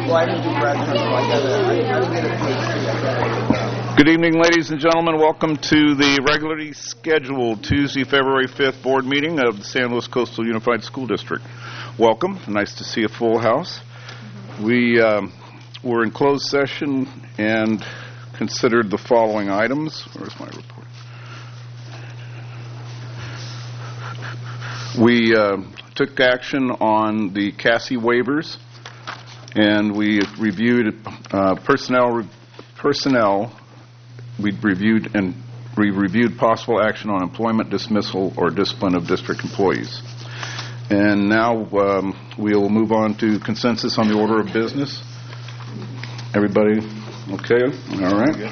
Well, I didn't do Brad Trump, so I didn't get a PhD. Good evening, ladies and gentlemen. Welcome to the regularly scheduled Tuesday, February 5th board meeting of the San Luis Coastal Unified School District. Welcome. Nice to see a full house. We were in closed session and considered the following items. Where's my report? We took action on the CASI waivers, and we reviewed personnel. We reviewed possible action on employment, dismissal, or discipline of district employees. And now we'll move on to consensus on the order of business. Everybody okay? All right.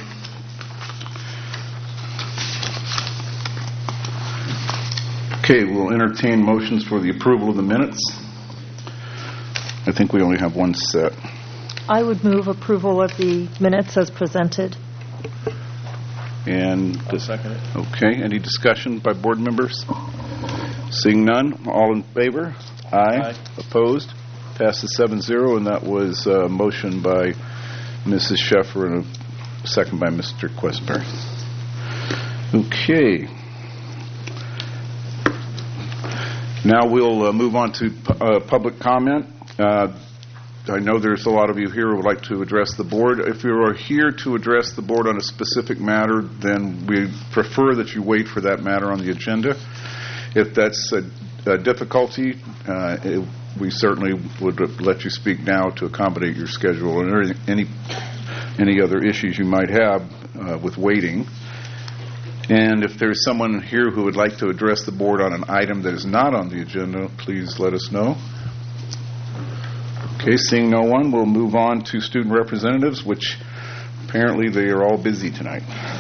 Okay, we'll entertain motions for the approval of the minutes. I think we only have one set. I would move approval of the minutes as presented. And I'll second it. Okay, any discussion by board members? Seeing none, all in favor? Aye. Opposed? Passes 7-0, and that was a motion by Mrs. Sheffer and a second by Mr. Questberry. Okay. Now we'll move on to public comment. I know there's a lot of you here who would like to address the board. If you are here to address the board on a specific matter, then we prefer that you wait for that matter on the agenda. If that's a difficulty, we certainly would let you speak now to accommodate your schedule and any other issues you might have with waiting. And if there's someone here who would like to address the board on an item that is not on the agenda, please let us know. Okay, seeing no one, we'll move on to student representatives, which apparently they are all busy tonight.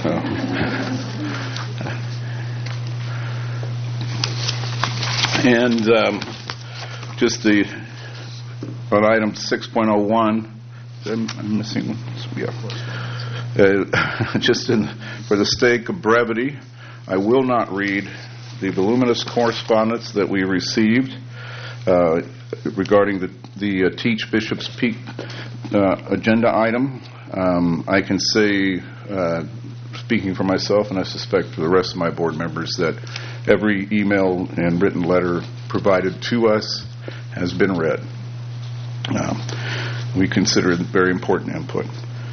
And just on item 6.01, I'm missing one. Yeah. For the sake of brevity, I will not read the voluminous correspondence that we received regarding the Teach Bishop's Peak agenda item. I can say, speaking for myself, and I suspect for the rest of my board members, that every email and written letter provided to us has been read. We consider it very important input.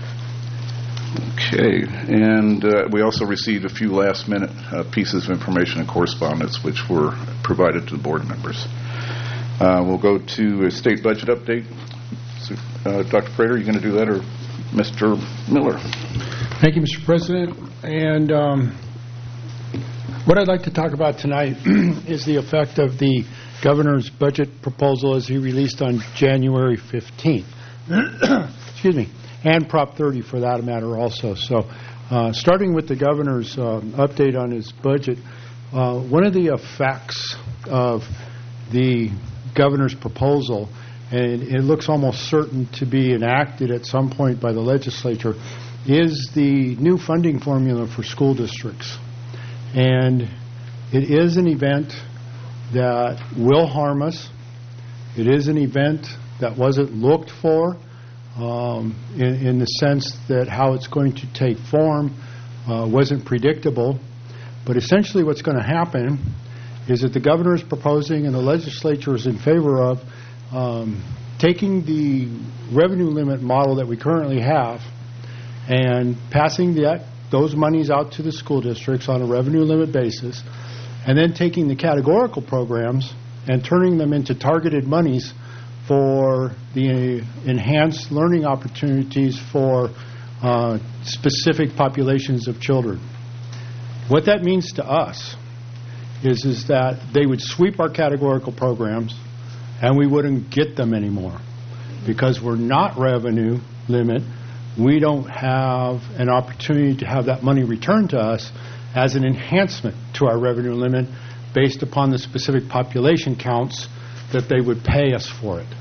Okay, and we also received a few last-minute pieces of information and correspondence which were provided to the board members. We'll go to a state budget update. So, Dr. Prater, are you going to do that, or Mr. Miller? Thank you, Mr. President. And what I'd like to talk about tonight is the effect of the governor's budget proposal as he released on January 15th. Excuse me. And Prop 30 for that matter also. So starting with the governor's update on his budget, one of the effects of the governor's proposal, and it looks almost certain to be enacted at some point by the legislature, is the new funding formula for school districts. And it is an event that will harm us. It is an event that wasn't looked for. In the sense that how it's going to take form wasn't predictable. But essentially what's going to happen is that the governor is proposing and the legislature is in favor of taking the revenue limit model that we currently have and passing those monies out to the school districts on a revenue limit basis, and then taking the categorical programs and turning them into targeted monies for the enhanced learning opportunities for specific populations of children. What that means to us is that they would sweep our categorical programs and we wouldn't get them anymore. Because we're not revenue limit, we don't have an opportunity to have that money returned to us as an enhancement to our revenue limit based upon the specific population counts that they would pay us for it.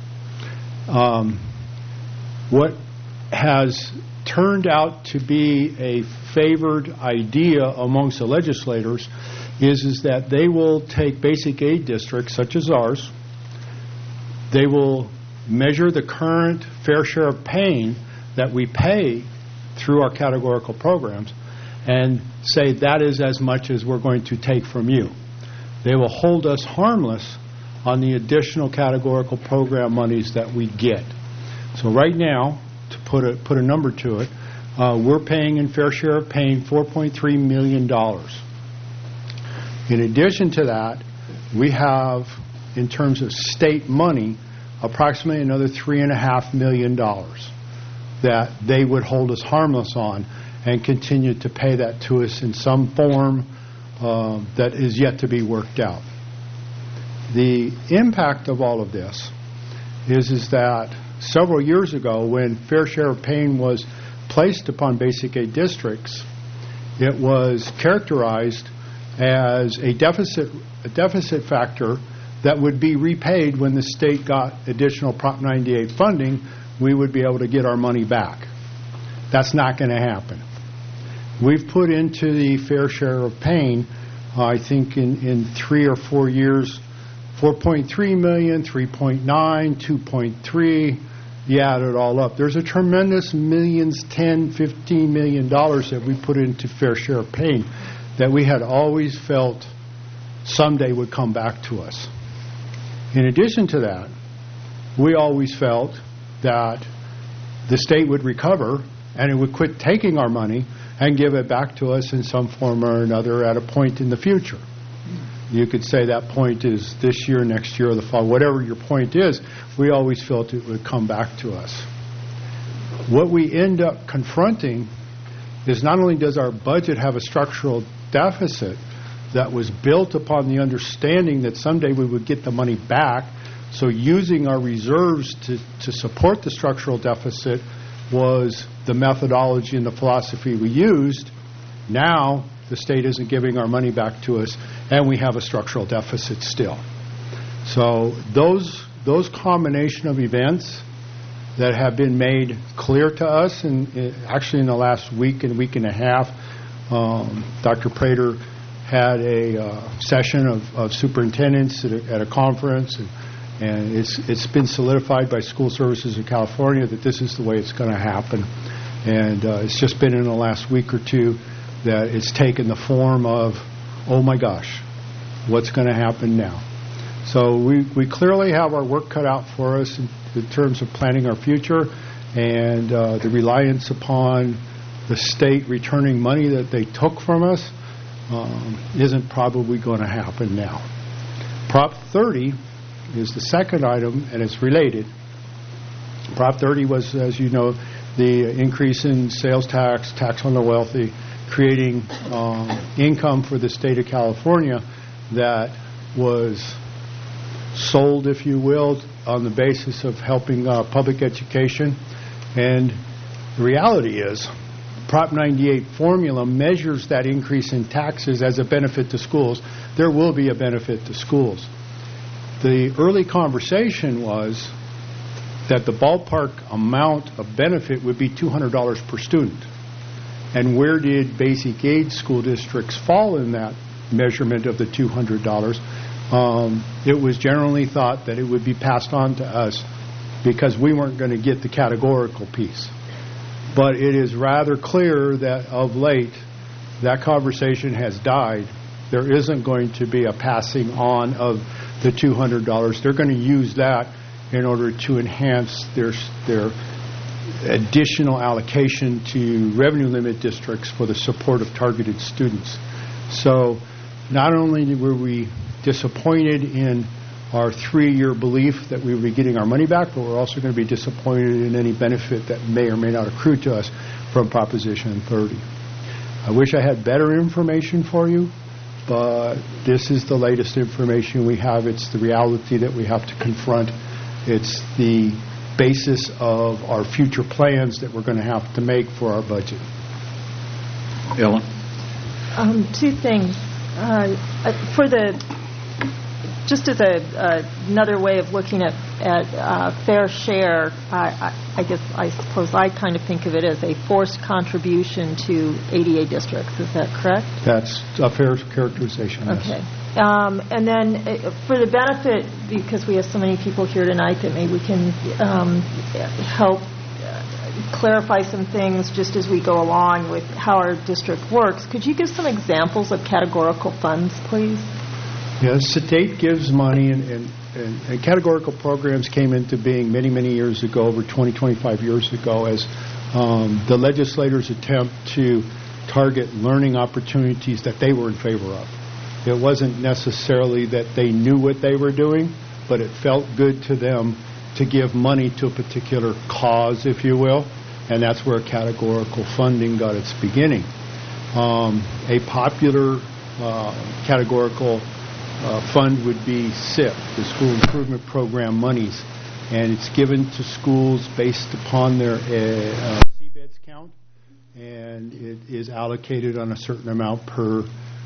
What has turned out to be a favored idea amongst the legislators is that they will take basic aid districts such as ours, they will measure the current fair share of paying that we pay through our categorical programs, and say that is as much as we're going to take from you. They will hold us harmless on the additional categorical program monies that we get. So right now, to put a number to it, we're paying in fair share of paying $4.3 million. In addition to that, we have, in terms of state money, approximately another $3.5 million that they would hold us harmless on and continue to pay that to us in some form that is yet to be worked out. The impact of all of this is that several years ago, when fair share of paying was placed upon basic aid districts, it was characterized as a deficit factor that would be repaid when the state got additional Prop 98 funding. We would be able to get our money back. That's not going to happen. We've put into the fair share of paying, I think in 3 or 4 years, $4.3 million, $3.9, $2.3. You add it all up. There's a tremendous millions, $10, $15 million that we put into fair share of paying that we had always felt someday would come back to us. In addition to that, we always felt that the state would recover and it would quit taking our money and give it back to us in some form or another at a point in the future. You could say that point is this year, next year, or the fall. Whatever your point is, we always felt it would come back to us. What we end up confronting is not only does our budget have a structural deficit that was built upon the understanding that someday we would get the money back, so using our reserves to support the structural deficit was the methodology and the philosophy we used. Now the state isn't giving our money back to us, and we have a structural deficit still. So those combination of events that have been made clear to us, and actually in the last week and week and a half, Dr. Prater had a session of superintendents at a conference, and it's been solidified by School Services in California that this is the way it's going to happen. And it's just been in the last week or two that it's taken the form of, oh my gosh, what's going to happen now? So we clearly have our work cut out for us in terms of planning our future, and the reliance upon the state returning money that they took from us isn't probably going to happen now. Prop 30 is the second item, and it's related. Prop 30 was, as you know, the increase in sales tax, tax on the wealthy, creating income for the state of California that was sold, if you will, on the basis of helping public education. And the reality is, Prop 98 formula measures that increase in taxes as a benefit to schools. There will be a benefit to schools. The early conversation was that the ballpark amount of benefit would be $200 per student. And where did basic aid school districts fall in that measurement of the $200? It was generally thought that it would be passed on to us because we weren't going to get the categorical piece. But it is rather clear that of late that conversation has died. There isn't going to be a passing on of the $200. They're going to use that in order to enhance their additional allocation to revenue limit districts for the support of targeted students. So not only were we disappointed in our 3-year belief that we would be getting our money back, but we're also going to be disappointed in any benefit that may or may not accrue to us from Proposition 30. I wish I had better information for you, but this is the latest information we have. It's the reality that we have to confront. It's the basis of our future plans that we're going to have to make for our budget. Ellen? Two things. For the just as another way of looking at fair share, I suppose I kind of think of it as a forced contribution to ADA districts. Is that correct? That's a fair characterization. Yes. Okay. And then for the benefit, because we have so many people here tonight, that maybe we can help clarify some things just as we go along with how our district works. Could you give some examples of categorical funds, please? Yes, the state gives money, and categorical programs came into being many, many years ago, over 20, 25 years ago, as the legislators attempt to target learning opportunities that they were in favor of. It wasn't necessarily that they knew what they were doing, but it felt good to them to give money to a particular cause, if you will, and that's where categorical funding got its beginning. A popular categorical fund would be SIP, the School Improvement Program monies, and it's given to schools based upon their CBEDS count, and it is allocated on a certain amount per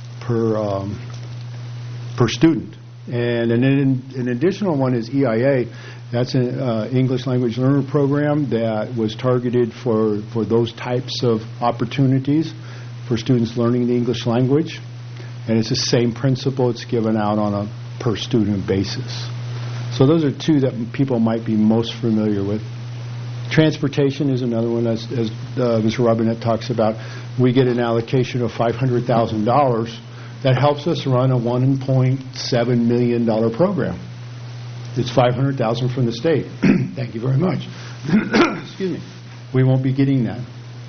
student. And an additional one is EIA. That's an English Language Learner Program that was targeted for those types of opportunities for students learning the English language. And it's the same principle. It's given out on a per-student basis. So those are two that people might be most familiar with. Transportation is another one, as Mr. Robinette talks about. We get an allocation of $500,000 that helps us run a $1.7 million program. It's $500,000 from the state. Thank you very much. Excuse me. We won't be getting that.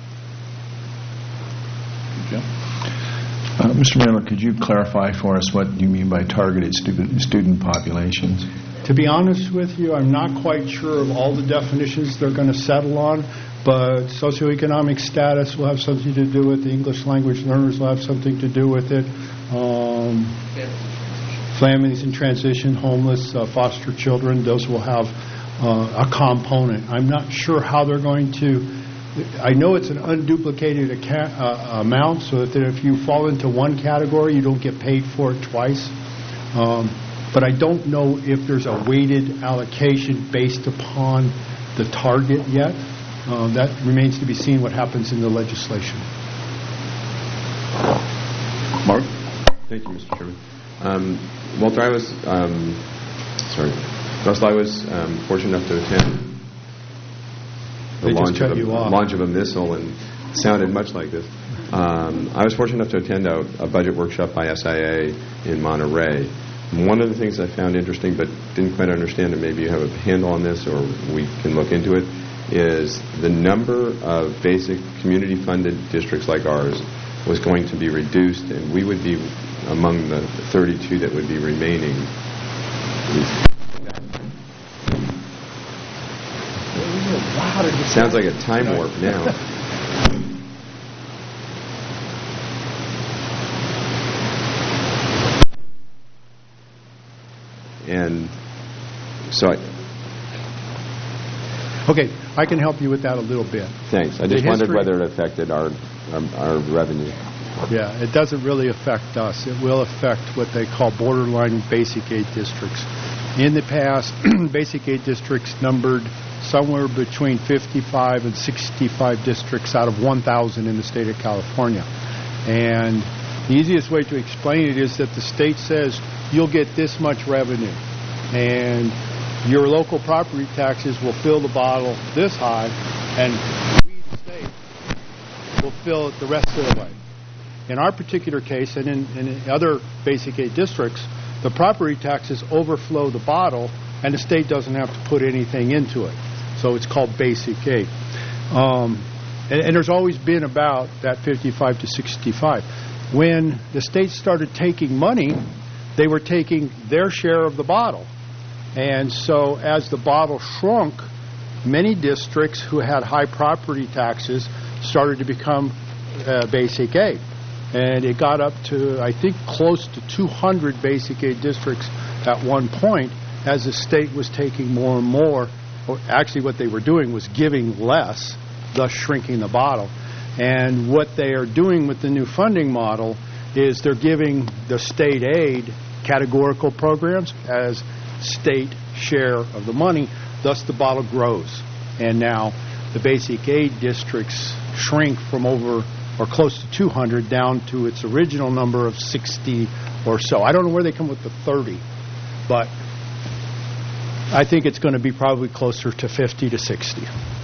Okay. Mr. Miller, could you clarify for us what you mean by targeted student populations? To be honest with you, I'm not quite sure of all the definitions they're going to settle on, but socioeconomic status will have something to do with it. English language learners will have something to do with it. Families in transition, homeless, foster children, those will have a component. I'm not sure how they're going to. I know it's an unduplicated amount, so that if you fall into one category, you don't get paid for it twice. But I don't know if there's a weighted allocation based upon the target yet. That remains to be seen what happens in the legislation. Mark? Thank you, Mr. Chairman. Walter, Russell, I was fortunate enough to attend the launch of a missile, and it sounded much like this. I was fortunate enough to attend a budget workshop by SIA in Monterey. One of the things I found interesting but didn't quite understand, and maybe you have a handle on this or we can look into it, is the number of basic community-funded districts like ours was going to be reduced, and we would be among the 32 that would be remaining. It sounds like a time warp now. And so Okay, I can help you with that a little bit. Thanks. I just wondered whether it affected our revenue. Yeah, it doesn't really affect us. It will affect what they call borderline basic aid districts. In the past, basic aid districts numbered somewhere between 55 and 65 districts out of 1,000 in the state of California. And the easiest way to explain it is that the state says you'll get this much revenue, and your local property taxes will fill the bottle this high, and we, the state, will fill it the rest of the way. In our particular case, and in other basic aid districts, the property taxes overflow the bottle, and the state doesn't have to put anything into it. So it's called basic aid. And there's always been about that 55 to 65. When the state started taking money, they were taking their share of the bottle. And so as the bottle shrunk, many districts who had high property taxes started to become basic aid. And it got up to, I think, close to 200 basic aid districts at one point as the state was taking more and more. Actually, what they were doing was giving less, thus shrinking the bottle. And what they are doing with the new funding model is they're giving the state aid categorical programs as state share of the money. Thus, the bottle grows. And now the basic aid districts shrink from over or close to 200 down to its original number of 60 or so. I don't know where they come with the 30, but I think it's going to be probably closer to 50 to 60.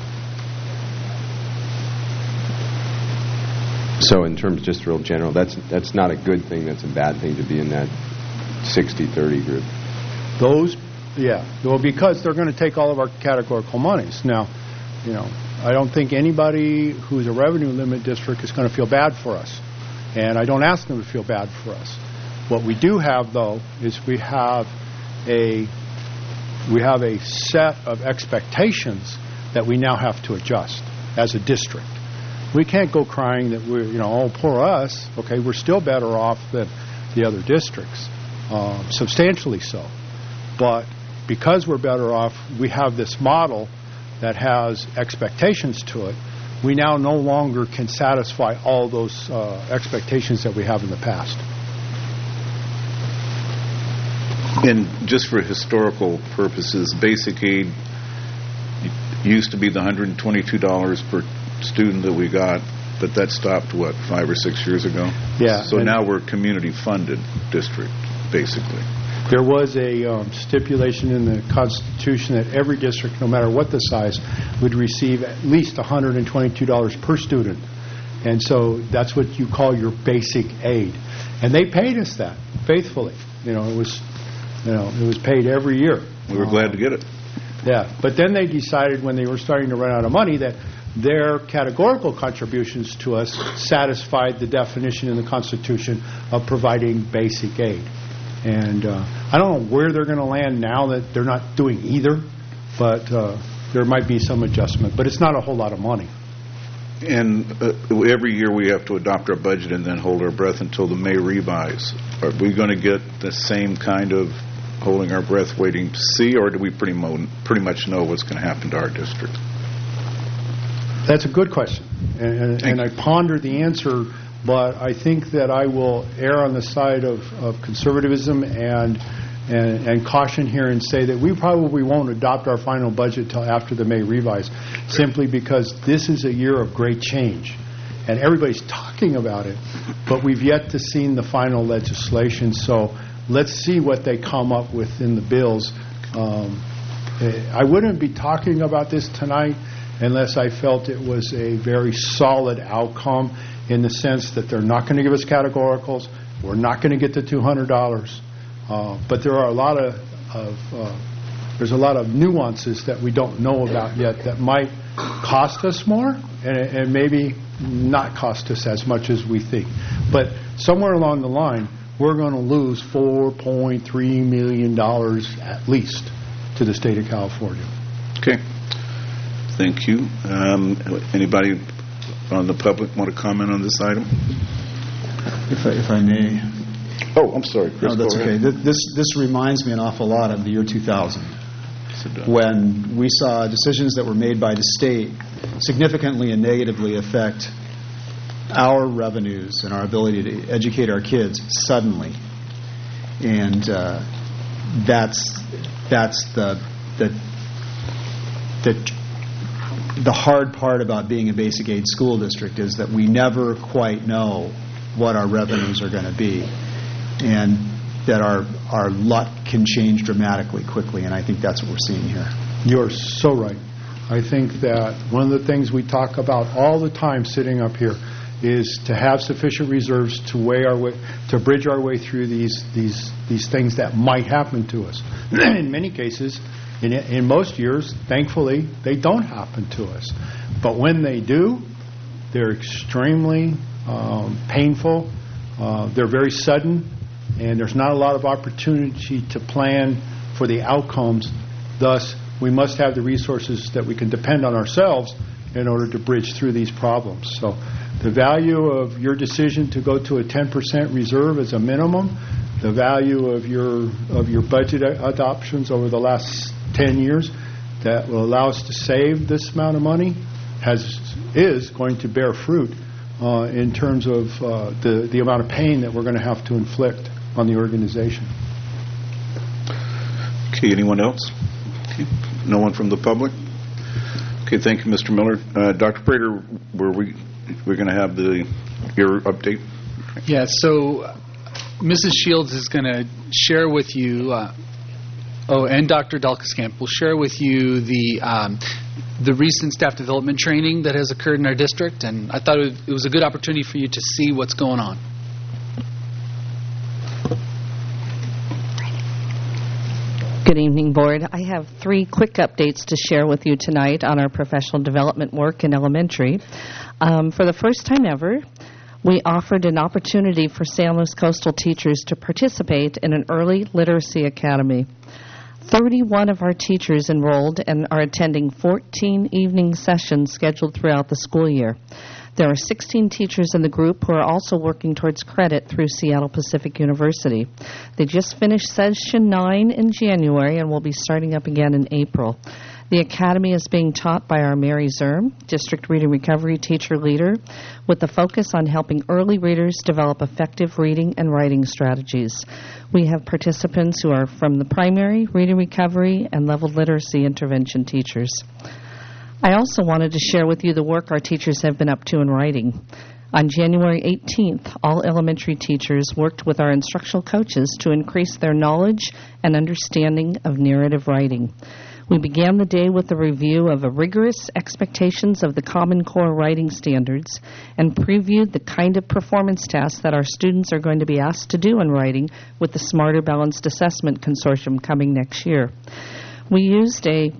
So in terms just real general, that's not a good thing. That's a bad thing to be in that 60-30 group. Those, yeah. Well, because they're going to take all of our categorical monies. Now, I don't think anybody who's a revenue limit district is going to feel bad for us. And I don't ask them to feel bad for us. What we do have, though, is we have a set of expectations that we now have to adjust as a district. We can't go crying that we're, oh, poor us. Okay, we're still better off than the other districts, substantially so. But because we're better off, we have this model that has expectations to it. We now no longer can satisfy all those expectations that we have in the past. And just for historical purposes, basic aid used to be the $122 per student that we got, but that stopped, 5 or 6 years ago? Yeah. So now we're a community-funded district, basically. There was a stipulation in the Constitution that every district, no matter what the size, would receive at least $122 per student. And so that's what you call your basic aid. And they paid us that faithfully. It was paid every year. We were glad to get it. Yeah. But then they decided when they were starting to run out of money that their categorical contributions to us satisfied the definition in the Constitution of providing basic aid. And I don't know where they're going to land now that they're not doing either, but there might be some adjustment. But it's not a whole lot of money. And every year we have to adopt our budget and then hold our breath until the May revise. Are we going to get the same kind of holding our breath waiting to see, or do we pretty much know what's going to happen to our district? That's a good question. And I ponder the answer, but I think that I will err on the side of conservatism and caution here and say that we probably won't adopt our final budget till after the May revise, simply because this is a year of great change. And everybody's talking about it, but we've yet to see the final legislation. So let's see what they come up with in the bills. I wouldn't be talking about this tonight unless I felt it was a very solid outcome in the sense that they're not going to give us categoricals, we're not going to get the $200, but there are there's a lot of nuances that we don't know about yet that might cost us more and maybe not cost us as much as we think. But somewhere along the line, we're going to lose $4.3 million at least to the state of California. Okay. Thank you. Anybody on the public want to comment on this item? If I may. Oh, I'm sorry, Chris. No, that's okay. This reminds me an awful lot of the year 2000, when we saw decisions that were made by the state significantly and negatively affect our revenues and our ability to educate our kids suddenly. And that's the hard part about being a basic aid school district, is that we never quite know what our revenues are going to be, and that our luck can change dramatically quickly, and I think that's what we're seeing here. You're so right. I think that one of the things we talk about all the time sitting up here is to have sufficient reserves to bridge our way through these things that might happen to us. In many cases, in most years, thankfully, they don't happen to us. But when they do, they're extremely painful. They're very sudden, and there's not a lot of opportunity to plan for the outcomes. Thus, we must have the resources that we can depend on ourselves in order to bridge through these problems. So the value of your decision to go to a 10% reserve as a minimum, the value of your budget adoptions over the last 10 years that will allow us to save this amount of money is going to bear fruit in terms of the amount of pain that we're going to have to inflict on the organization. Okay, anyone else? Okay. No one from the public? Okay, thank you, Mr. Miller. Dr. Prater, we're going to have your update? Yeah, so Mrs. Shields is going to share with you, and Dr. Dalkaskamp will share with you the recent staff development training that has occurred in our district, and I thought it was a good opportunity for you to see what's going on. Good evening, Board. I have 3 quick updates to share with you tonight on our professional development work in elementary. For the first time ever, we offered an opportunity for San Luis Coastal teachers to participate in an early literacy academy. 31 of our teachers enrolled and are attending 14 evening sessions scheduled throughout the school year. There are 16 teachers in the group who are also working towards credit through Seattle Pacific University. They just finished session 9 in January and will be starting up again in April. The academy is being taught by our Mary Zerm, District Reading Recovery Teacher Leader, with the focus on helping early readers develop effective reading and writing strategies. We have participants who are from the primary, reading recovery, and level literacy intervention teachers. I also wanted to share with you the work our teachers have been up to in writing. On January 18th, all elementary teachers worked with our instructional coaches to increase their knowledge and understanding of narrative writing. We began the day with a review of rigorous expectations of the Common Core writing standards and previewed the kind of performance tasks that our students are going to be asked to do in writing with the Smarter Balanced Assessment Consortium coming next year. We used a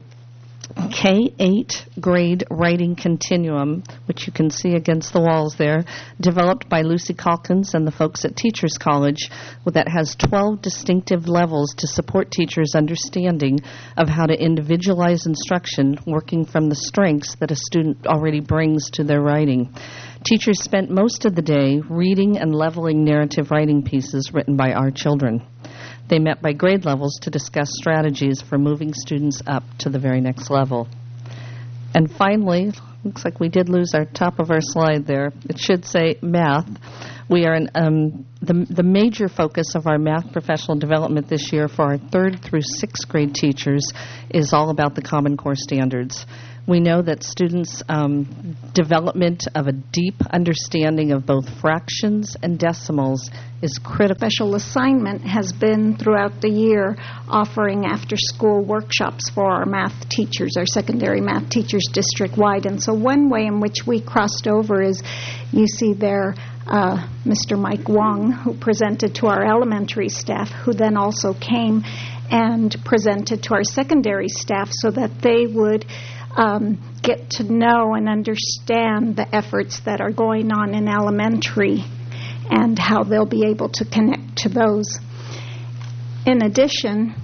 K-8 grade writing continuum, which you can see against the walls there, developed by Lucy Calkins and the folks at Teachers College, that has 12 distinctive levels to support teachers' understanding of how to individualize instruction, working from the strengths that a student already brings to their writing. Teachers spent most of the day reading and leveling narrative writing pieces written by our children. They met by grade levels to discuss strategies for moving students up to the very next level. And finally, looks like we did lose our top of our slide there. It should say math. We are the major focus of our math professional development this year for our 3rd through 6th grade teachers is all about the Common Core standards. We know that students' development of a deep understanding of both fractions and decimals is critical. Special assignment has been throughout the year offering after-school workshops for our math teachers, our secondary math teachers district-wide. And so one way in which we crossed over is, you see there, Mr. Mike Wong, who presented to our elementary staff, who then also came and presented to our secondary staff so that they would get to know and understand the efforts that are going on in elementary and how they'll be able to connect to those. In addition,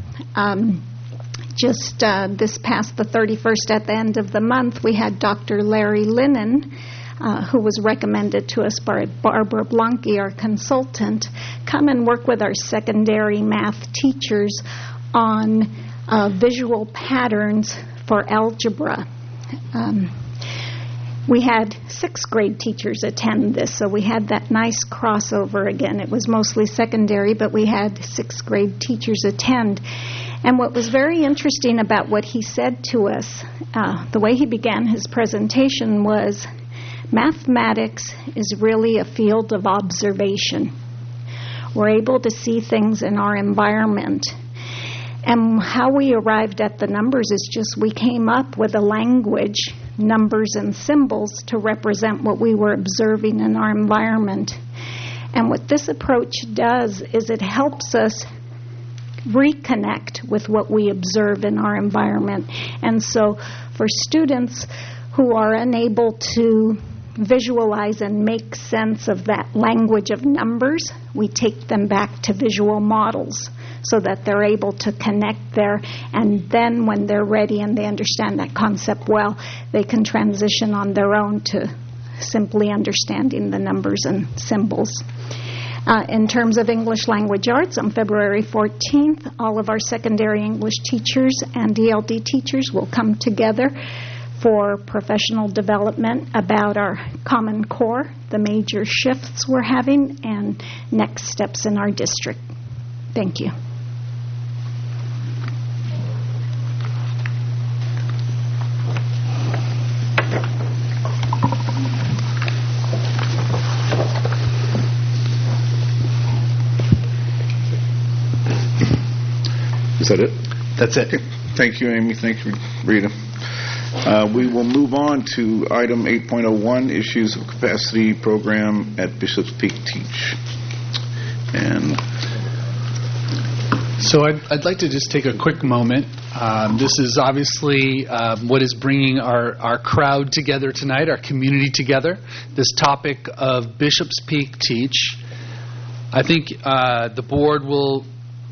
just this past the 31st at the end of the month, we had Dr. Larry Linnon, who was recommended to us by Barbara Blanke, our consultant, come and work with our secondary math teachers on visual patterns for algebra. We had 6th grade teachers attend this, so we had that nice crossover again. It was mostly secondary, but we had 6th grade teachers attend. And what was very interesting about what he said to us, the way he began his presentation was, mathematics is really a field of observation. We're able to see things in our environment. And how we arrived at the numbers is just we came up with a language, numbers and symbols, to represent what we were observing in our environment. And what this approach does is it helps us reconnect with what we observe in our environment. And so for students who are unable to visualize and make sense of that language of numbers, we take them back to visual models so that they're able to connect there, and then when they're ready and they understand that concept well, they can transition on their own to simply understanding the numbers and symbols. In terms of English Language Arts, on February 14th, all of our secondary English teachers and ELD teachers will come together for professional development about our Common Core, the major shifts we're having, and next steps in our district. Thank you. that it? That's it. Okay. Thank you, Amy. Thank you, Rita. We will move on to item 8.01, Issues of Capacity Program at Bishop's Peak Teach. And so I'd like to just take a quick moment. This is obviously what is bringing our crowd together tonight, our community together, this topic of Bishop's Peak Teach. I think the board will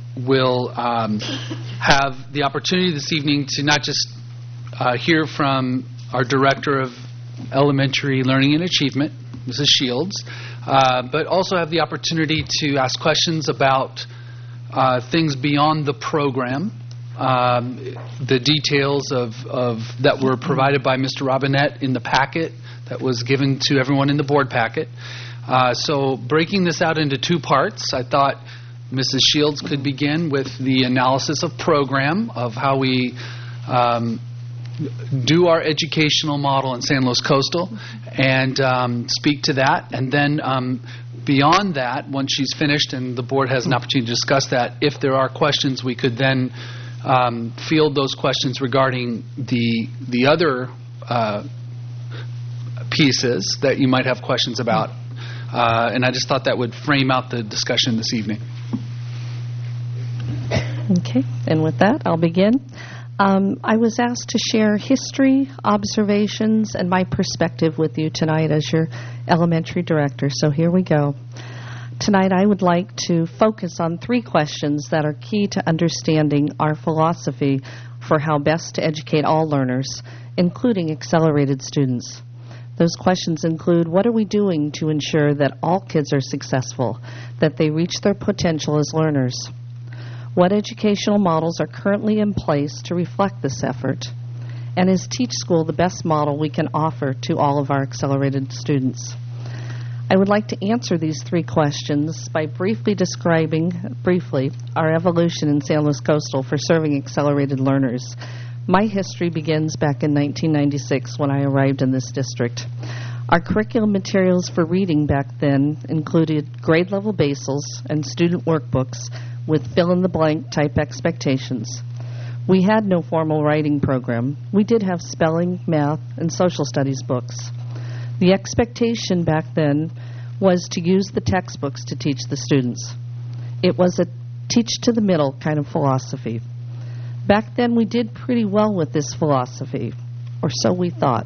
have the opportunity this evening to not just hear from our Director of Elementary Learning and Achievement, Mrs. Shields, but also have the opportunity to ask questions about things beyond the program, the details of that were provided by Mr. Robinette in the packet that was given to everyone in the board packet. So breaking this out into two parts, I thought Mrs. Shields could begin with the analysis of program, of how we do our educational model in San Luis Coastal, and speak to that. And then beyond that, once she's finished and the board has an opportunity to discuss that, if there are questions, we could then field those questions regarding the other pieces that you might have questions about. And I just thought that would frame out the discussion this evening. Okay, and with that, I'll begin. I was asked to share history, observations, and my perspective with you tonight as your elementary director, so here we go. Tonight I would like to focus on 3 questions that are key to understanding our philosophy for how best to educate all learners, including accelerated students. Those questions include, what are we doing to ensure that all kids are successful, that they reach their potential as learners? What educational models are currently in place to reflect this effort? And is Teach School the best model we can offer to all of our accelerated students? I would like to answer these 3 questions by briefly describing our evolution in San Luis Coastal for serving accelerated learners. My history begins back in 1996 when I arrived in this district. Our curriculum materials for reading back then included grade-level basals and student workbooks with fill-in-the-blank type expectations. We had no formal writing program. We did have spelling, math, and social studies books. The expectation back then was to use the textbooks to teach the students. It was a teach-to-the-middle kind of philosophy. Back then, we did pretty well with this philosophy, or so we thought.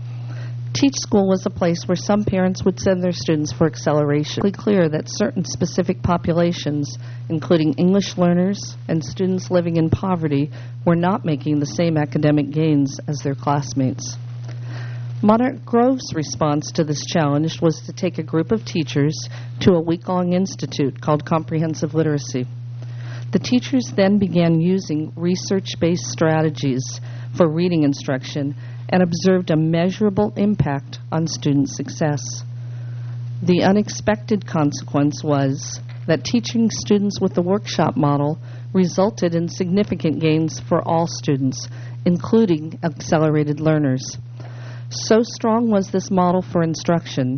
Teach School was a place where some parents would send their students for acceleration. It's clear that certain specific populations, including English learners and students living in poverty, were not making the same academic gains as their classmates. Monarch Grove's response to this challenge was to take a group of teachers to a week-long institute called Comprehensive Literacy. The teachers then began using research-based strategies for reading instruction and observed a measurable impact on student success. The unexpected consequence was that teaching students with the workshop model resulted in significant gains for all students, including accelerated learners. So strong was this model for instruction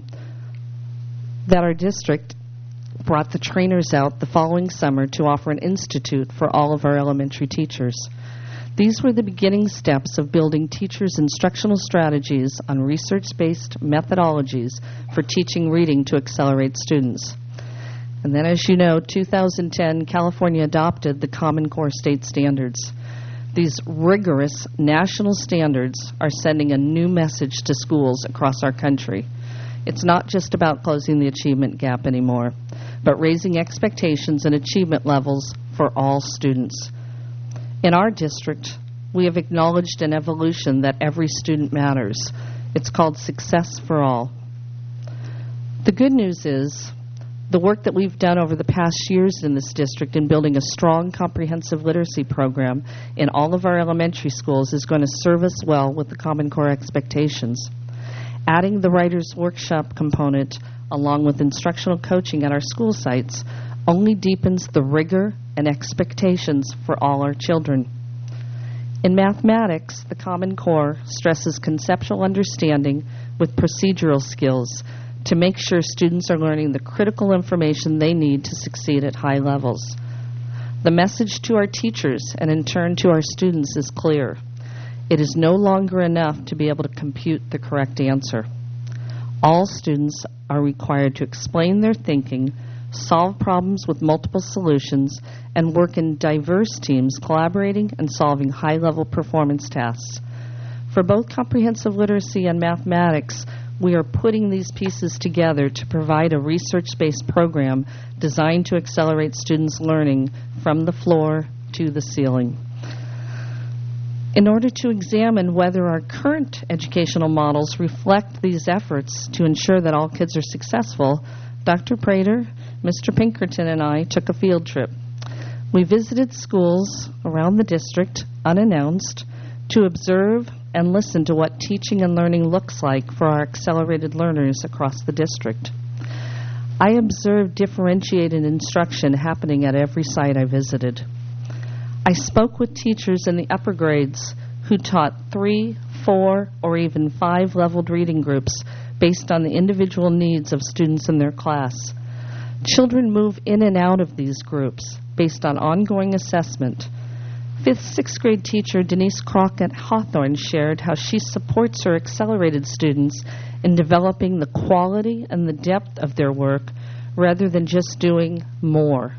that our district brought the trainers out the following summer to offer an institute for all of our elementary teachers. These were the beginning steps of building teachers' instructional strategies on research-based methodologies for teaching reading to accelerate students. And then, as you know, 2010, California adopted the Common Core state standards. These rigorous national standards are sending a new message to schools across our country. It's not just about closing the achievement gap anymore, but raising expectations and achievement levels for all students. In our district, we have acknowledged an evolution that every student matters. It's called Success for All. The good news is the work that we've done over the past years in this district in building a strong comprehensive literacy program in all of our elementary schools is going to serve us well with the Common Core expectations. Adding the Writer's Workshop component along with instructional coaching at our school sites only deepens the rigor and expectations for all our children. In mathematics, the Common Core stresses conceptual understanding with procedural skills to make sure students are learning the critical information they need to succeed at high levels. The message to our teachers and in turn to our students is clear. It is no longer enough to be able to compute the correct answer. All students are required to explain their thinking, solve problems with multiple solutions, and work in diverse teams collaborating and solving high-level performance tasks. For both comprehensive literacy and mathematics, we are putting these pieces together to provide a research-based program designed to accelerate students' learning from the floor to the ceiling. In order to examine whether our current educational models reflect these efforts to ensure that all kids are successful, Dr. Prater, Mr. Pinkerton, and I took a field trip. We visited schools around the district, unannounced, to observe and listen to what teaching and learning looks like for our accelerated learners across the district. I observed differentiated instruction happening at every site I visited. I spoke with teachers in the upper grades who taught 3, 4, or even 5 leveled reading groups based on the individual needs of students in their class. Children move in and out of these groups based on ongoing assessment. 5th, 6th grade teacher Denise Crockett Hawthorne shared how she supports her accelerated students in developing the quality and the depth of their work rather than just doing more.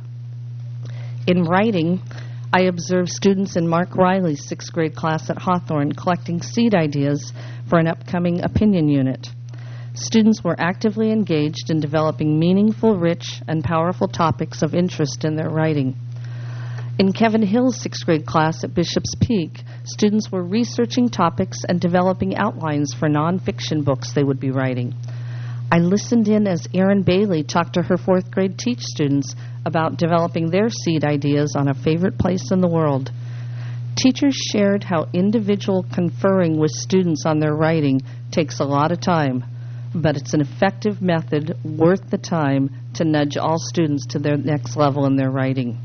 In writing, I observed students in Mark Riley's 6th grade class at Hawthorne collecting seed ideas for an upcoming opinion unit. Students were actively engaged in developing meaningful, rich, and powerful topics of interest in their writing. In Kevin Hill's 6th grade class at Bishop's Peak, students were researching topics and developing outlines for nonfiction books they would be writing. I listened in as Erin Bailey talked to her 4th grade Teach students about developing their seed ideas on a favorite place in the world. Teachers shared how individual conferring with students on their writing takes a lot of time, but it's an effective method worth the time to nudge all students to their next level in their writing.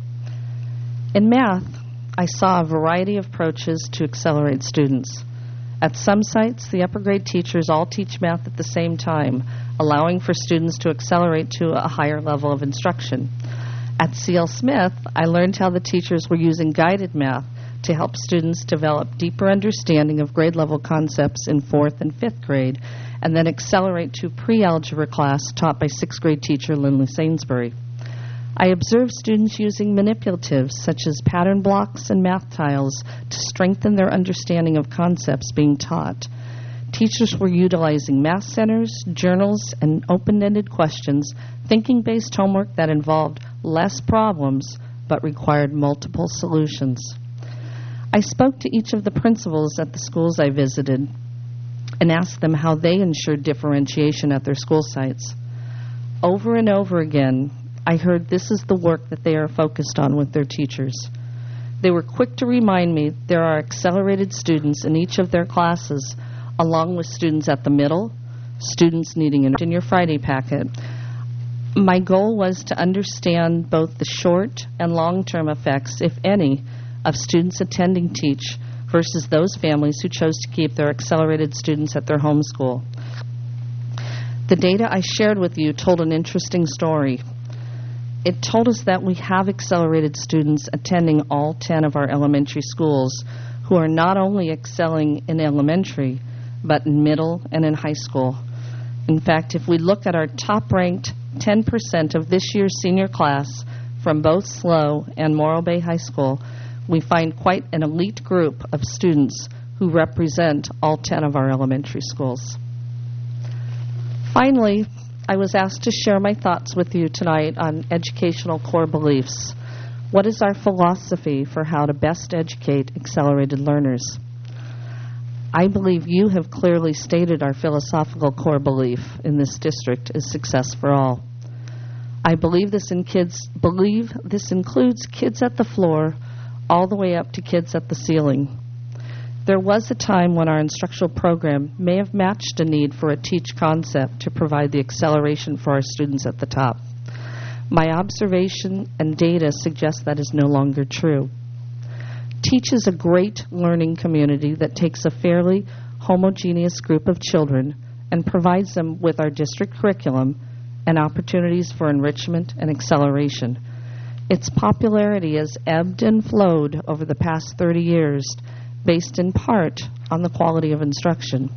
In math, I saw a variety of approaches to accelerate students. At some sites, the upper grade teachers all teach math at the same time, allowing for students to accelerate to a higher level of instruction. At C.L. Smith, I learned how the teachers were using guided math to help students develop deeper understanding of grade-level concepts in 4th and 5th grade, and then accelerate to pre-algebra class taught by 6th grade teacher Lindley Sainsbury. I observed students using manipulatives such as pattern blocks and math tiles to strengthen their understanding of concepts being taught. Teachers were utilizing math centers, journals, and open-ended questions, thinking-based homework that involved less problems but required multiple solutions. I spoke to each of the principals at the schools I visited and asked them how they ensured differentiation at their school sites. Over and over again, I heard this is the work that they are focused on with their teachers. They were quick to remind me there are accelerated students in each of their classes, along with students at the middle, students needing in your Friday packet. My goal was to understand both the short and long-term effects, if any, of students attending Teach versus those families who chose to keep their accelerated students at their home school. The data I shared with you told an interesting story. It told us that we have accelerated students attending all 10 of our elementary schools who are not only excelling in elementary, but in middle and in high school. In fact, if we look at our top-ranked 10% of this year's senior class from both SLO and Morro Bay High School, we find quite an elite group of students who represent all 10 of our elementary schools. Finally, I was asked to share my thoughts with you tonight on educational core beliefs. What is our philosophy for how to best educate accelerated learners? I believe you have clearly stated our philosophical core belief in this district is success for all. I believe this includes kids at the floor all the way up to kids at the ceiling. There was a time when our instructional program may have matched a need for a Teach concept to provide the acceleration for our students at the top. My observation and data suggest that is no longer true. Teach is a great learning community that takes a fairly homogeneous group of children and provides them with our district curriculum and opportunities for enrichment and acceleration. Its popularity has ebbed and flowed over the past 30 years, based in part on the quality of instruction.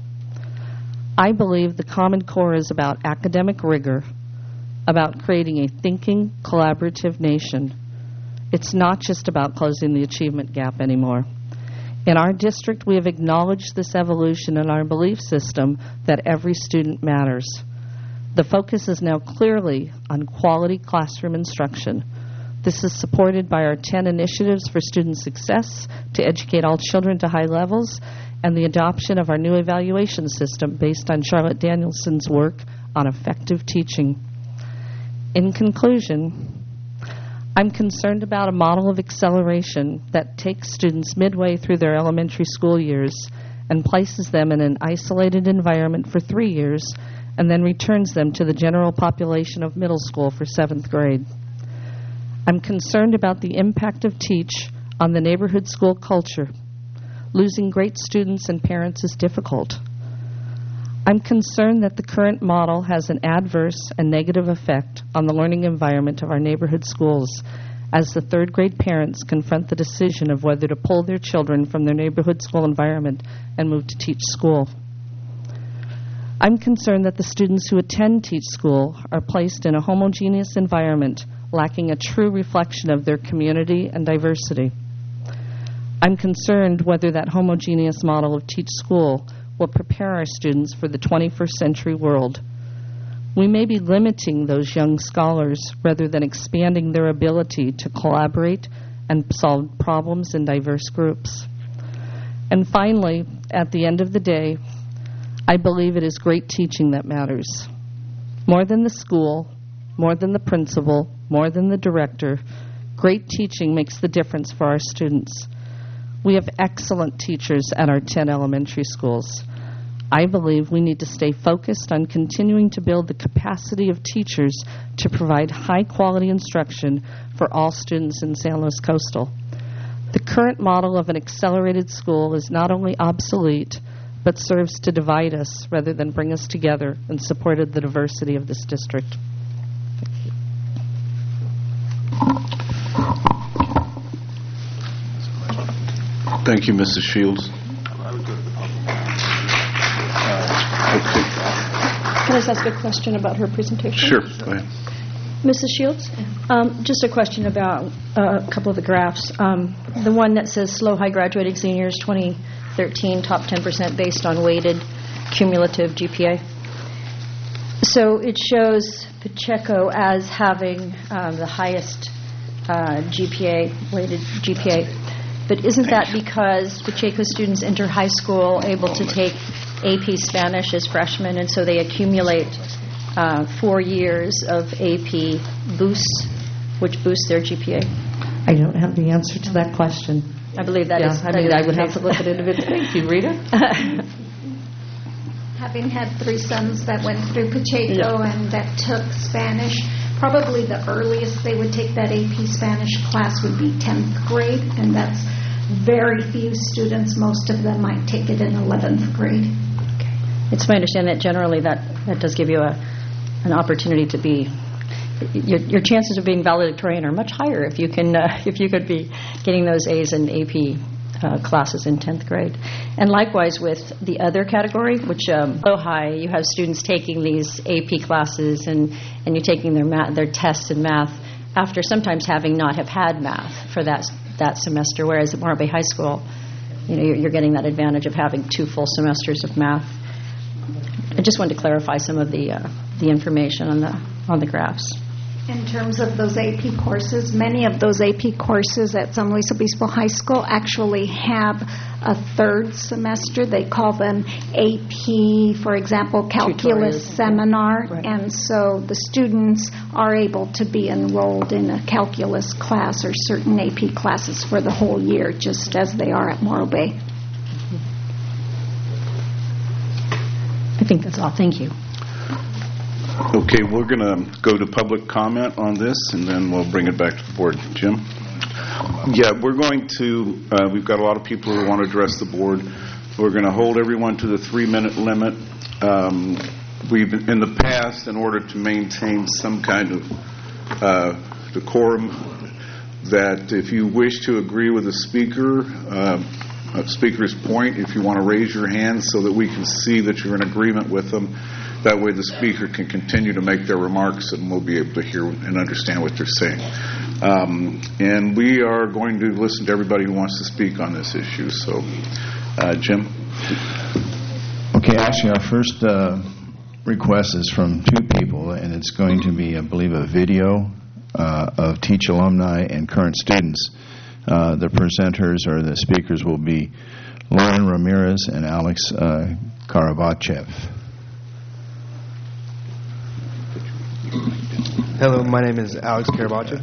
I believe the Common Core is about academic rigor, about creating a thinking, collaborative nation. It's not just about closing the achievement gap anymore. In our district, we have acknowledged this evolution in our belief system that every student matters. The focus is now clearly on quality classroom instruction. This is supported by our 10 initiatives for student success to educate all children to high levels and the adoption of our new evaluation system based on Charlotte Danielson's work on effective teaching. In conclusion, I'm concerned about a model of acceleration that takes students midway through their elementary school years and places them in an isolated environment for 3 years and then returns them to the general population of middle school for 7th grade. I'm concerned about the impact of TEACH on the neighborhood school culture. Losing great students and parents is difficult. I'm concerned that the current model has an adverse and negative effect on the learning environment of our neighborhood schools as the 3rd grade parents confront the decision of whether to pull their children from their neighborhood school environment and move to TEACH school. I'm concerned that the students who attend TEACH school are placed in a homogeneous environment lacking a true reflection of their community and diversity. I'm concerned whether that homogeneous model of TEACH school will prepare our students for the 21st century world. We may be limiting those young scholars rather than expanding their ability to collaborate and solve problems in diverse groups. And finally, at the end of the day, I believe it is great teaching that matters. More than the school, more than the principal, more than the director, great teaching makes the difference for our students. We have excellent teachers at our 10 elementary schools. I believe we need to stay focused on continuing to build the capacity of teachers to provide high-quality instruction for all students in San Luis Coastal. The current model of an accelerated school is not only obsolete, but serves to divide us rather than bring us together in support of the diversity of this district. Thank you, Mrs. Shields. Can I just ask a question about her presentation? Sure. Go ahead. Mrs. Shields, just a question about a couple of the graphs. The one that says slow high graduating seniors 2013 top 10% based on weighted cumulative GPA. So it shows Pacheco as having the highest weighted GPA. But isn't that because Pacheco students enter high school able to take AP Spanish as freshmen, and so they accumulate 4 years of AP boosts, which boosts their GPA? I don't have the answer to that question. I believe that is. I would have to look at it a bit. Thank you, Rita. Having had 3 sons that went through Pacheco and that took Spanish, probably the earliest they would take that AP Spanish class would be 10th grade, and that's very few students. Most of them might take it in 11th grade. Okay. It's my understanding that generally that does give you an opportunity to be, your chances of being valedictorian are much higher if you could be getting those A's in AP classes in 10th grade. And likewise with the other category, which low high, you have students taking these AP classes and you're taking their tests in math after sometimes having not have had math for that semester, whereas at Morro Bay High School, you're getting that advantage of having 2 full semesters of math. I just wanted to clarify some of the information on the graphs. In terms of those AP courses, many of those AP courses at San Luis Obispo High School actually have a 3rd semester. They call them AP, for example, calculus seminar. Right. And so the students are able to be enrolled in a calculus class or certain AP classes for the whole year, just as they are at Morro Bay. I think that's all. Thank you. Okay, we're going to go to public comment on this, and then we'll bring it back to the board. Jim? Yeah, we're going to, we've got a lot of people who want to address the board. We're going to hold everyone to the 3-minute limit. We've, in the past, in order to maintain some kind of decorum, that if you wish to agree with the speaker's point, if you want to raise your hand so that we can see that you're in agreement with them, that way the speaker can continue to make their remarks and we'll be able to hear and understand what they're saying. And we are going to listen to everybody who wants to speak on this issue. So, Jim? Okay, actually our first request is from two people, and it's going to be, I believe, a video of Teach alumni and current students. The presenters or the speakers will be Lauren Ramirez and Alex Karavachev. Hello, my name is Alex Karavachev.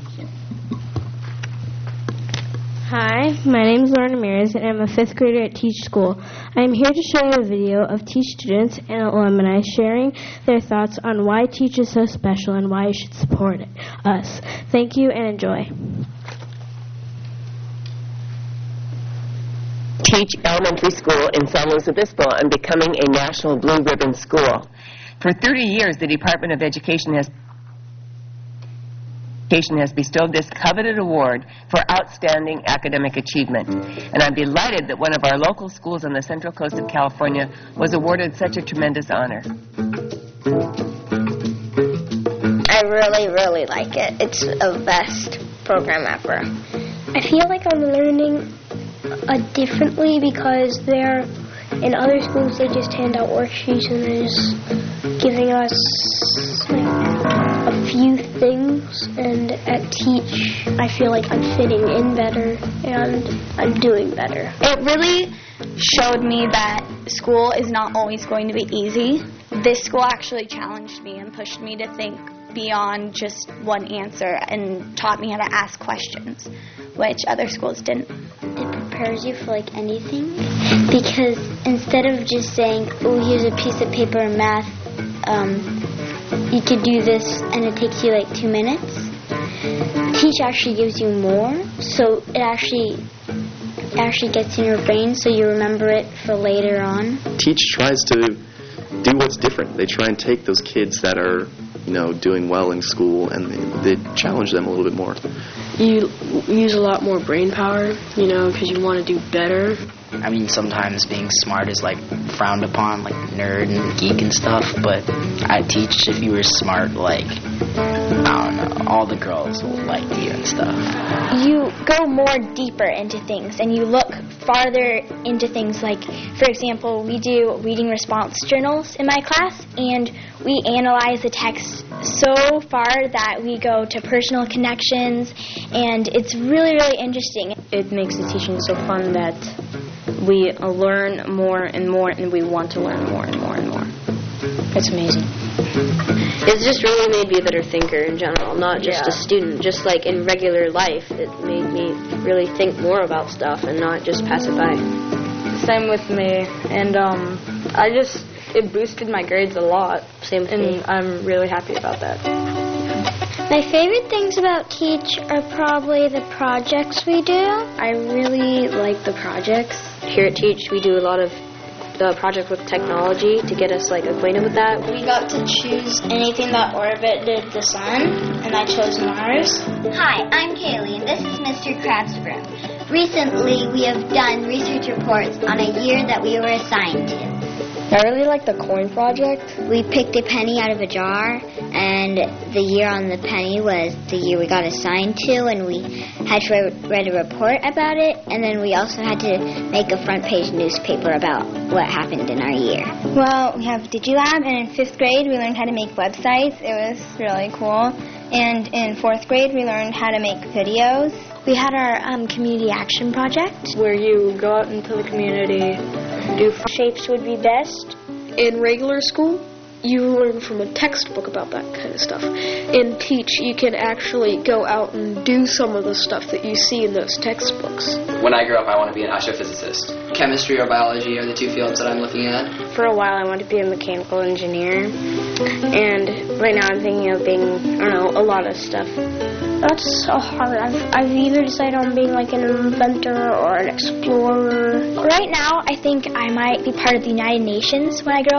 Hi, my name is Lauren Ramirez, and I'm a 5th grader at Teach School. I am here to show you a video of Teach students and alumni sharing their thoughts on why Teach is so special and why you should support us. Thank you and enjoy. Teach Elementary School in San Luis Obispo and becoming a National Blue Ribbon School. For 30 years, the Department of Education has bestowed this coveted award for outstanding academic achievement. And I'm delighted that one of our local schools on the Central Coast of California was awarded such a tremendous honor. I really, really like it. It's the best program ever. I feel like I'm learning differently because in other schools they just hand out worksheets and they're just giving us a few things, and at Teach I feel like I'm fitting in better and I'm doing better. It really showed me that school is not always going to be easy. This school actually challenged me and pushed me to think beyond just one answer and taught me how to ask questions, which other schools didn't. It prepares you for like anything, because instead of just saying, oh, here's a piece of paper in math, you could do this and it takes you like 2 minutes. Teach actually gives you more, so it actually gets in your brain so you remember it for later on. Teach tries to do what's different. They try and take those kids that are, doing well in school, and they challenge them a little bit more. You use a lot more brain power, because you want to do better. I mean, sometimes being smart is, frowned upon, nerd and geek and stuff, but at Teach, if you were smart, I don't know, all the girls will like you and stuff. You go more deeper into things, and you look farther into things. For example, we do reading response journals in my class, and we analyze the text so far that we go to personal connections, and it's really, really interesting. It makes the teaching so fun that we learn more and more, and we want to learn more and more and more. It's amazing. It's just really made me a better thinker in general, not just a student. Just in regular life, it made me really think more about stuff and not just pass it by. Same with me, and it boosted my grades a lot. Same with me. And I'm really happy about that. My favorite things about Teach are probably the projects we do. I really like the projects. Here at Teach, we do a lot of the project with technology to get us acquainted with that. We got to choose anything that orbited the sun, and I chose Mars. Hi, I'm Kaylee, and this is Mr. Krabs' room. Recently, we have done research reports on a year that we were assigned to. I really like the coin project. We picked a penny out of a jar, and the year on the penny was the year we got assigned to, and we had to write a report about it, and then we also had to make a front-page newspaper about what happened in our year. Well, we have DigiLab, and in 5th grade we learned how to make websites. It was really cool. And in 4th grade we learned how to make videos. We had our community action project, where you go out into the community, do shapes would be best. In regular school, you learn from a textbook about that kind of stuff. In Teach, you can actually go out and do some of the stuff that you see in those textbooks. When I grow up, I want to be an astrophysicist. Chemistry or biology are the two fields that I'm looking at. For a while, I wanted to be a mechanical engineer. And right now, I'm thinking of being, a lot of stuff. That's so hard. I've either decided on being an inventor or an explorer. Right now, I think I might be part of the United Nations when I grow up.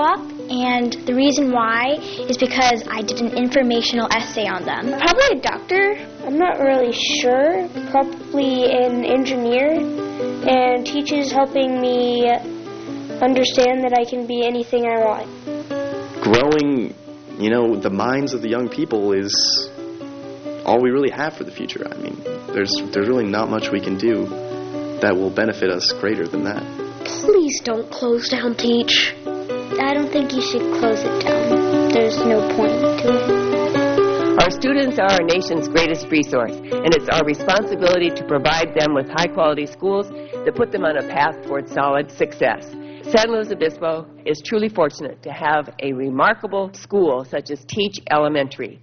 and the reason why is because I did an informational essay on them. Probably a doctor. I'm not really sure. Probably an engineer. And Teach is helping me understand that I can be anything I want. Growing, the minds of the young people is all we really have for the future. I mean, there's really not much we can do that will benefit us greater than that. Please don't close down Teach. I don't think you should close it down. There's no point to it. Our students are our nation's greatest resource, and it's our responsibility to provide them with high-quality schools that put them on a path towards solid success. San Luis Obispo is truly fortunate to have a remarkable school such as Teach Elementary.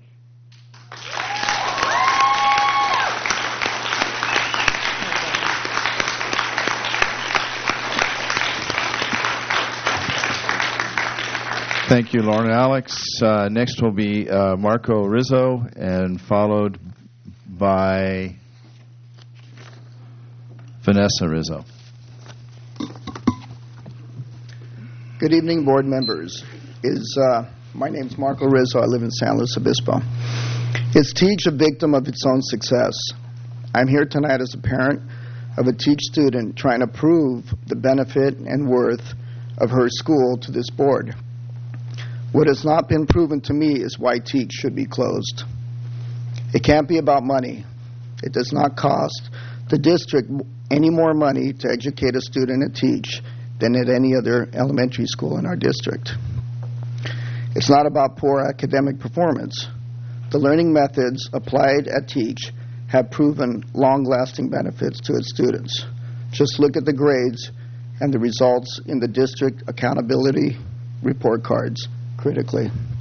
Thank you, Lauren and Alex. Next will be Marco Rizzo, and followed by Vanessa Rizzo. Good evening, board members. My name's Marco Rizzo. I live in San Luis Obispo. Is Teach a victim of its own success? I'm here tonight as a parent of a Teach student trying to prove the benefit and worth of her school to this board. What has not been proven to me is why Teach should be closed. It can't be about money. It does not cost the district any more money to educate a student at Teach than at any other elementary school in our district. It's not about poor academic performance. The learning methods applied at Teach have proven long-lasting benefits to its students. Just look at the grades and the results in the district accountability report cards critically.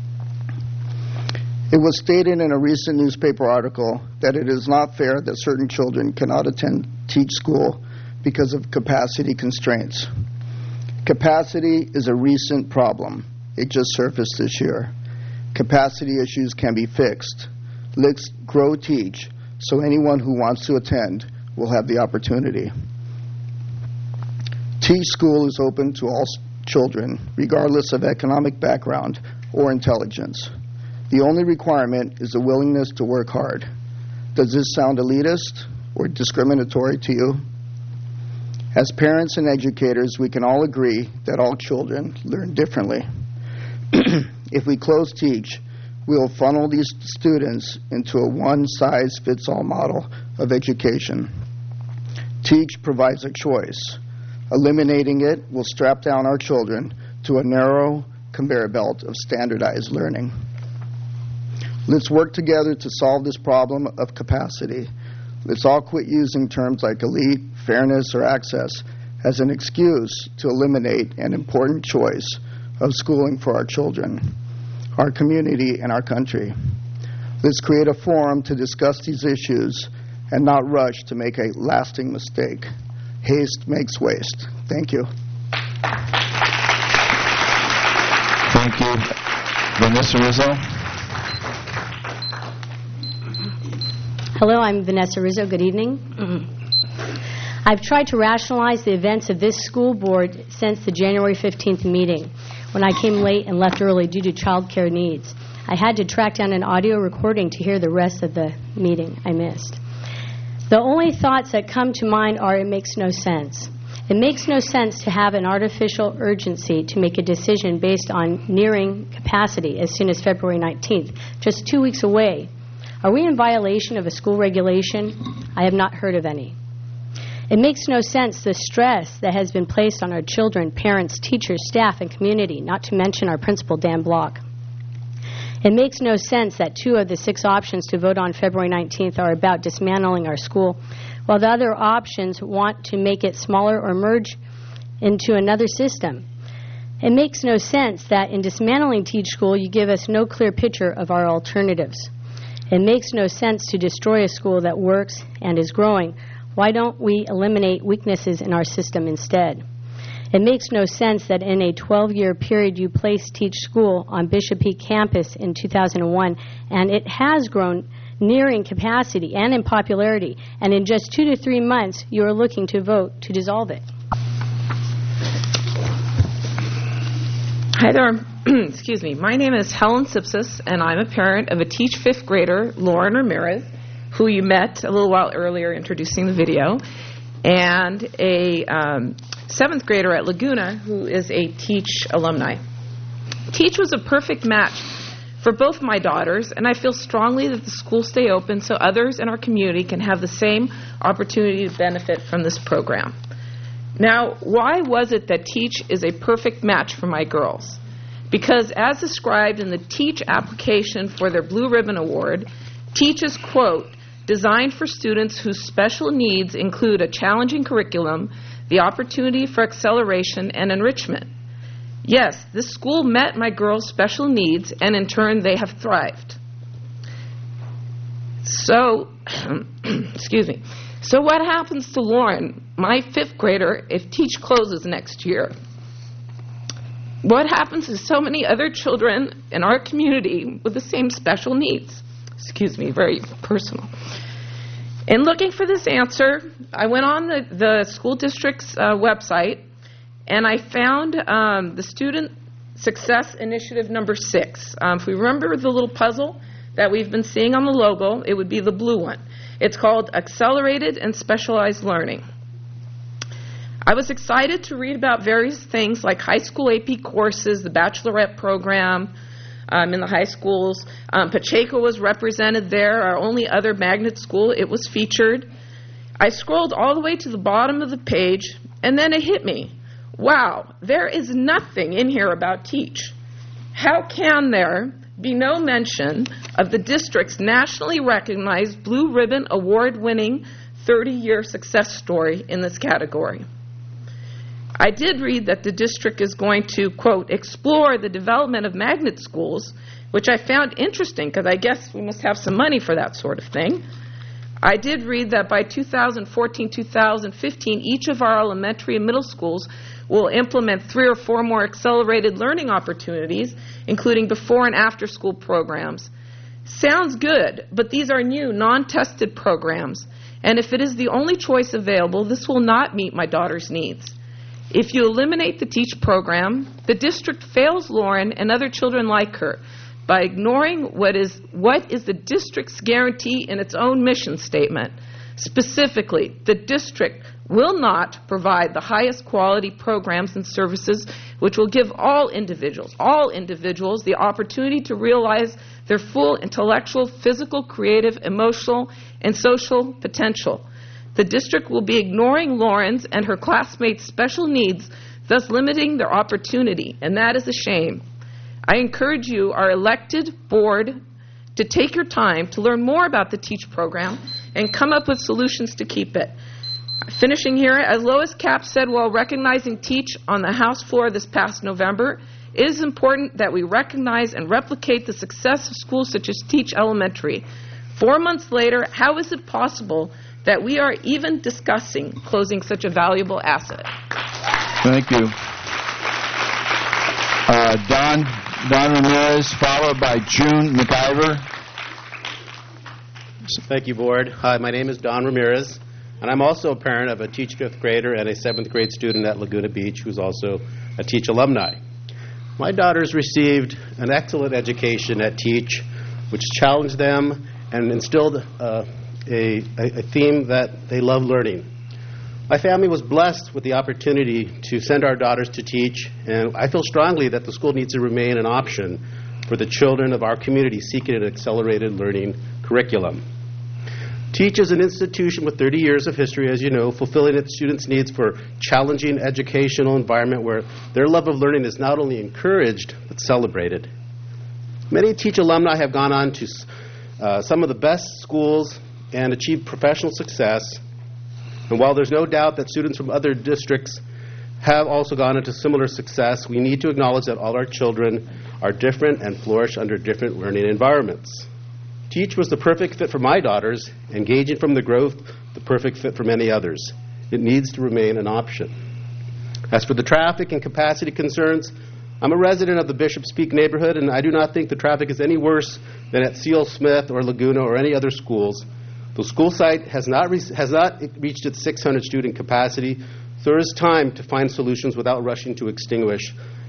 It was stated in a recent newspaper article that it is not fair that certain children cannot attend Teach school because of capacity constraints. Capacity is a recent problem. It just surfaced this year. Capacity issues can be fixed. Let's grow Teach so anyone who wants to attend will have the opportunity. Teach school is open to all children, regardless of economic background or intelligence. The only requirement is a willingness to work hard. Does this sound elitist or discriminatory to you? As parents and educators, we can all agree that all children learn differently. If we close Teach, we will funnel these students into a one-size-fits-all model of education. Teach provides a choice. Eliminating it will strap down our children to a narrow conveyor belt of standardized learning. Let's work together to solve this problem of capacity. Let's all quit using terms like elite, fairness, or access as an excuse to eliminate an important choice of schooling for our children, our community, and our country. Let's create a forum to discuss these issues and not rush to make a lasting mistake. Haste makes waste. Thank you. Thank you. Vanessa Rizzo. Hello, I'm Vanessa Rizzo. Good evening. I've tried to rationalize the events of this school board since the January 15th meeting, when I came late and left early due to child care needs. I had to track down an audio recording to hear the rest of the meeting I missed. The only thoughts that come to mind are it makes no sense. It makes no sense to have an artificial urgency to make a decision based on nearing capacity as soon as February 19th, just 2 weeks away. Are we in violation of a school regulation? I have not heard of any. It makes no sense the stress that has been placed on our children, parents, teachers, staff, and community, not to mention our principal, Dan Block. It makes no sense that 2 of the 6 options to vote on February 19th are about dismantling our school, while the other options want to make it smaller or merge into another system. It makes no sense that in dismantling Teach School, you give us no clear picture of our alternatives. It makes no sense to destroy a school that works and is growing. Why don't we eliminate weaknesses in our system instead? It makes no sense that in a 12-year period you placed Teach School on Bishop Peak campus in 2001, and it has grown nearing capacity and in popularity, and in just 2 to 3 months you are looking to vote to dissolve it. Hi there, excuse me. My name is Helen Sipsis, and I'm a parent of a Teach 5th grader, Lauren Ramirez, who you met a little while earlier introducing the video, and a 7th grader at Laguna, who is a Teach alumni. Teach was a perfect match for both my daughters, and I feel strongly that the schools stay open so others in our community can have the same opportunity to benefit from this program. Now, why was it that Teach is a perfect match for my girls? Because as described in the Teach application for their Blue Ribbon Award, Teach is, quote, designed for students whose special needs include a challenging curriculum, the opportunity for acceleration and enrichment. Yes, this school met my girls' special needs, and in turn, they have thrived. So, excuse me. So what happens to Lauren, my 5th grader, if Teach closes next year? What happens to so many other children in our community with the same special needs? Excuse me, very personal. In looking for this answer, I went on the school district's website, and I found the Student Success Initiative number 6. If we remember the little puzzle that we've been seeing on the logo, it would be the blue one. It's called Accelerated and Specialized Learning. I was excited to read about various things like high school AP courses, the bachelorette program in the high schools. Pacheco was represented there, our only other magnet school. It was featured. I scrolled all the way to the bottom of the page, and then it hit me. Wow, there is nothing in here about Teach. How can there be no mention of the district's nationally recognized Blue Ribbon Award-winning 30-year success story in this category? I did read that the district is going to, quote, explore the development of magnet schools, which I found interesting because I guess we must have some money for that sort of thing. I did read that by 2014-2015, each of our elementary and middle schools will implement 3 or 4 more accelerated learning opportunities, including before and after school programs. Sounds good, but these are new, non-tested programs, and if it is the only choice available, this will not meet my daughter's needs. If you eliminate the Teach program, the district fails Lauren and other children like her by ignoring what is the district's guarantee in its own mission statement. Specifically, the district will not provide the highest quality programs and services which will give all individuals the opportunity to realize their full intellectual, physical, creative, emotional, and social potential. The district will be ignoring Lauren's and her classmates' special needs, thus limiting their opportunity, and that is a shame. I encourage you, our elected board, to take your time to learn more about the Teach program and come up with solutions to keep it. Finishing here, as Lois Capps said while recognizing Teach on the House floor this past November, it is important that we recognize and replicate the success of schools such as Teach Elementary. 4 months later, how is it possible that we are even discussing closing such a valuable asset? Thank you. Don Ramirez, followed by June McIver. Thank you, Board. Hi, my name is Don Ramirez, and I'm also a parent of a Teach 5th grader and a 7th grade student at Laguna Beach who's also a Teach alumni. My daughters received an excellent education at Teach, which challenged them and instilled a theme that they love learning. My family was blessed with the opportunity to send our daughters to Teach, and I feel strongly that the school needs to remain an option for the children of our community seeking an accelerated learning curriculum. Teach is an institution with 30 years of history, as you know, fulfilling its students' needs for challenging educational environment where their love of learning is not only encouraged but celebrated. Many Teach alumni have gone on to some of the best schools and achieved professional success. And while there's no doubt that students from other districts have also gone into similar success, we need to acknowledge that all our children are different and flourish under different learning environments. Teach was the perfect fit for my daughters, engaging from the growth, the perfect fit for many others. It needs to remain an option. As for the traffic and capacity concerns, I'm a resident of the Bishop's Peak neighborhood, and I do not think the traffic is any worse than at C.L. Smith or Laguna or any other schools. The school site has not reached its 600 student capacity, so there is time to find solutions without rushing to extinguish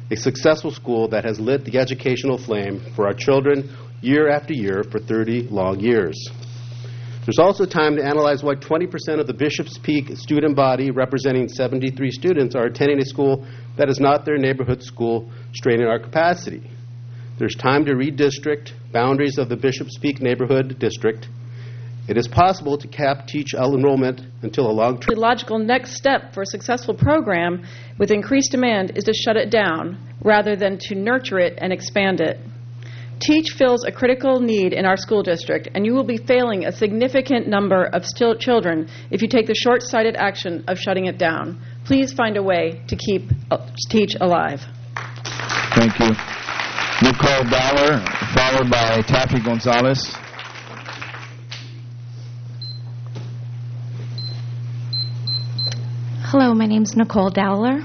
a successful school that has lit the educational flame for our children year after year for 30 long years. There's also time to analyze why 20% of the Bishop's Peak student body, representing 73 students, are attending a school that is not their neighborhood school, straining our capacity. There's time to redistrict boundaries of the Bishop's Peak neighborhood district. It is possible to cap teach enrollment until a long-term... The logical next step for a successful program with increased demand is to shut it down rather than to nurture it and expand it. Teach fills a critical need in our school district, and you will be failing a significant number of children if you take the short-sighted action of shutting it down. Please find a way to keep Teach alive. Thank you. Nicole Dowler, followed by Taffy Gonzalez. Hello, my name's Nicole Dowler.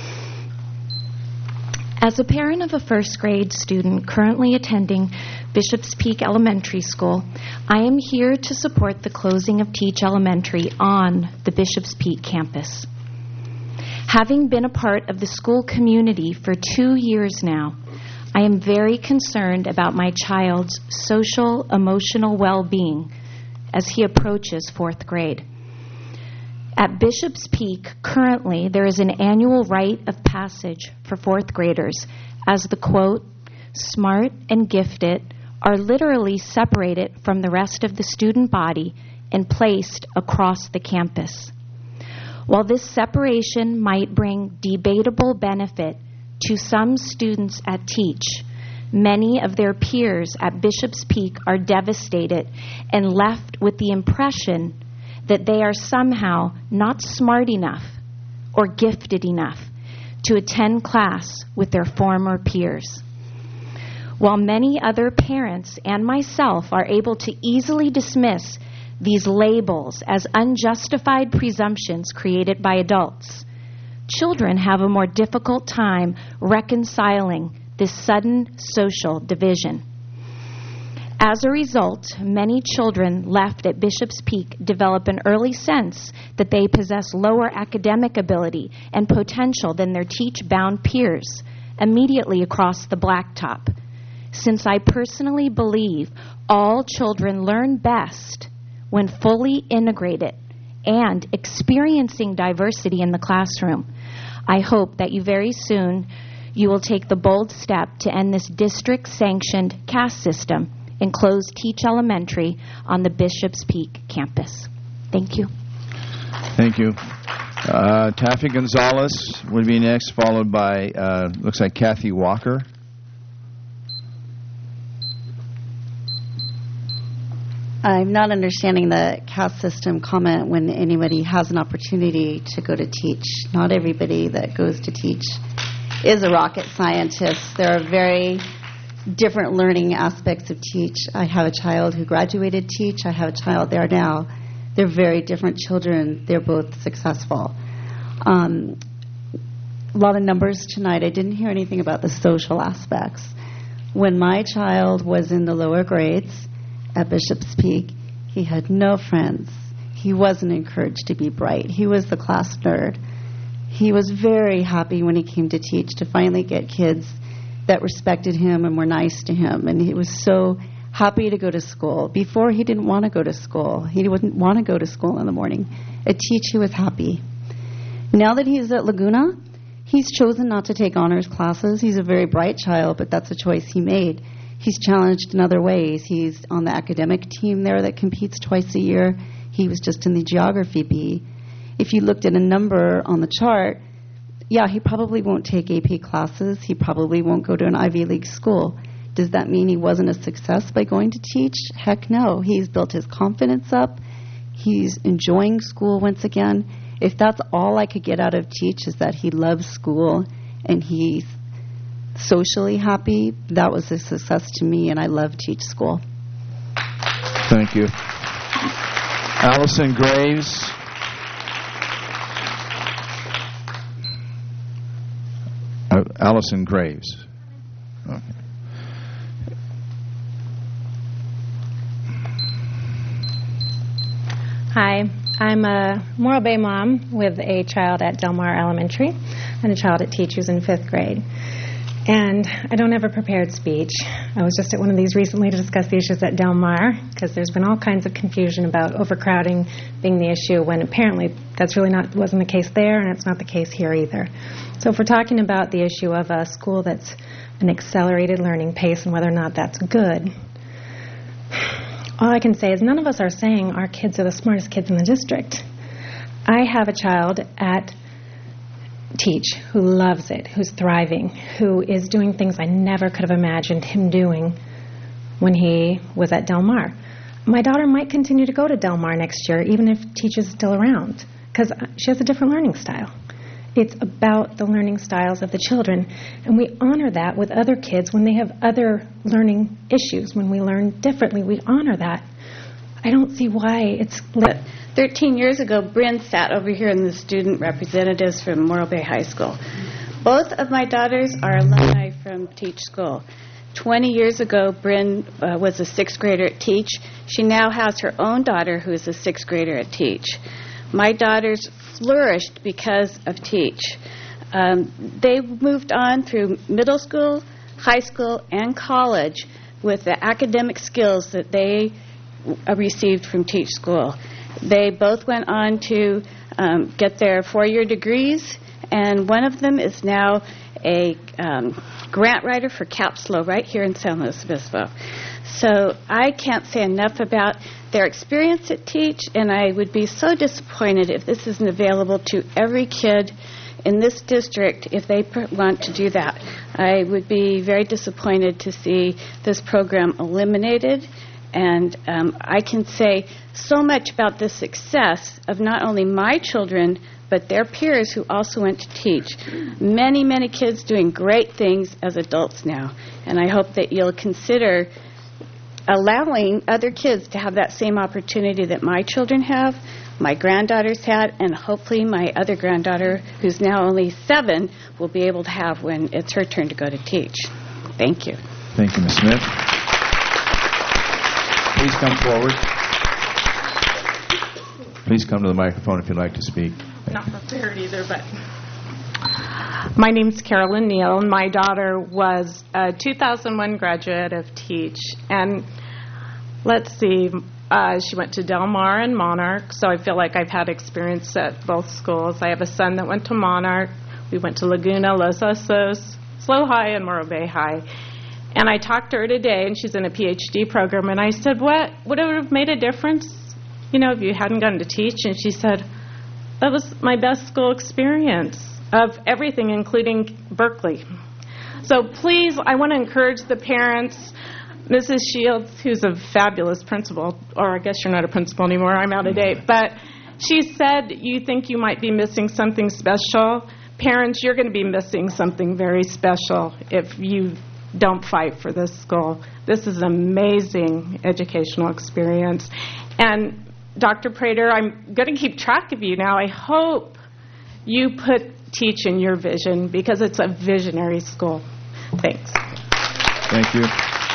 As a parent of a first grade student currently attending Bishop's Peak Elementary School, I am here to support the closing of Teach Elementary on the Bishop's Peak campus. Having been a part of the school community for 2 years now, I am very concerned about my child's social, emotional well-being as he approaches 4th grade. At Bishop's Peak, currently, there is an annual rite of passage for 4th graders as the, quote, smart and gifted are literally separated from the rest of the student body and placed across the campus. While this separation might bring debatable benefit to some students at Teach, many of their peers at Bishop's Peak are devastated and left with the impression that they are somehow not smart enough or gifted enough to attend class with their former peers. While many other parents and myself are able to easily dismiss these labels as unjustified presumptions created by adults, children have a more difficult time reconciling this sudden social division. As a result, many children left at Bishop's Peak develop an early sense that they possess lower academic ability and potential than their Teach-bound peers immediately across the blacktop. Since I personally believe all children learn best when fully integrated and experiencing diversity in the classroom, I hope that very soon you will take the bold step to end this district-sanctioned caste system and close Teach Elementary on the Bishop's Peak campus. Thank you. Thank you. Taffy Gonzalez would be next, followed by, looks like Kathy Walker. I'm not understanding the caste system comment when anybody has an opportunity to go to Teach. Not everybody that goes to Teach is a rocket scientist. There are very different learning aspects of Teach. I have a child who graduated Teach. I have a child there now. They're very different children. They're both successful. A lot of numbers tonight. I didn't hear anything about the social aspects. When my child was in the lower grades at Bishop's Peak, he had no friends. He wasn't encouraged to be bright. He was the class nerd. He was very happy when he came to Teach to finally get kids that respected him and were nice to him. And he was so happy to go to school. Before, he didn't want to go to school. He wouldn't want to go to school in the morning. At Teach, he was happy. Now that he's at Laguna, he's chosen not to take honors classes. He's a very bright child, but that's a choice he made. He's challenged in other ways. He's on the academic team there that competes twice a year. He was just in the geography bee. If you looked at a number on the chart, yeah, he probably won't take AP classes. He probably won't go to an Ivy League school. Does that mean he wasn't a success by going to Teach? Heck no. He's built his confidence up. He's enjoying school once again. If that's all I could get out of Teach is that he loves school and he's socially happy, that was a success to me, and I love Teach school. Thank you. Allison Graves. Allison Graves. Okay. Hi, I'm a Morro Bay mom with a child at Del Mar Elementary and a child at Teach who's in 5th grade. And I don't have a prepared speech. I was just at one of these recently to discuss the issues at Del Mar, because there's been all kinds of confusion about overcrowding being the issue, when apparently that's really wasn't the case there, and it's not the case here either. So if we're talking about the issue of a school that's an accelerated learning pace and whether or not that's good, all I can say is none of us are saying our kids are the smartest kids in the district. I have a child at Teach who loves it, who's thriving, who is doing things I never could have imagined him doing when he was at Del Mar. My daughter might continue to go to Del Mar next year, even if Teach is still around, because she has a different learning style. It's about the learning styles of the children, and we honor that with other kids when they have other learning issues. When we learn differently, we honor that. I don't see why it's... 13 years ago, Bryn sat over here in the student representatives from Morro Bay High School. Both of my daughters are alumni from Teach School. 20 years ago, Bryn was a sixth grader at Teach. She now has her own daughter who is a sixth grader at Teach. My daughters flourished because of Teach. They moved on through middle school, high school, and college with the academic skills that they received from Teach School. They both went on to get their four-year degrees, and one of them is now a grant writer for CAPSLO right here in San Luis Obispo. So I can't say enough about their experience at Teach, and I would be so disappointed if this isn't available to every kid in this district if they want to do that. I would be very disappointed to see this program eliminated. And I can say so much about the success of not only my children, but their peers who also went to Teach. Many, many kids doing great things as adults now. And I hope that you'll consider allowing other kids to have that same opportunity that my children have, my granddaughters had, and hopefully my other granddaughter, who's now only 7, will be able to have when it's her turn to go to Teach. Thank you. Thank you, Ms. Smith. Please come forward. Please come to the microphone if you'd like to speak. Not prepared either, but... My name's Carolyn Neal. My daughter was a 2001 graduate of Teach. And let's see, she went to Del Mar and Monarch, so I feel like I've had experience at both schools. I have a son that went to Monarch. We went to Laguna, Los Osos, SLO High, and Morro Bay High. And I talked to her today, and she's in a PhD program, and I said, what would have made a difference, if you hadn't gone to Teach? And she said, that was my best school experience of everything, including Berkeley. So please, I want to encourage the parents. Mrs. Shields, who's a fabulous principal, or I guess you're not a principal anymore, I'm out of date, but she said you think you might be missing something special. Parents, you're going to be missing something very special if you don't fight for this school. This is an amazing educational experience. And Dr. Prater, I'm going to keep track of you now. I hope you put Teach in your vision, because it's a visionary school. Thanks. Thank you.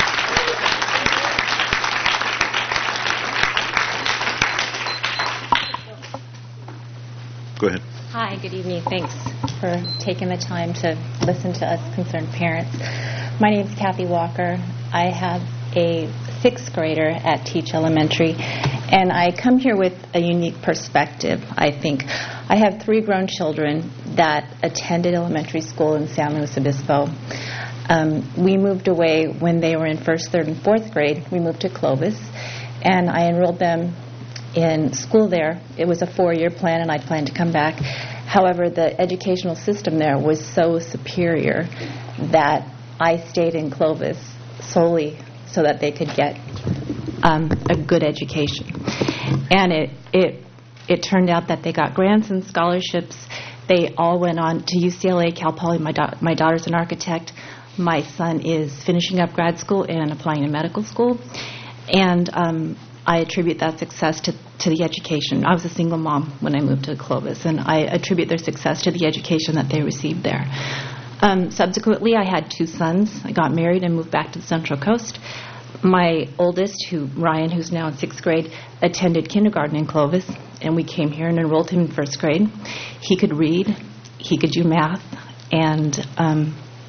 Go ahead. Hi, good evening. Thanks for taking the time to listen to us concerned parents. My name is Kathy Walker. I have a sixth grader at Teach Elementary, and I come here with a unique perspective, I think. I have 3 grown children that attended elementary school in San Luis Obispo. We moved away when they were in 1st, 3rd, and 4th grade. We moved to Clovis, and I enrolled them in school there. It was a 4-year plan, and I planned to come back. However, the educational system there was so superior that I stayed in Clovis solely so that they could get a good education. And it turned out that they got grants and scholarships. They all went on to UCLA, Cal Poly. My daughter's an architect. My son is finishing up grad school and applying to medical school. And I attribute that success to the education. I was a single mom when I moved to Clovis, and I attribute their success to the education that they received there. Subsequently, I had 2 sons. I got married and moved back to the Central Coast. My oldest, Ryan, who's now in 6th grade, attended kindergarten in Clovis, and we came here and enrolled him in 1st grade. He could read, he could do math, and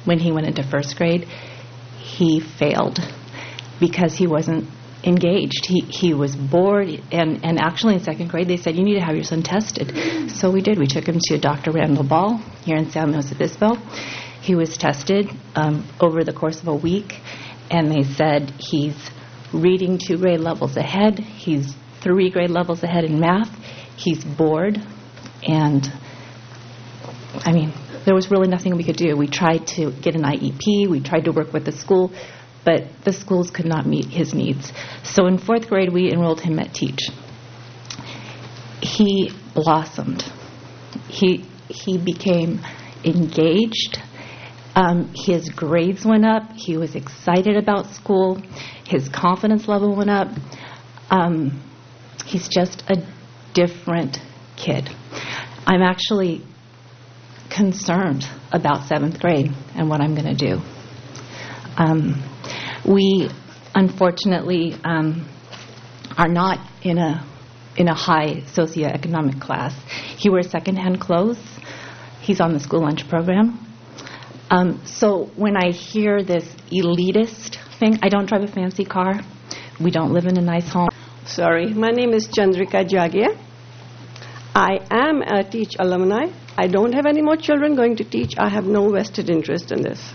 when he went into first grade, he failed because he wasn't engaged. He was bored, and actually in second grade they said, you need to have your son tested. So we did. We took him to Dr. Randall Ball here in San Luis Obispo. He was tested over the course of a week, and they said he's reading 2 grade levels ahead. He's 3 grade levels ahead in math. He's bored, and I mean, there was really nothing we could do. We tried to get an IEP. We tried to work with the school, but the schools could not meet his needs. So in 4th grade, we enrolled him at Teach. He blossomed. He became engaged. His grades went up. He was excited about school. His confidence level went up. He's just a different kid. I'm actually concerned about 7th grade and what I'm going to do. We, unfortunately, are not in a high socioeconomic class. He wears secondhand clothes. He's on the school lunch program. So when I hear this elitist thing, I don't drive a fancy car. We don't live in a nice home. Sorry, my name is Chandrika Jagia. I am a Teach alumni. I don't have any more children going to Teach. I have no vested interest in this.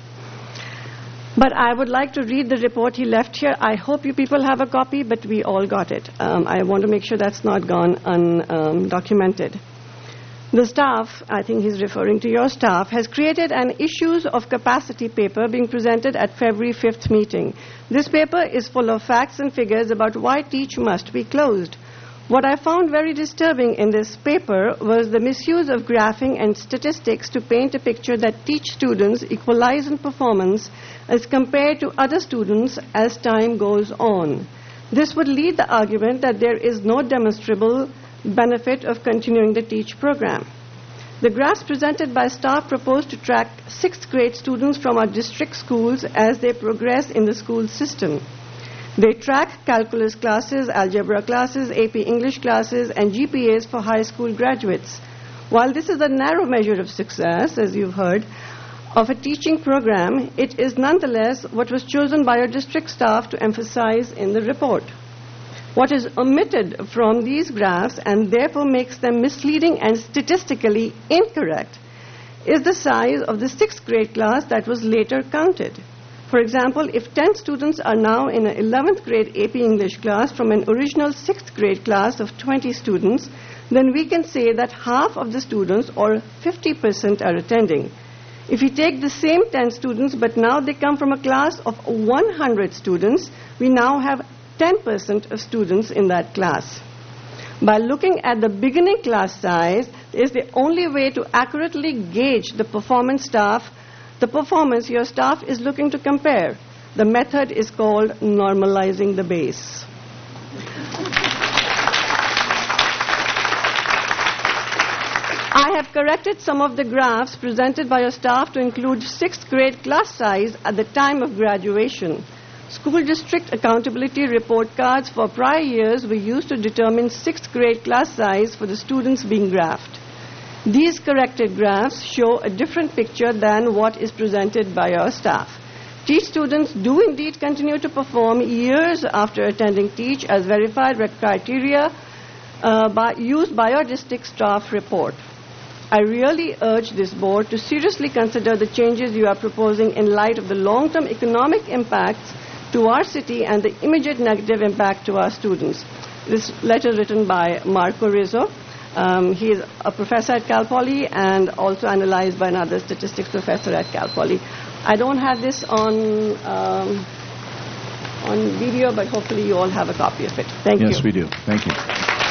But I would like to read the report he left here. I hope you people have a copy, but we all got it. I want to make sure that's not gone undocumented. The staff, I think he's referring to your staff, has created an issues of capacity paper being presented at February 5th meeting. This paper is full of facts and figures about why Teach must be closed. What I found very disturbing in this paper was the misuse of graphing and statistics to paint a picture that Teach students equalize in performance as compared to other students as time goes on. This would lead the argument that there is no demonstrable benefit of continuing the Teach program. The graphs presented by staff propose to track 6th grade students from our district schools as they progress in the school system. They track calculus classes, algebra classes, AP English classes, and GPAs for high school graduates. While this is a narrow measure of success, as you've heard, of a teaching program, it is nonetheless what was chosen by our district staff to emphasize in the report. What is omitted from these graphs and therefore makes them misleading and statistically incorrect is the size of the 6th grade class that was later counted. For example, if 10 students are now in an 11th grade AP English class from an original 6th grade class of 20 students, then we can say that half of the students, or 50%, are attending. If we take the same 10 students, but now they come from a class of 100 students, we now have 10% of students in that class. By looking at the beginning class size is the only way to accurately gauge the performance your staff is looking to compare. The method is called normalizing the base. I have corrected some of the graphs presented by your staff to include 6th grade class size at the time of graduation. School district accountability report cards for prior years were used to determine 6th grade class size for the students being graphed. These corrected graphs show a different picture than what is presented by our staff. Teach students do indeed continue to perform years after attending Teach as verified criteria used by our district staff report. I really urge this board to seriously consider the changes you are proposing in light of the long-term economic impacts to our city and the immediate negative impact to our students. This letter is written by Marco Rizzo. He is a professor at Cal Poly and also analyzed by another statistics professor at Cal Poly. I don't have this on video, but hopefully you all have a copy of it. Thank you. Yes, we do. Thank you.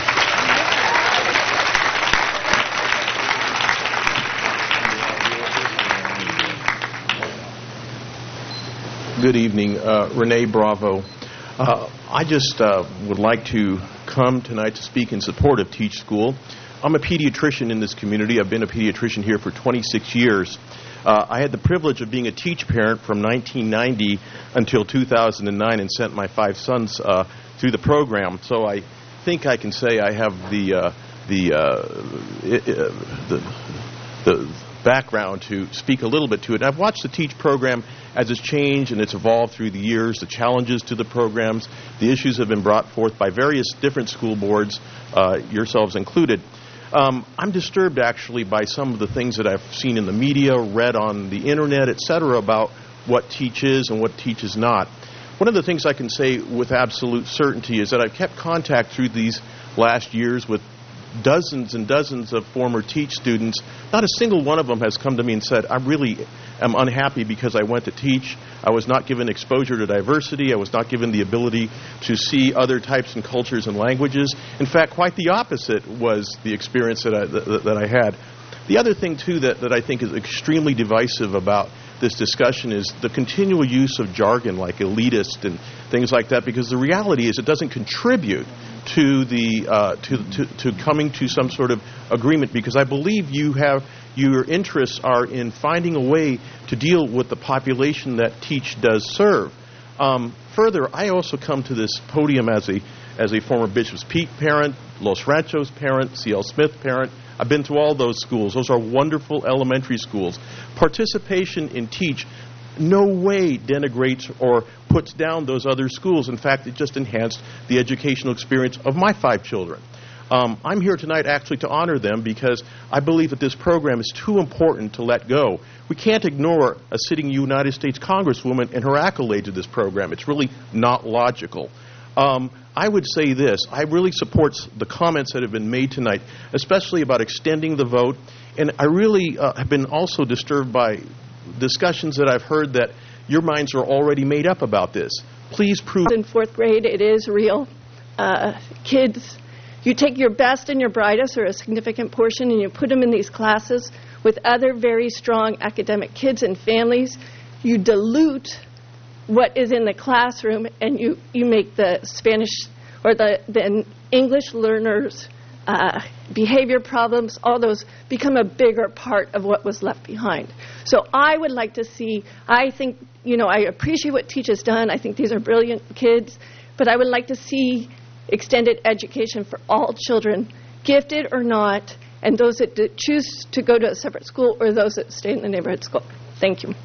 Good evening, Renee Bravo. I just would like to come tonight to speak in support of Teach School. I'm a pediatrician in this community. I've been a pediatrician here for 26 years. I had the privilege of being a Teach parent from 1990 until 2009 and sent my 5 sons through the program. So I think I can say I have the background to speak a little bit to it. And I've watched the TEACH program as it's changed and it's evolved through the years, the challenges to the programs, the issues have been brought forth by various different school boards, yourselves included. I'm disturbed, actually, by some of the things that I've seen in the media, read on the Internet, etc., about what TEACH is and what TEACH is not. One of the things I can say with absolute certainty is that I've kept contact through these last years with dozens and dozens of former TEACH students. Not a single one of them has come to me and said, I really am unhappy because I went to TEACH. I was not given exposure to diversity. I was not given the ability to see other types and cultures and languages. In fact, quite the opposite was the experience that I had. The other thing, too, that I think is extremely divisive about this discussion is the continual use of jargon like elitist and things like that, because the reality is it doesn't contribute to the to coming to some sort of agreement, because I believe your interests are in finding a way to deal with the population that TEACH does serve. Further, I also come to this podium as a former Bishop's Peak parent, Los Ranchos parent, C.L. Smith parent. I've been to all those schools. Those are wonderful elementary schools. Participation in TEACH no way denigrates or puts down those other schools. In fact, it just enhanced the educational experience of my 5 children. I'm here tonight actually to honor them because I believe that this program is too important to let go. We can't ignore a sitting United States Congresswoman and her accolades of this program. It's really not logical. I would say this. I really support the comments that have been made tonight, especially about extending the vote. And I really have been also disturbed by discussions that I've heard that your minds are already made up about this. Please prove. In 4th grade, it is real. Kids, you take your best and your brightest, or a significant portion, and you put them in these classes with other very strong academic kids and families. You dilute what is in the classroom, and you make the Spanish or the English learners' behavior problems, all those become a bigger part of what was left behind. So I would like to see, I think, I appreciate what TEACH has done. I think these are brilliant kids, but I would like to see extended education for all children, gifted or not, and those that choose to go to a separate school or those that stay in the neighborhood school. Thank you.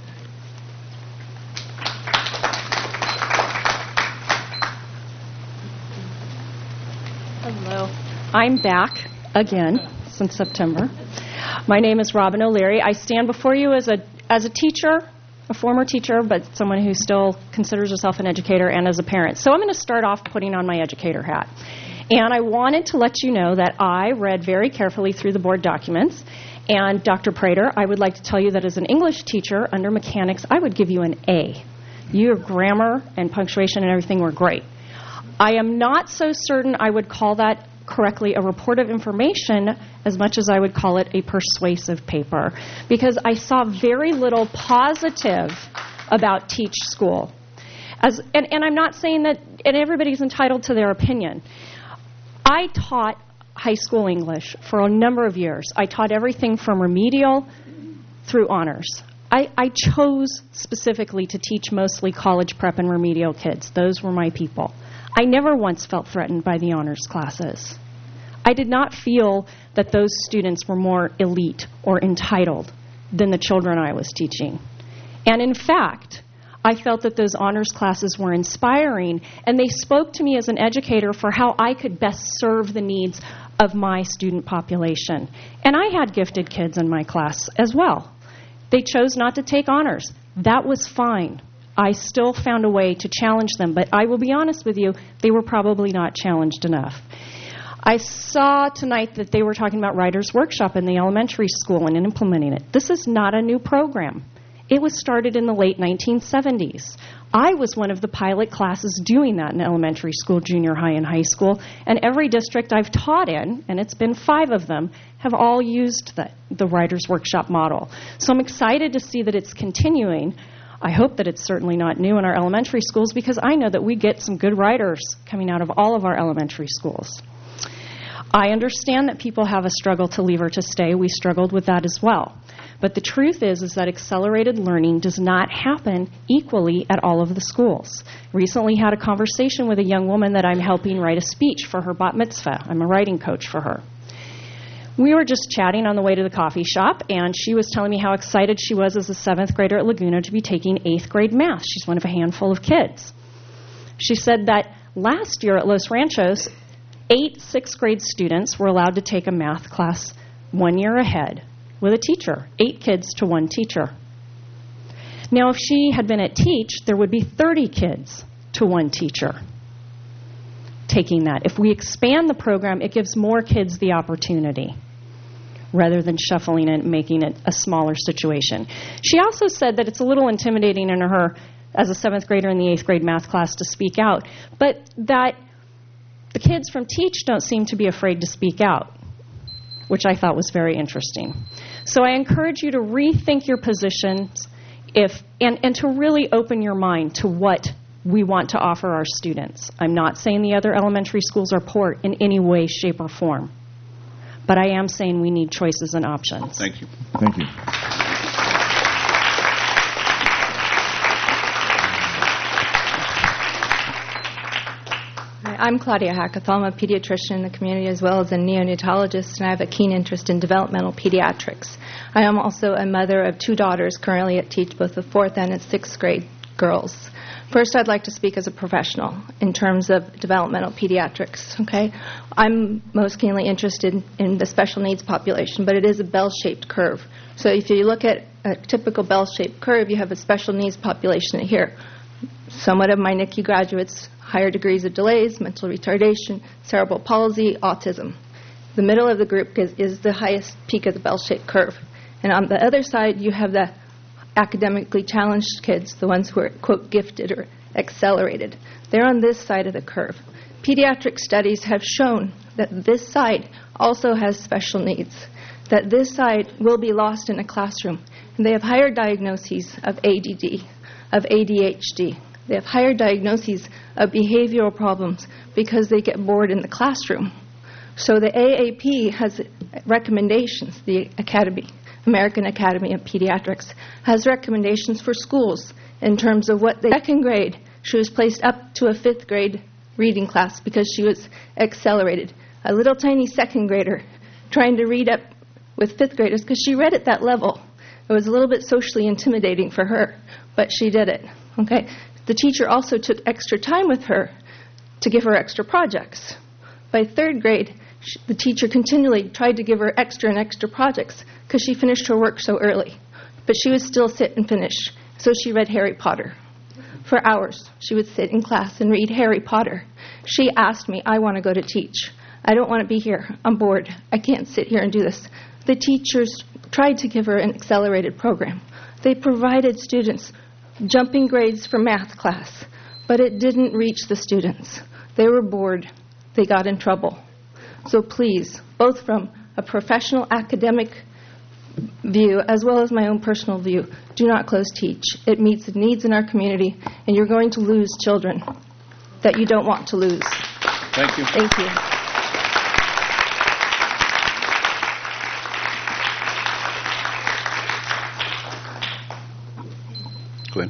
Hello. I'm back again since September. My name is Robin O'Leary. I stand before you as a teacher, a former teacher, but someone who still considers herself an educator, and as a parent. So I'm going to start off putting on my educator hat. And I wanted to let you know that I read very carefully through the board documents. And Dr. Prater, I would like to tell you that as an English teacher under mechanics, I would give you an A. Your grammar and punctuation and everything were great. I am not so certain I would call that correctly a report of information as much as I would call it a persuasive paper, because I saw very little positive about TEACH School. And I'm not saying that, and everybody's entitled to their opinion. I taught high school English for a number of years. I taught everything from remedial through honors. I chose specifically to teach mostly college prep and remedial kids. Those were my people. I never once felt threatened by the honors classes. I did not feel that those students were more elite or entitled than the children I was teaching. And in fact, I felt that those honors classes were inspiring, and they spoke to me as an educator for how I could best serve the needs of my student population. And I had gifted kids in my class as well. They chose not to take honors. That was fine. I still found a way to challenge them, but I will be honest with you, they were probably not challenged enough. I saw tonight that they were talking about Writer's Workshop in the elementary school and implementing it. This is not a new program. It was started in the late 1970s. I was one of the pilot classes doing that in elementary school, junior high, and high school, and every district I've taught in, and it's been 5 of them, have all used the Writer's Workshop model. So I'm excited to see that it's continuing. I hope that it's certainly not new in our elementary schools, because I know that we get some good writers coming out of all of our elementary schools. I understand that people have a struggle to leave or to stay. We struggled with that as well. But the truth is that accelerated learning does not happen equally at all of the schools. Recently had a conversation with a young woman that I'm helping write a speech for her bat mitzvah. I'm a writing coach for her. We were just chatting on the way to the coffee shop, and she was telling me how excited she was as a 7th grader at Laguna to be taking 8th grade math. She's one of a handful of kids. She said that last year at Los Ranchos, 8 6th grade students were allowed to take a math class 1 year ahead with a teacher, 8 kids to 1 teacher. Now, if she had been at Teach, there would be 30 kids to 1 teacher taking that. If we expand the program, it gives more kids the opportunity rather than shuffling it and making it a smaller situation. She also said that it's a little intimidating in her as a 7th grader in the 8th grade math class to speak out, but that the kids from Teach don't seem to be afraid to speak out, which I thought was very interesting. So I encourage you to rethink your positions and to really open your mind to what we want to offer our students. I'm not saying the other elementary schools are poor in any way, shape, or form, but I am saying we need choices and options. Thank you. Thank you. I'm Claudia Hackathall. I'm a pediatrician in the community as well as a neonatologist, and I have a keen interest in developmental pediatrics. I am also a mother of 2 daughters currently at Teach, both the 4th and 6th grade girls. First, I'd like to speak as a professional in terms of developmental pediatrics. Okay, I'm most keenly interested in the special needs population, but it is a bell-shaped curve. So if you look at a typical bell-shaped curve, you have a special needs population here. Somewhat of my NICU graduates, higher degrees of delays, mental retardation, cerebral palsy, autism. The middle of the group is the highest peak of the bell-shaped curve. And on the other side, you have the academically challenged kids, the ones who are, quote, gifted or accelerated. They're on this side of the curve. Pediatric studies have shown that this side also has special needs, that this side will be lost in a classroom. And they have higher diagnoses of ADD, of ADHD. They have higher diagnoses of behavioral problems because they get bored in the classroom. So the AAP has recommendations, the Academy, American Academy of Pediatrics, has recommendations for schools in terms of what the 2nd grade, she was placed up to a 5th grade reading class because she was accelerated. A little tiny 2nd grader trying to read up with 5th graders because she read at that level. It was a little bit socially intimidating for her, but she did it. Okay. The teacher also took extra time with her to give her extra projects. By 3rd grade, the teacher continually tried to give her extra and extra projects because she finished her work so early. But she would still sit and finish. So she read Harry Potter. For hours, she would sit in class and read Harry Potter. She asked me, I want to go to Teach. I don't want to be here. I'm bored. I can't sit here and do this. The teachers tried to give her an accelerated program. They provided students jumping grades for math class, but it didn't reach the students. They were bored. They got in trouble. So please, both from a professional academic view as well as my own personal view, do not close Teach. It meets the needs in our community, and you're going to lose children that you don't want to lose. Thank you. Thank you. Glenn.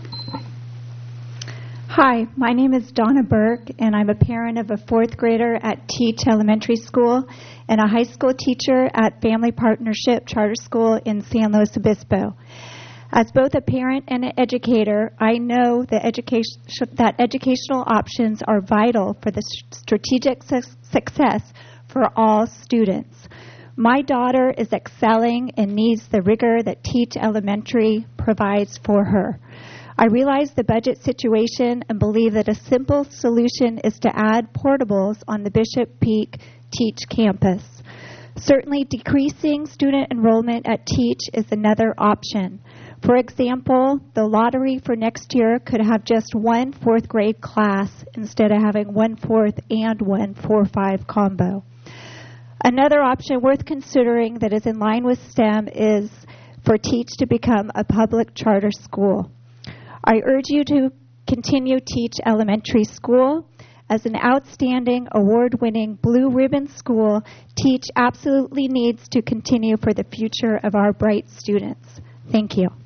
Hi, my name is Donna Burke, and I'm a parent of a 4th grader at Teach Elementary School and a high school teacher at Family Partnership Charter School in San Luis Obispo. As both a parent and an educator, I know that educational options are vital for the strategic success for all students. My daughter is excelling and needs the rigor that Teach Elementary provides for her. I realize the budget situation and believe that a simple solution is to add portables on the Bishop Peak Teach campus. Certainly, decreasing student enrollment at Teach is another option. For example, the lottery for next year could have just 1 4th grade class instead of having 1 4th and 1 4-5 combo. Another option worth considering that is in line with STEM is for Teach to become a public charter school. I urge you to continue Teach Elementary School. As an outstanding, award-winning Blue Ribbon school, Teach absolutely needs to continue for the future of our bright students. Thank you.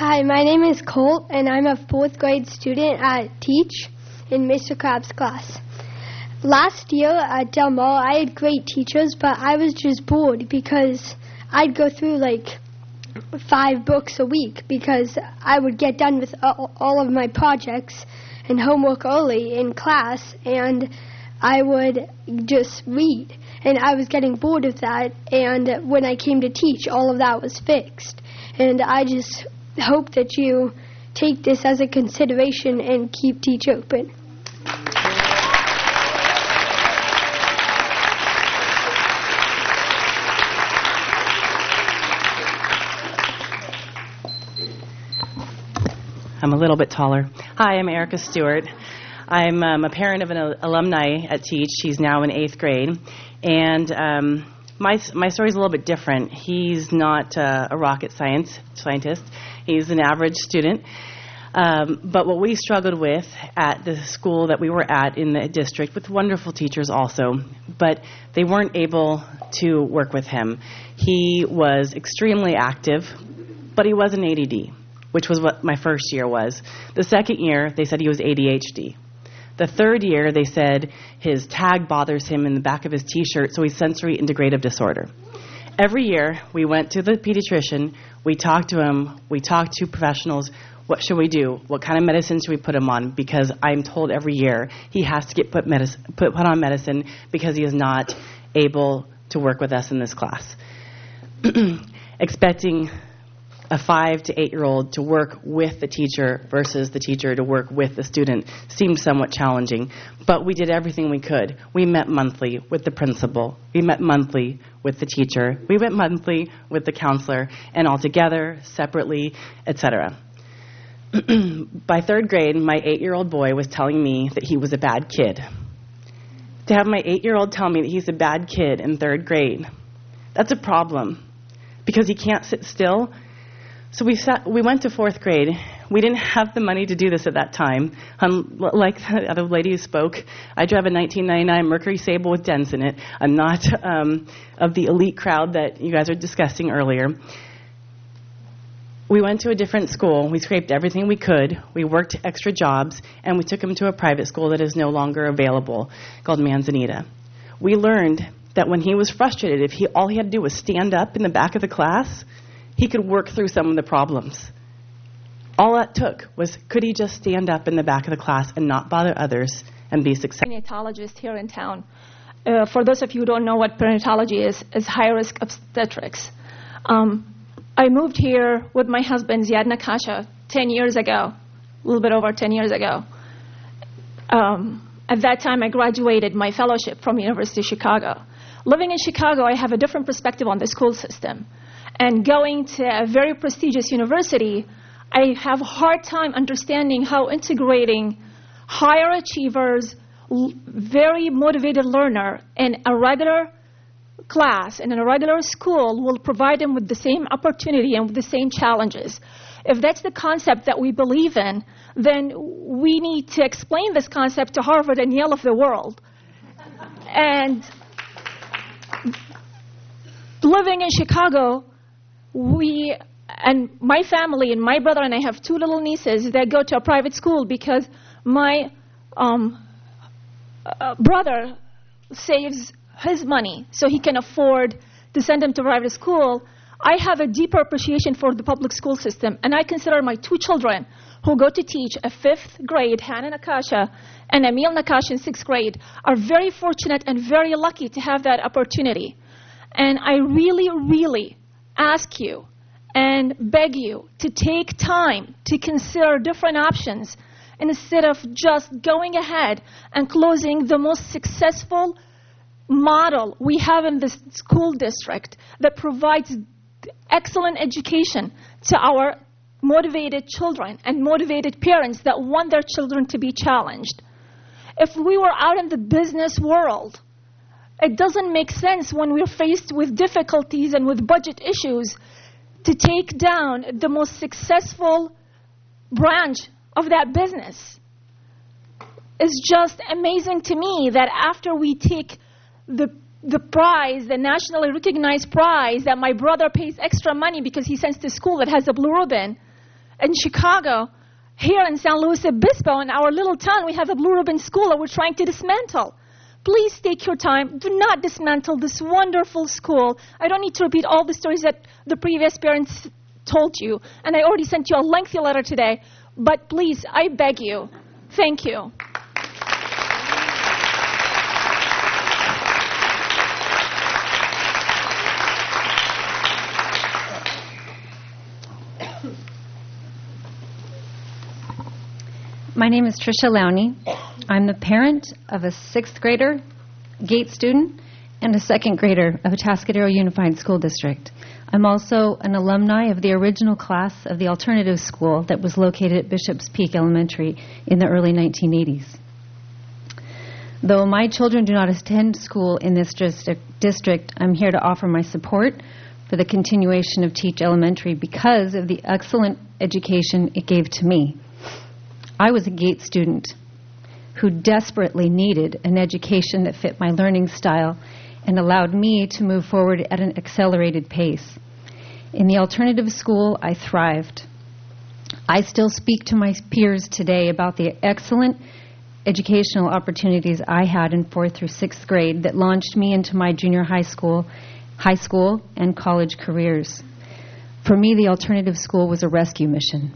Hi, my name is Colt, and I'm a 4th grade student at Teach in Mr. Crab's class. Last year at Del Mar, I had great teachers, but I was just bored because I'd go through like 5 books a week because I would get done with all of my projects and homework early in class, and I would just read. And I was getting bored of that, and when I came to Teach, all of that was fixed. And I just hope that you take this as a consideration and keep Teach open. I'm a little bit taller. Hi, I'm Erica Stewart. I'm a parent of an alumni at Teach. He's now in 8th grade. And my story's a little bit different. He's not a rocket scientist. He's an average student. But what we struggled with at the school that we were at in the district, with wonderful teachers also, but they weren't able to work with him. He was extremely active, but he was an ADD, which was what my first year was. The second year, they said he was ADHD. The third year, they said his tag bothers him in the back of his T-shirt, so he's sensory integrative disorder. Every year, we went to the pediatrician, we talked to him, we talked to professionals. What should we do? What kind of medicine should we put him on? Because I'm told every year he has to get put on medicine because he is not able to work with us in this class. Expecting a 5 to 8-year-old to work with the teacher versus the teacher to work with the student seemed somewhat challenging. But we did everything we could. We met monthly with the principal. We met monthly with the teacher. We met monthly with the counselor, and all together, separately, etc. By 3rd grade, my 8-year-old boy was telling me that he was a bad kid. To have my 8-year-old tell me that he's a bad kid in 3rd grade, that's a problem because he can't sit still. So we went to 4th grade. We didn't have the money to do this at that time. Like the other lady who spoke, I drive a 1999 Mercury Sable with dents in it. I'm not of the elite crowd that you guys were discussing earlier. We went to a different school. We scraped everything we could. We worked extra jobs, and we took him to a private school that is no longer available called Manzanita. We learned that when he was frustrated, if all he had to do was stand up in the back of the class, he could work through some of the problems. All that took was, could he just stand up in the back of the class and not bother others and be successful? Neonatologist here in town. For those of you who don't know what perinatology is high-risk obstetrics. I moved here with my husband, Ziad Nakasha, 10 years ago, a little bit over 10 years ago. At that time, I graduated my fellowship from University of Chicago. Living in Chicago, I have a different perspective on the school system. And going to a very prestigious university, I have a hard time understanding how integrating higher achievers, very motivated learner in a regular class and in a regular school will provide them with the same opportunity and with the same challenges. If that's the concept that we believe in, then we need to explain this concept to Harvard and Yale of the world. And living in Chicago, and my family and my brother and I have 2 little nieces that go to a private school because my brother saves his money so he can afford to send them to private school. I have a deeper appreciation for the public school system, and I consider my 2 children who go to Teach, a 5th grade, Hannah Nakasha, and Emil Nakasha in 6th grade, are very fortunate and very lucky to have that opportunity. And I really, really ask you and beg you to take time to consider different options instead of just going ahead and closing the most successful model we have in this school district that provides excellent education to our motivated children and motivated parents that want their children to be challenged. If we were out in the business world, it doesn't make sense when we're faced with difficulties and with budget issues to take down the most successful branch of that business. It's just amazing to me that after we take the prize, the nationally recognized prize that my brother pays extra money because he sends to school that has a blue ribbon, in Chicago. Here in San Luis Obispo, in our little town, we have a Blue Ribbon School that we're trying to dismantle. Please take your time. Do not dismantle this wonderful school. I don't need to repeat all the stories that the previous parents told you, and I already sent you a lengthy letter today. But please, I beg you, thank you. My name is Tricia Lowney. I'm the parent of a 6th grader, GATE student, and a 2nd grader of Atascadero Unified School District. I'm also an alumni of the original class of the alternative school that was located at Bishop's Peak Elementary in the early 1980s. Though my children do not attend school in this district, I'm here to offer my support for the continuation of Teach Elementary because of the excellent education it gave to me. I was a GATE student who desperately needed an education that fit my learning style and allowed me to move forward at an accelerated pace. In the alternative school, I thrived. I still speak to my peers today about the excellent educational opportunities I had in 4th through 6th grade that launched me into my junior high school, and college careers. For me, the alternative school was a rescue mission.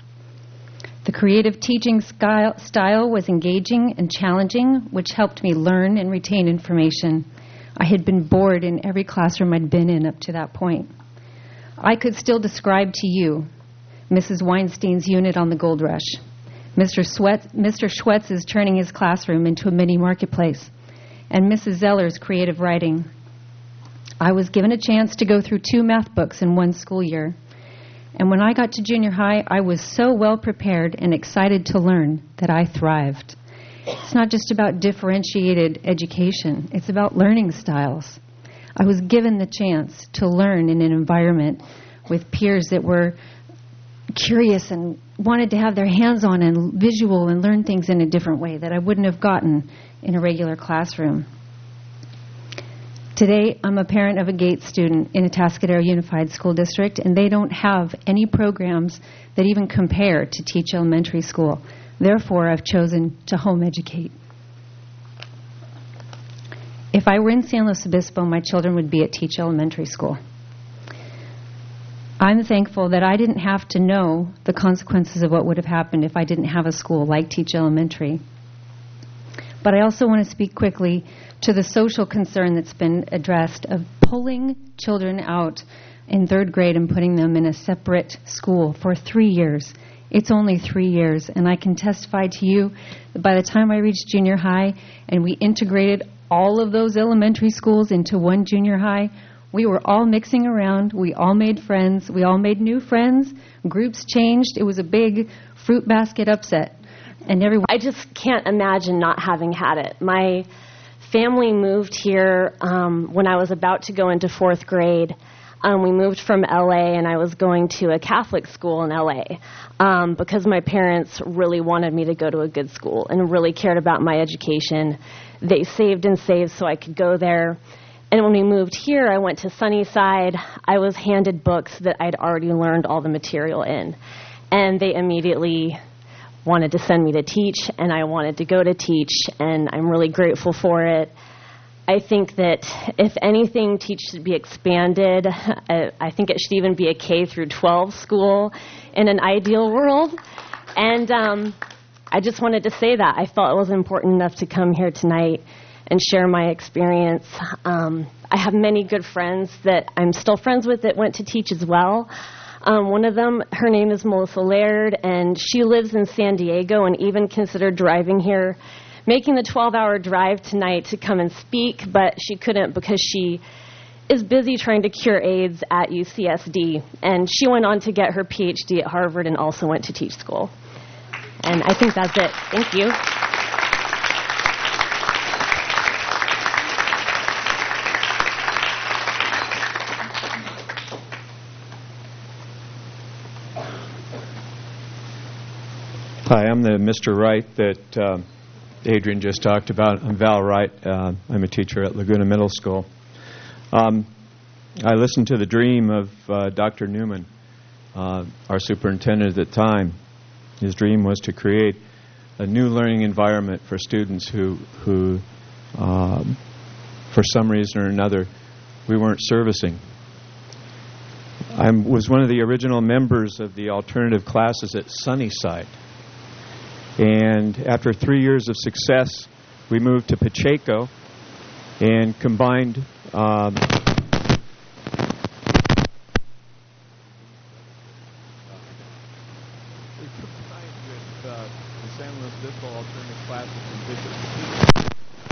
The creative teaching style was engaging and challenging, which helped me learn and retain information. I had been bored in every classroom I'd been in up to that point. I could still describe to you Mrs. Weinstein's unit on the Gold Rush, Mr. Schwetz's turning his classroom into a mini marketplace, and Mrs. Zeller's creative writing. I was given a chance to go through 2 math books in one school year. And when I got to junior high, I was so well prepared and excited to learn that I thrived. It's not just about differentiated education. It's about learning styles. I was given the chance to learn in an environment with peers that were curious and wanted to have their hands on and visual and learn things in a different way that I wouldn't have gotten in a regular classroom. Today, I'm a parent of a GATE student in Atascadero Unified School District, and they don't have any programs that even compare to Teach Elementary School. Therefore, I've chosen to home educate. If I were in San Luis Obispo, my children would be at Teach Elementary School. I'm thankful that I didn't have to know the consequences of what would have happened if I didn't have a school like Teach Elementary. But I also want to speak quickly to the social concern that's been addressed of pulling children out in 3rd grade and putting them in a separate school for 3 years. It's only 3 years, and I can testify to you that by the time I reached junior high and we integrated all of those elementary schools into one junior high, we were all mixing around, we all made friends, we all made new friends, groups changed. It was a big fruit basket upset. And I just can't imagine not having had it. My family moved here when I was about to go into 4th grade. We moved from L.A., and I was going to a Catholic school in L.A. Because my parents really wanted me to go to a good school and really cared about my education. They saved and saved so I could go there. And when we moved here, I went to Sunnyside. I was handed books that I'd already learned all the material in. And they immediately wanted to send me to Teach, and I wanted to go to Teach, and I'm really grateful for it. I think that if anything, Teach should be expanded. I think it should even be a K through 12 school in an ideal world. And I just wanted to say that. I felt it was important enough to come here tonight and share my experience. I have many good friends that I'm still friends with that went to Teach as well. One of them, her name is Melissa Laird, and she lives in San Diego and even considered driving here, making the 12-hour drive tonight to come and speak, but she couldn't because she is busy trying to cure AIDS at UCSD. And she went on to get her PhD at Harvard and also went to Teach school. And I think that's it. Thank you. Hi, I'm the Mr. Wright that Adrian just talked about. I'm Val Wright. I'm a teacher at Laguna Middle School. I listened to the dream of Dr. Newman, our superintendent at the time, his dream was to create a new learning environment for students who for some reason or another, we weren't servicing. I was one of the original members of the alternative classes at Sunnyside. And after 3 years of success, we moved to Pacheco and combined the San Luis Obispo alternative classes in Bishop.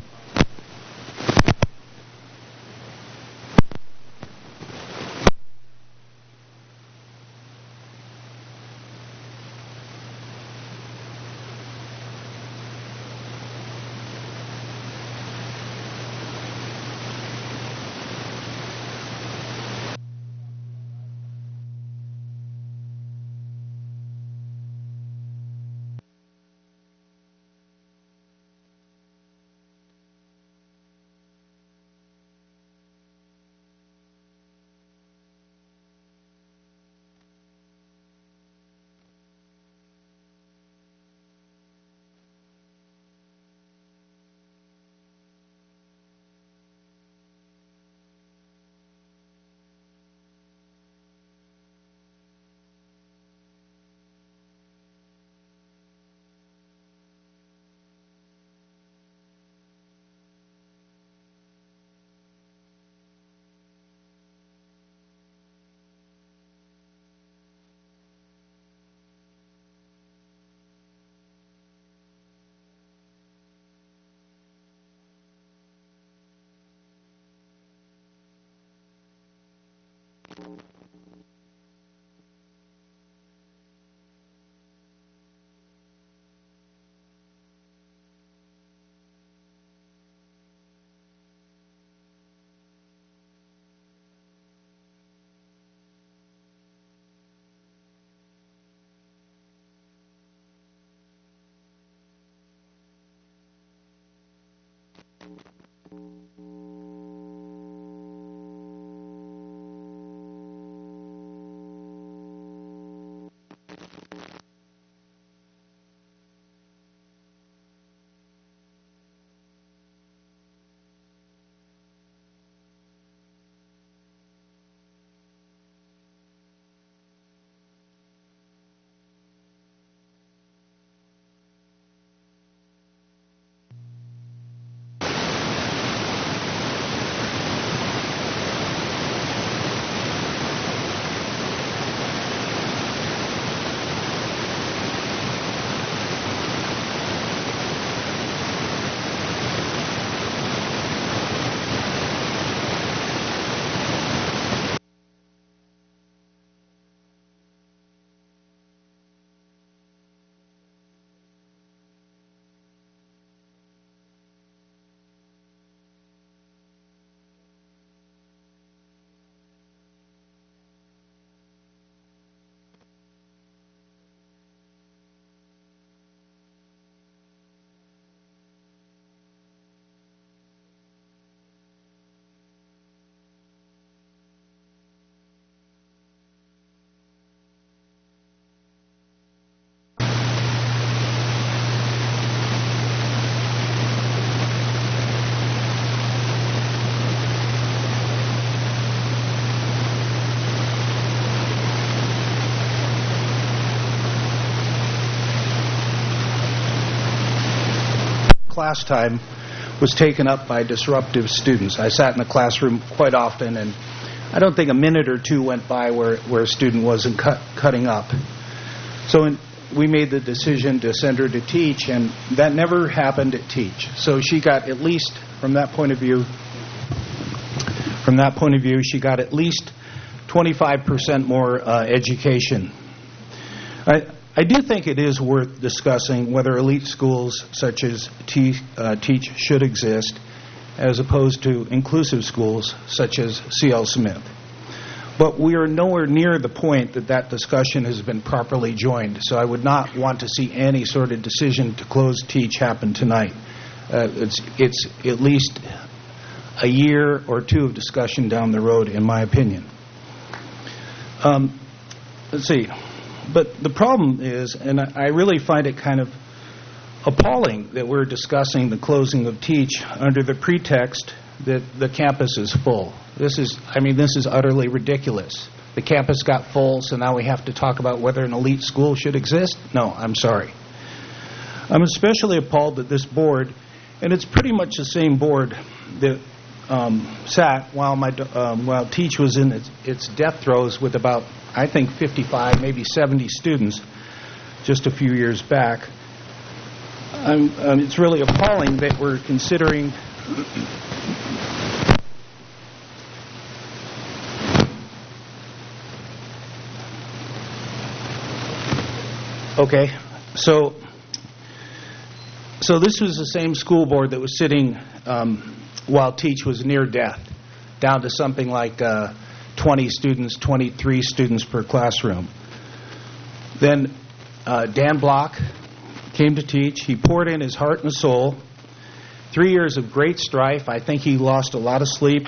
Class time was taken up by disruptive students. I sat in the classroom quite often, and I don't think a minute or two went by where a student wasn't cutting up. So we made the decision to send her to teach, and that never happened at teach. So she got at least, from that point of view, she got at least 25% more education. I do think it is worth discussing whether elite schools such as Teach should exist as opposed to inclusive schools such as C.L. Smith. But we are nowhere near the point that discussion has been properly joined, so I would not want to see any sort of decision to close Teach happen tonight. It's at least a year or two of discussion down the road, in my opinion. let's see. But the problem is, and I really find it kind of appalling that we're discussing the closing of Teach under the pretext that the campus is full. This is utterly ridiculous. The campus got full, so now we have to talk about whether an elite school should exist? No, I'm sorry. I'm especially appalled that this board, and it's pretty much the same board that sat while Teach was in its death throes with about, I think, 55, maybe 70 students just a few years back. It's really appalling that we're considering okay, so this was the same school board that was sitting while Teach was near death, down to something like 20 students, 23 students per classroom. Then Dan Block came to Teach. He poured in his heart and soul. 3 years of great strife. I think he lost a lot of sleep.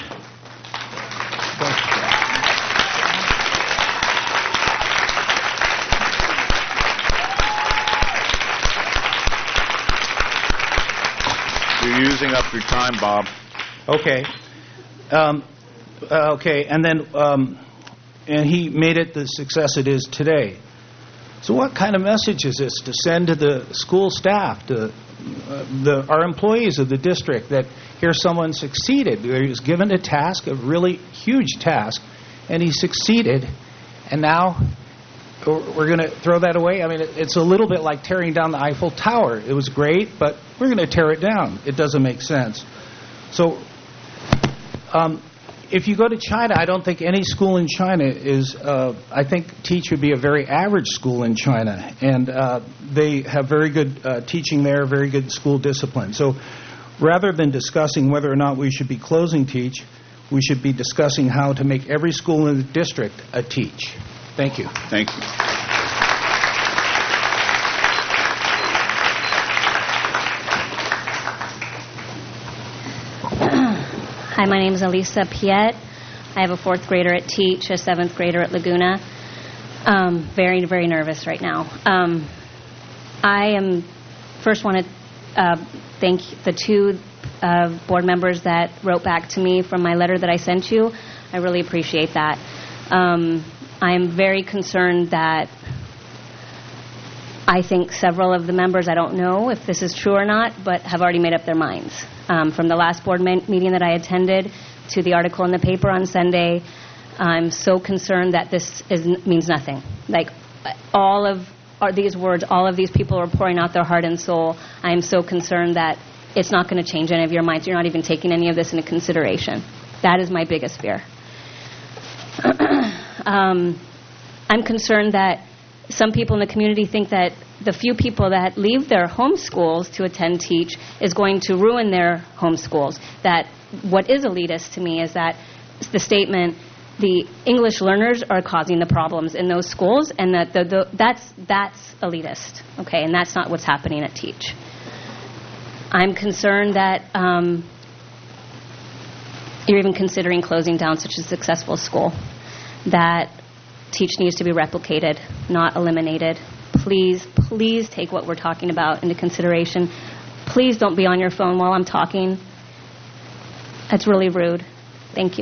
You're using up your time, Bob. Okay. Okay, and then and he made it the success it is today. So what kind of message is this to send to the school staff, to our employees of the district, that here's someone succeeded? He was given a task, a really huge task, and he succeeded, and now we're going to throw that away? I mean, it's a little bit like tearing down the Eiffel Tower. It was great, but we're going to tear it down. It doesn't make sense. So if you go to China, I don't think any school in China is, I think Teach would be a very average school in China. And they have very good teaching there, very good school discipline. So rather than discussing whether or not we should be closing Teach, we should be discussing how to make every school in the district a Teach. Thank you. Thank you. Hi, my name is Elisa Piet. I have a 4th grader at Teach, a 7th grader at Laguna. Very, very nervous right now. I first want to thank the 2 board members that wrote back to me from my letter that I sent you. I really appreciate that. I am very concerned that I think several of the members, I don't know if this is true or not, but have already made up their minds. From the last board meeting that I attended to the article in the paper on Sunday, I'm so concerned that this means nothing. Like, all of these words, all of these people are pouring out their heart and soul. I am so concerned that it's not going to change any of your minds. You're not even taking any of this into consideration. That is my biggest fear. I'm concerned that some people in the community think that the few people that leave their home schools to attend Teach is going to ruin their home schools. That what is elitist to me is that the statement, the English learners are causing the problems in those schools, and that that's elitist, okay, and that's not what's happening at Teach. I'm concerned that you're even considering closing down such a successful school, that Teach needs to be replicated, not eliminated. Please, please take what we're talking about into consideration. Please don't be on your phone while I'm talking. That's really rude. Thank you.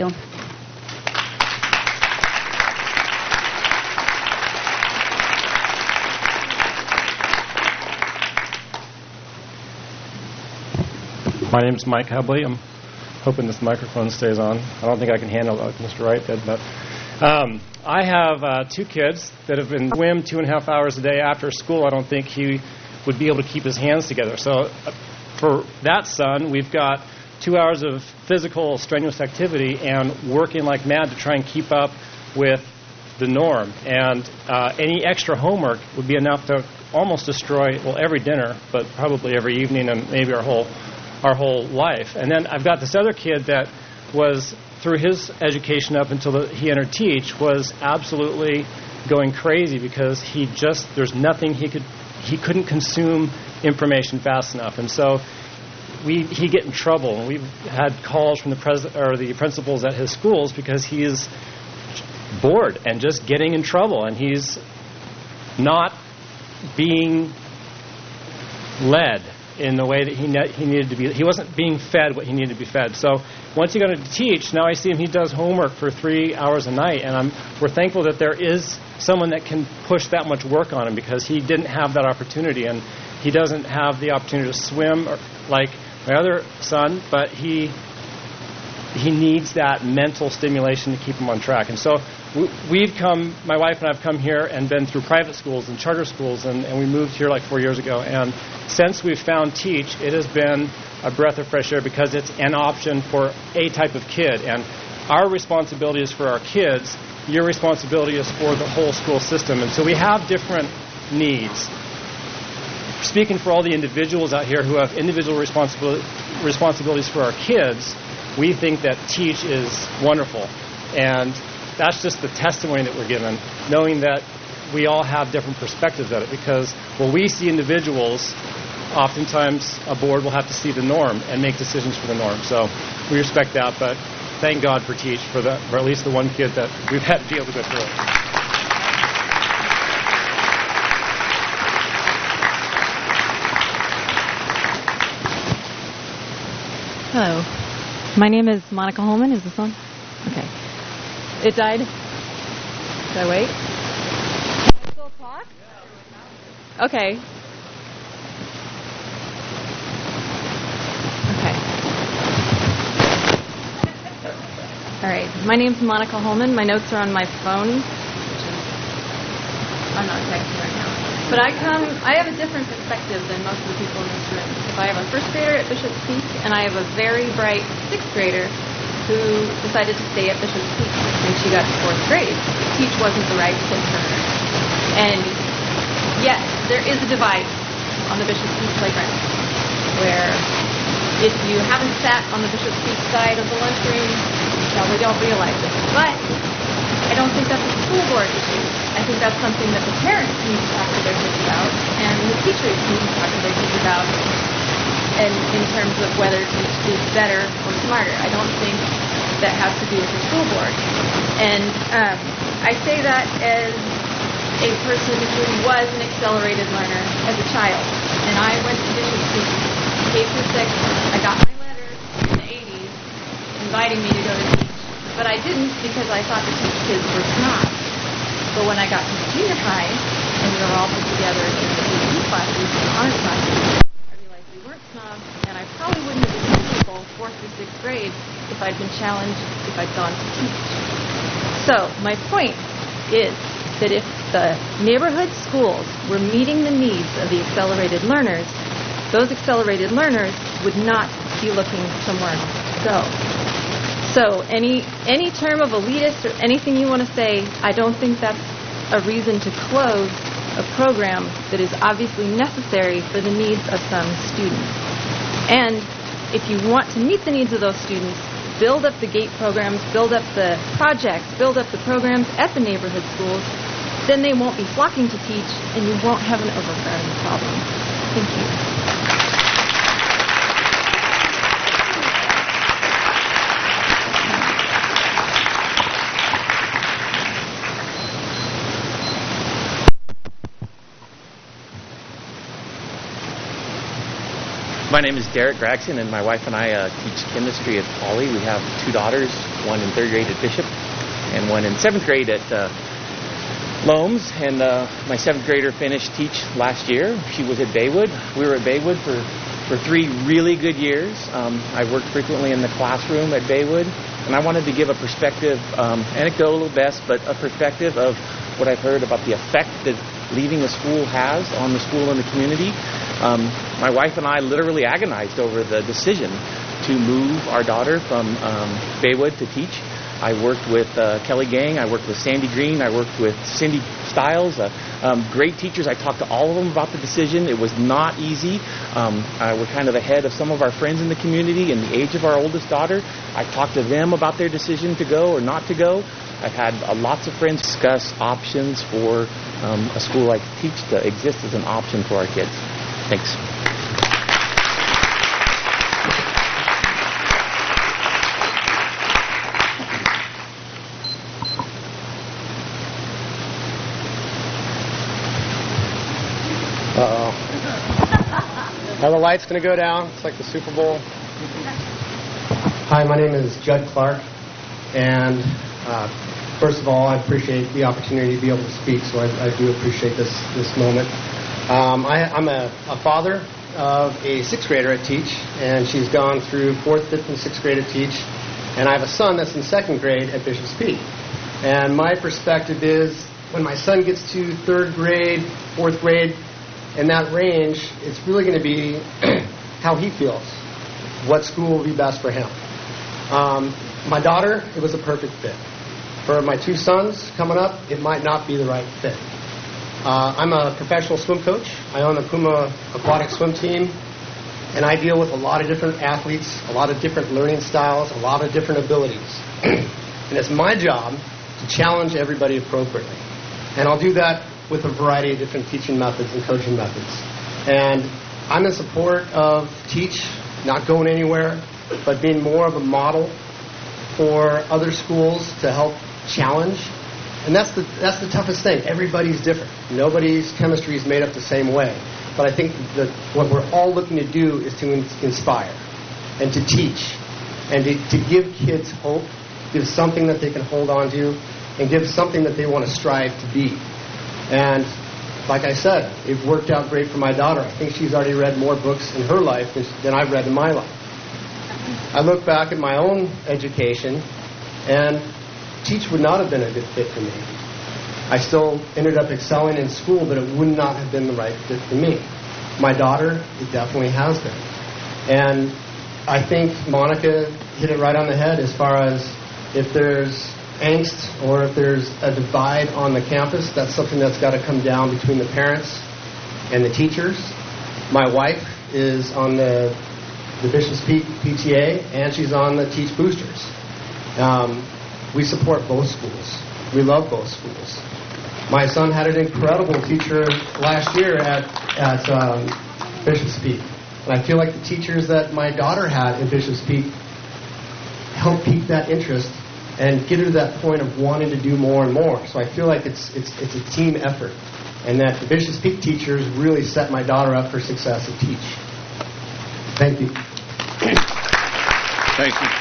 My name's Mike Hubley. I'm hoping this microphone stays on. I don't think I can handle it like Mr. Wright did, but I have 2 kids that have been swim 2.5 hours a day after school. I don't think he would be able to keep his hands together. So for that son, we've got 2 hours of physical strenuous activity and working like mad to try and keep up with the norm. And any extra homework would be enough to almost destroy, well, every dinner, but probably every evening and maybe our whole life. And then I've got this other kid that was, through his education up until he entered Teach, was absolutely going crazy because there's nothing he couldn't consume information fast enough. And so he'd get in trouble. And we've had calls from the principals at his schools because he is bored and just getting in trouble, and he's not being led in the way that he needed to be. He wasn't being fed what he needed to be fed. So once he got to teach, now I see him, he does homework for 3 hours a night, and we're thankful that there is someone that can push that much work on him, because he didn't have that opportunity, and he doesn't have the opportunity to swim like my other son, but he needs that mental stimulation to keep him on track. And so my wife and I have come here and been through private schools and charter schools, and we moved here like 4 years ago. And since we've found Teach, it has been a breath of fresh air, because it's an option for a type of kid. And our responsibility is for our kids. Your responsibility is for the whole school system. And so we have different needs. Speaking for all the individuals out here who have individual responsibilities for our kids, we think that Teach is wonderful. And that's just the testimony that we're given, knowing that we all have different perspectives of it, because when we see individuals, oftentimes a board will have to see the norm and make decisions for the norm. So we respect that, but thank God for Teach, for at least the one kid that we've had to be able to go through it. Hello. My name is Monica Holman. Is this on? Okay. It died? Should I wait? Can I still talk? Okay. Okay. All right. My name's Monica Holman. My notes are on my phone. I'm not texting right now. But I have a different perspective than most of the people in this room. If I have a first grader at Bishop's Peak, and I have a very bright sixth grader who decided to stay at Bishop's Peak when she got to fourth grade. Teach wasn't the right fit for her. And yes, there is a divide on the Bishop's Peak playground, where if you haven't sat on the Bishop's Peak side of the lunchroom, you probably don't realize it. But I don't think that's a school board issue. I think that's something that the parents need to talk to their kids about, and the teachers need to talk to their kids about, and in terms of whether Teach is better or smarter. I don't think that has to do with the school board. And I say that as a person who was an accelerated learner as a child. And I went to Bishop's Peak, K through 6. I got my letter in the 80s inviting me to go to Teach. But I didn't, because I thought the Teach kids were snobs. But when I got to junior high, and we were all put together in the AP classes and honors classes, I realized we weren't snobs, and I probably wouldn't have become people 4th through 6th grade if I'd been challenged, if I'd gone to Teach. So my point is that if the neighborhood schools were meeting the needs of the accelerated learners, those accelerated learners would not be looking somewhere else to go. So any term of elitist or anything you want to say, I don't think that's a reason to close a program that is obviously necessary for the needs of some students. And if you want to meet the needs of those students, build up the GATE programs, build up the projects, build up the programs at the neighborhood schools, then they won't be flocking to Teach, and you won't have an overcrowding problem. Thank you. My name is Derek Gregson, and my wife and I teach chemistry at Poly. We have 2 daughters, one in 3rd grade at Bishop and one in 7th grade at Loams. And my 7th grader finished Teach last year. She was at Baywood. We were at Baywood for 3 really good years. I worked frequently in the classroom at Baywood, and I wanted to give a perspective, anecdotal best, but a perspective of what I've heard about the effect that leaving a school has on the school and the community. My wife and I literally agonized over the decision to move our daughter from Baywood to Teach. I worked with Kelly Gang, I worked with Sandy Green, I worked with Cindy Stiles, great teachers. I talked to all of them about the decision. It was not easy. We're kind of ahead of some of our friends in the community in the age of our oldest daughter. I talked to them about their decision to go or not to go. I've had lots of friends discuss options for a school like Teach to exist as an option for our kids. Thanks. Now the light's going to go down. It's like the Super Bowl. Hi, my name is Judd Clark, and first of all, I appreciate the opportunity to be able to speak, so I do appreciate this moment. I'm a father of a 6th grader at Teach, and she's gone through 4th, 5th, and 6th grade at Teach, and I have a son that's in 2nd grade at Bishop's Peak. And my perspective is, when my son gets to 3rd grade, 4th grade, in that range, it's really going to be how he feels, what school will be best for him. My daughter, it was a perfect fit. For my 2 sons coming up, it might not be the right fit. I'm a professional swim coach. I own the Puma Aquatic Swim Team, and I deal with a lot of different athletes, a lot of different learning styles, a lot of different abilities. And it's my job to challenge everybody appropriately. And I'll do that with a variety of different teaching methods and coaching methods. And I'm in support of Teach not going anywhere, but being more of a model for other schools to help challenge. And that's the toughest thing. Everybody's different. Nobody's chemistry is made up the same way. But I think that what we're all looking to do is to inspire and to teach and to give kids hope, give something that they can hold on to, and give something that they want to strive to be. And like I said, it worked out great for my daughter. I think she's already read more books in her life than I've read in my life. I look back at my own education, and Teach would not have been a good fit for me. I still ended up excelling in school, but it would not have been the right fit for me. My daughter, it definitely has been. And I think Monica hit it right on the head as far as if there's angst or if there's a divide on the campus, that's something that's got to come down between the parents and the teachers. My wife is on the Bishop's Peak PTA, and she's on the Teach Boosters. We support both schools. We love both schools. My son had an incredible teacher last year at Bishop's Peak. And I feel like the teachers that my daughter had at Bishop's Peak helped pique that interest and get her to that point of wanting to do more and more. So I feel like it's a team effort, and that the Bishop's Peak teachers really set my daughter up for success at Teach. Thank you. Thank you.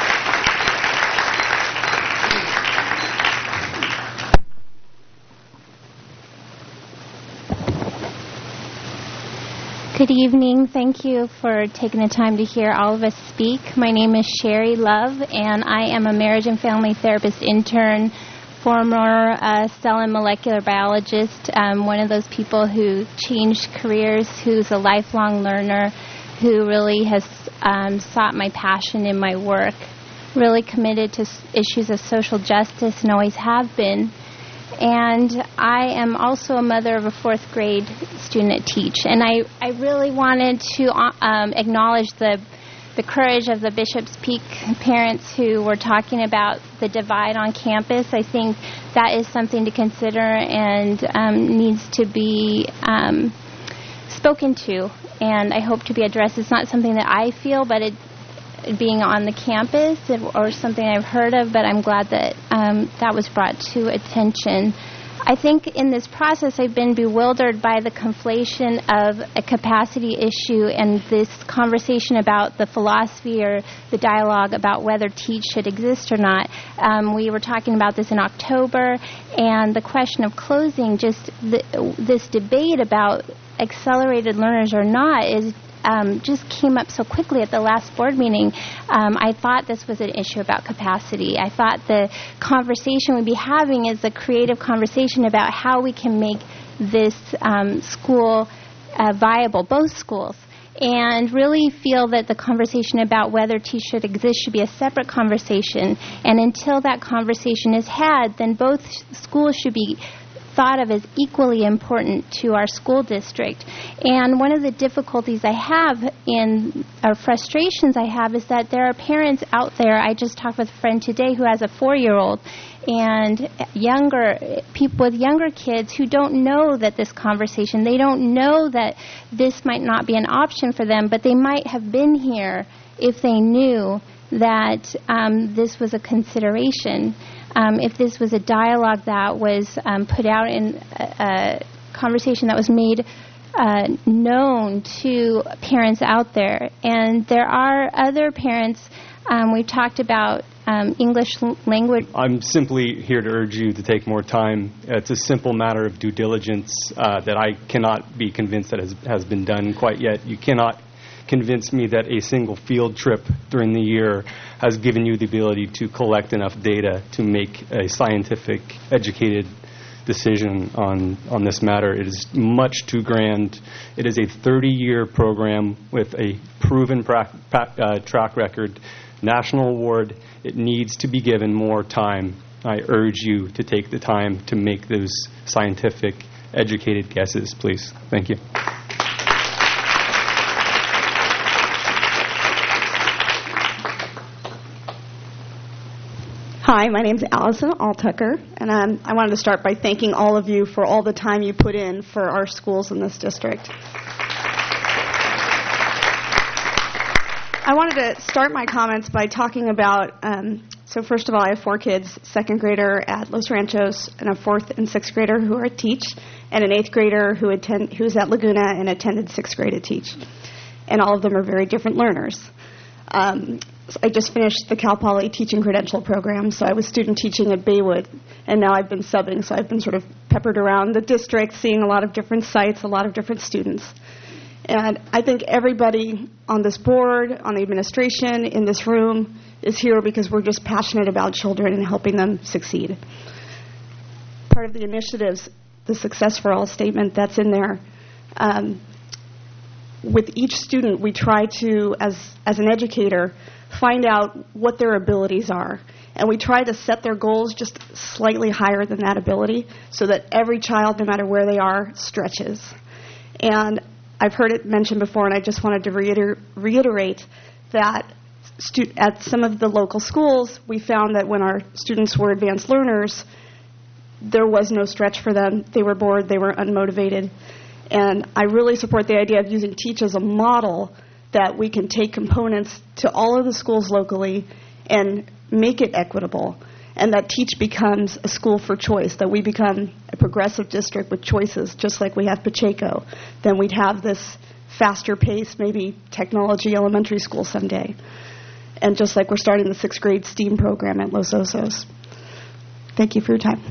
Good evening. Thank you for taking the time to hear all of us speak. My name is Sherry Love, and I am a marriage and family therapist intern, former cell and molecular biologist, one of those people who changed careers, who's a lifelong learner, who really has sought my passion in my work, really committed to issues of social justice and always have been. And I am also a mother of a 4th grade student at Teach. And I really wanted to acknowledge the courage of the Bishop's Peak parents who were talking about the divide on campus. I think that is something to consider and needs to be spoken to, and I hope to be addressed. It's not something that I feel, but it being on the campus or something I've heard of, but I'm glad that that was brought to attention. I think in this process I've been bewildered by the conflation of a capacity issue and this conversation about the philosophy or the dialogue about whether Teach should exist or not. We were talking about this in October, and the question of closing, just this debate about accelerated learners or not is just came up so quickly at the last board meeting. I thought this was an issue about capacity. I thought the conversation we'd be having is a creative conversation about how we can make this school viable, both schools, and really feel that the conversation about whether Teach should exist should be a separate conversation. And until that conversation is had, then both schools should be thought of as equally important to our school district. And one of the difficulties I have or frustrations I have is that there are parents out there. I just talked with a friend today who has a 4-year-old and people with younger kids who don't know that this conversation, they don't know that this might not be an option for them, but they might have been here if they knew that this was a consideration. If this was a dialogue that was put out in a conversation that was made known to parents out there. And there are other parents, we've talked about English language. I'm simply here to urge you to take more time. It's a simple matter of due diligence that I cannot be convinced that has been done quite yet. You cannot convince me that a single field trip during the year has given you the ability to collect enough data to make a scientific, educated decision on this matter. It is much too grand. It is a 30-year program with a proven track record, national award. It needs to be given more time. I urge you to take the time to make those scientific, educated guesses, please. Thank you. Hi, my name's Allison Altucker, and I wanted to start by thanking all of you for all the time you put in for our schools in this district. I wanted to start my comments by talking about, so first of all, I have 4 kids, 2nd grader at Los Ranchos, and a 4th and 6th grader who are at Teach, and an 8th grader who's at Laguna and attended 6th grade at Teach. And all of them are very different learners. I just finished the Cal Poly teaching credential program, so I was student teaching at Baywood, and now I've been subbing, so I've been sort of peppered around the district, seeing a lot of different sites, a lot of different students. And I think everybody on this board, on the administration, in this room, is here because we're just passionate about children and helping them succeed. Part of the initiatives, the Success for All statement that's in there, with each student, we try to, as an educator, find out what their abilities are. And we try to set their goals just slightly higher than that ability so that every child, no matter where they are, stretches. And I've heard it mentioned before, and I just wanted to reiterate that at some of the local schools, we found that when our students were advanced learners, there was no stretch for them. They were bored. They were unmotivated. And I really support the idea of using Teach as a model that we can take components to all of the schools locally and make it equitable, and that Teach becomes a school for choice, that we become a progressive district with choices, just like we have Pacheco. Then we'd have this faster pace, maybe technology elementary school someday. And just like we're starting the 6th grade STEAM program at Los Osos. Thank you for your time.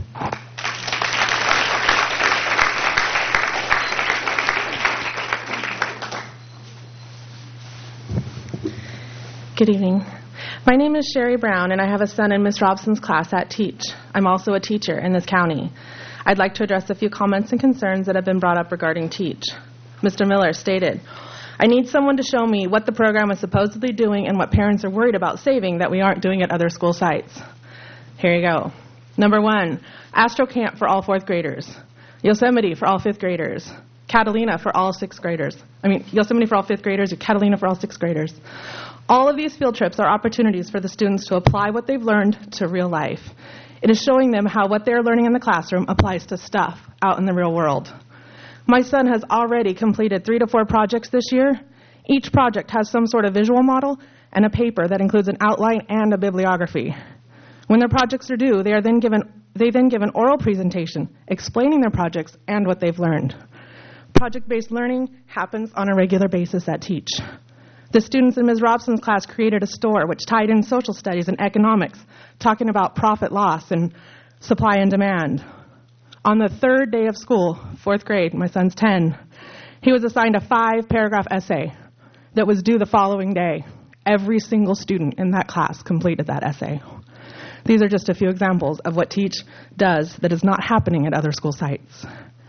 Good evening. My name is Sherry Brown, and I have a son in Ms. Robson's class at Teach. I'm also a teacher in this county. I'd like to address a few comments and concerns that have been brought up regarding Teach. Mr. Miller stated, I need someone to show me what the program is supposedly doing and what parents are worried about saving that we aren't doing at other school sites. Here you go. Number 1, Astro Camp for all 4th graders. Yosemite for all 5th graders. Catalina for all 6th graders. Yosemite for all 5th graders or Catalina for all 6th graders. All of these field trips are opportunities for the students to apply what they've learned to real life. It is showing them how what they're learning in the classroom applies to stuff out in the real world. My son has already completed 3 to 4 projects this year. Each project has some sort of visual model and a paper that includes an outline and a bibliography. When their projects are due, they then give an oral presentation explaining their projects and what they've learned. Project-based learning happens on a regular basis at Teach. The students in Ms. Robson's class created a store which tied in social studies and economics, talking about profit loss and supply and demand. On the 3rd day of school, 4th grade, my son's 10, he was assigned a 5-paragraph essay that was due the following day. Every single student in that class completed that essay. These are just a few examples of what Teach does that is not happening at other school sites.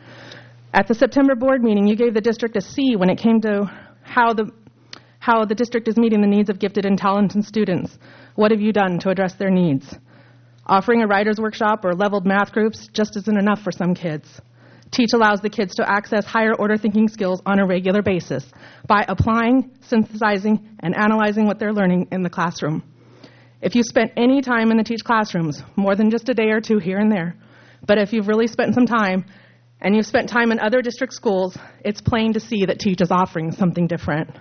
At the September board meeting, you gave the district a C when it came to how the district is meeting the needs of gifted and talented students. What have you done to address their needs? Offering a writer's workshop or leveled math groups just isn't enough for some kids. Teach allows the kids to access higher order thinking skills on a regular basis by applying, synthesizing, and analyzing what they're learning in the classroom. If you spent any time in the Teach classrooms, more than just a day or 2 here and there, but if you've really spent some time and you've spent time in other district schools, it's plain to see that Teach is offering something different.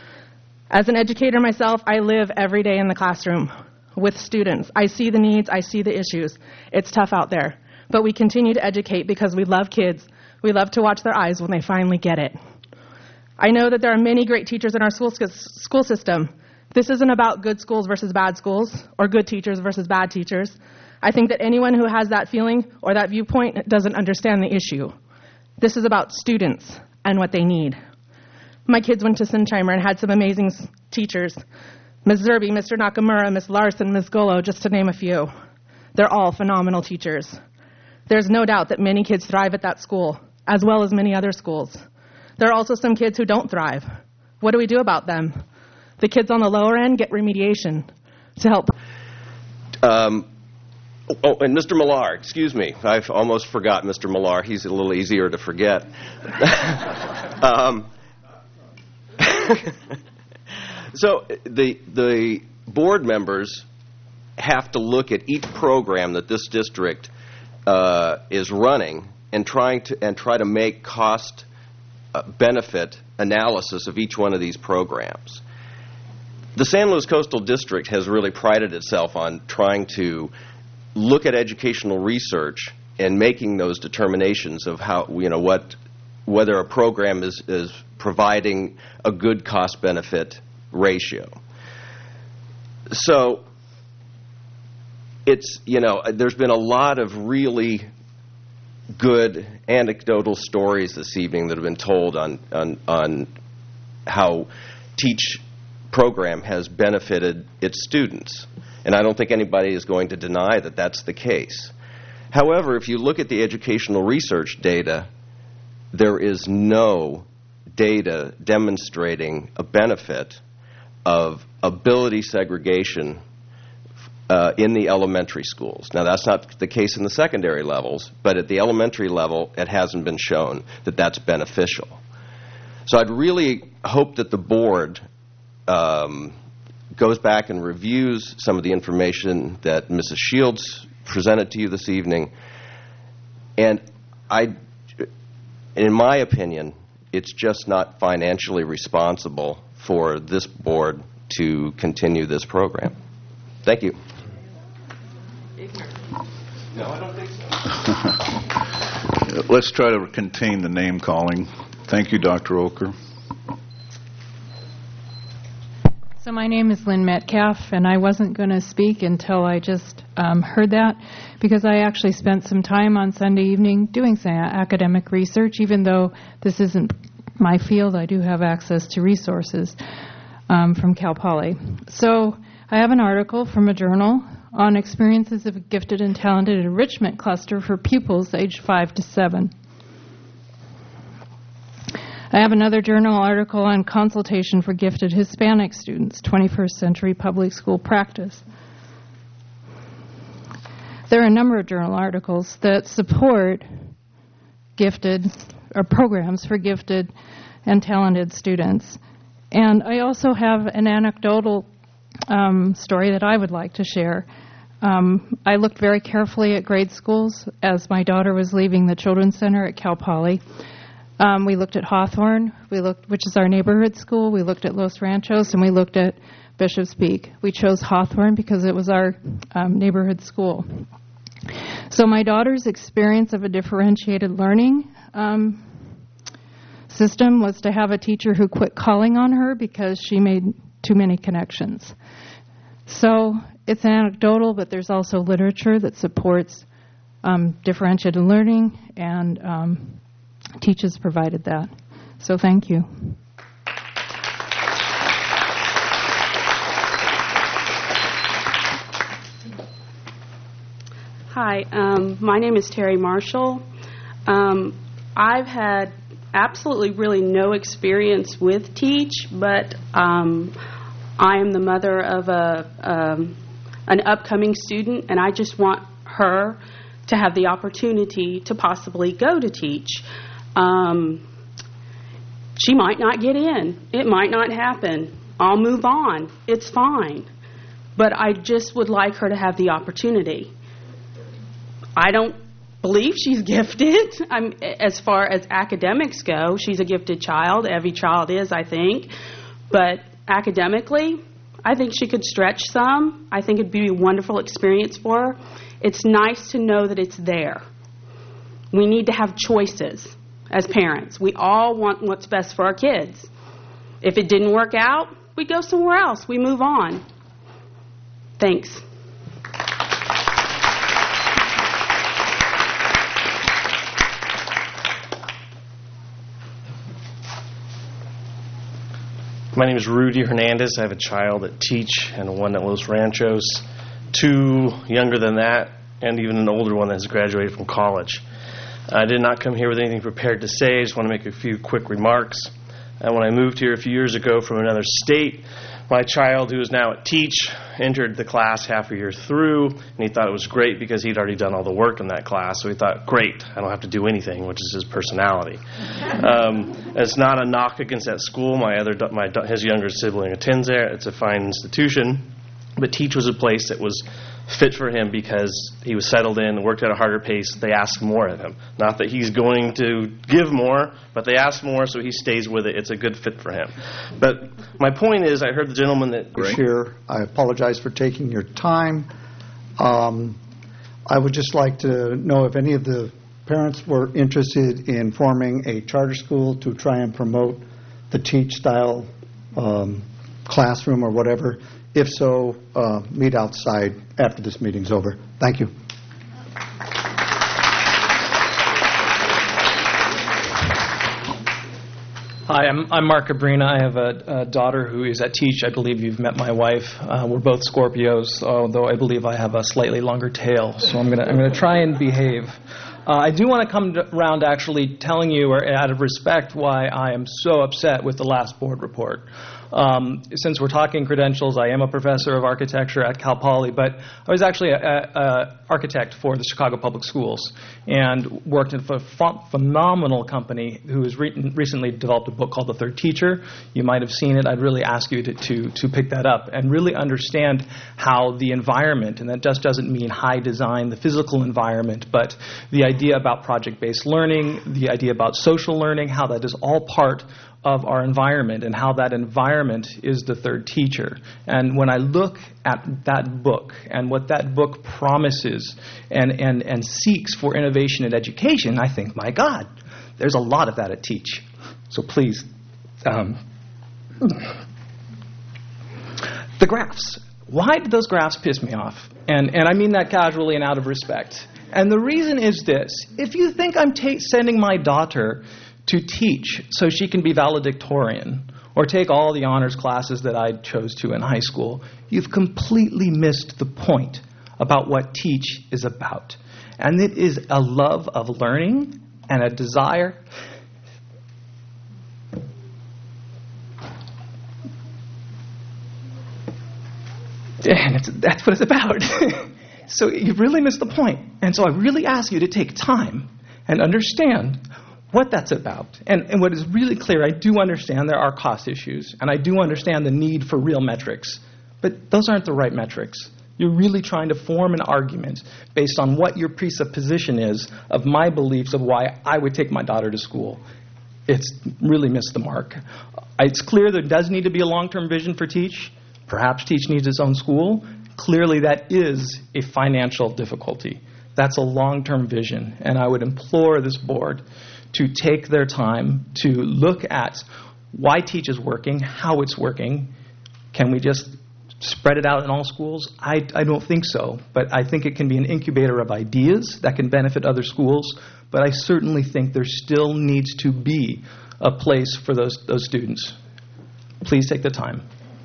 As an educator myself, I live every day in the classroom with students. I see the needs, I see the issues. It's tough out there. But we continue to educate because we love kids. We love to watch their eyes when they finally get it. I know that there are many great teachers in our school system. This isn't about good schools versus bad schools or good teachers versus bad teachers. I think that anyone who has that feeling or that viewpoint doesn't understand the issue. This is about students and what they need. My kids went to Sinsheimer and had some amazing teachers. Ms. Zerby, Mr. Nakamura, Ms. Larson, Ms. Golo, just to name a few. They're all phenomenal teachers. There's no doubt that many kids thrive at that school, as well as many other schools. There are also some kids who don't thrive. What do we do about them? The kids on the lower end get remediation to help. And Mr. Millar, excuse me. I've almost forgot Mr. Millar. He's a little easier to forget. So the board members have to look at each program that this district is running and try to make cost benefit analysis of each one of these programs. The San Luis Coastal District has really prided itself on trying to look at educational research and making those determinations of how, whether a program is providing a good cost benefit ratio. So it's, there's been a lot of really good anecdotal stories this evening that have been told on how Teach program has benefited its students. And I don't think anybody is going to deny that that's the case. However, if you look at the educational research data, there is no data demonstrating a benefit of ability segregation in the elementary schools. Now, that's not the case in the secondary levels, but at the elementary level, it hasn't been shown that that's beneficial. So I'd really hope that the board goes back and reviews some of the information that Mrs. Shields presented to you this evening. And in my opinion, it's just not financially responsible for this board to continue this program. Thank you. No, I don't think so. Let's try to contain the name calling. Thank you, Dr. Oker. So my name is Lynn Metcalf, and I wasn't going to speak until I just heard that, because I actually spent some time on Sunday evening doing some academic research. Even though this isn't my field, I do have access to resources from Cal Poly. So I have an article from a journal on experiences of a gifted and talented enrichment cluster for pupils aged 5 to 7. I have another journal article on consultation for gifted Hispanic students, 21st century public school practice. There are a number of journal articles that support gifted or programs for gifted and talented students. And I also have an anecdotal story that I would like to share. I looked very carefully at grade schools as my daughter was leaving the Children's Center at Cal Poly. We looked at Hawthorne, which is our neighborhood school. We looked at Los Ranchos, and we looked at Bishop's Peak. We chose Hawthorne because it was our neighborhood school. So my daughter's experience of a differentiated learning system was to have a teacher who quit calling on her because she made too many connections. So it's anecdotal, but there's also literature that supports differentiated learning, and Teach has provided that. So thank you. Hi, my name is Terry Marshall. I've had absolutely really no experience with Teach, but I am the mother of an upcoming student, and I just want her to have the opportunity to possibly go to Teach. She might not get in. It might not happen. I'll move on. It's fine. But I just would like her to have the opportunity. I don't believe she's gifted. As far as academics go, she's a gifted child. Every child is, I think. But academically, I think she could stretch some. I think it'd be a wonderful experience for her. It's nice to know that it's there. We need to have choices. as parents. We all want what's best for our kids. If it didn't work out, we go somewhere else. We move on. Thanks. My name is Rudy Hernandez. I have a child at Teach and one at Los Ranchos, 2 younger than that, and even an older one that has graduated from college. I did not come here with anything prepared to say. I just want to make a few quick remarks. When I moved here a few years ago from another state, my child, who is now at Teach, entered the class half a year through, and he thought it was great because he'd already done all the work in that class. So he thought, great, I don't have to do anything, which is his personality. It's not a knock against that school. His younger sibling attends there. It's a fine institution. But Teach was a place that was fit for him because he was settled in, worked at a harder pace. They asked more of him. Not that he's going to give more, but they asked more, so he stays with it. It's a good fit for him. But my point is, I heard the gentleman that... Here, I apologize for taking your time. I would just like to know if any of the parents were interested in forming a charter school to try and promote the Teach style classroom or whatever. If so, meet outside after this meeting's over. Thank you. Hi, I'm Mark Cabrina. I have a daughter who is at Teach. I believe you've met my wife. We're both Scorpios, although I believe I have a slightly longer tail. So I'm gonna try and behave. I do want to come around to actually telling you, or out of respect, why I am so upset with the last board report. Since we're talking credentials, I am a professor of architecture at Cal Poly, but I was actually an architect for the Chicago Public Schools and worked in a phenomenal company who has recently developed a book called The Third Teacher. You might have seen it. I'd really ask you to pick that up and really understand how the environment, and that just doesn't mean high design, the physical environment, but the idea about project-based learning, the idea about social learning, how that is all part of our environment and how that environment is the third teacher. And when I look at that book and what that book promises and seeks for innovation in education, I think, my God, there's a lot of that at Teach. So please, the graphs. Why did those graphs piss me off? And I mean that casually and out of respect. And the reason is this. If you think I'm sending my daughter to Teach so she can be valedictorian or take all the honors classes that I chose to in high school, you've completely missed the point about what Teach is about. And it is a love of learning and a desire and that's what it's about. So you've really missed the point. And so I really ask you to take time and understand what that's about. And what is really clear, I do understand there are cost issues, and I do understand the need for real metrics, but those aren't the right metrics. You're really trying to form an argument based on what your presupposition is of my beliefs of why I would take my daughter to school. It's really missed the mark. It's clear there does need to be a long-term vision for Teach. Perhaps Teach needs its own school. Clearly that is a financial difficulty. That's a long-term vision, and I would implore this board to take their time to look at why Teach is working, how it's working. Can we just spread it out in all schools? I don't think so, but I think it can be an incubator of ideas that can benefit other schools, but I certainly think there still needs to be a place for those students. Please take the time.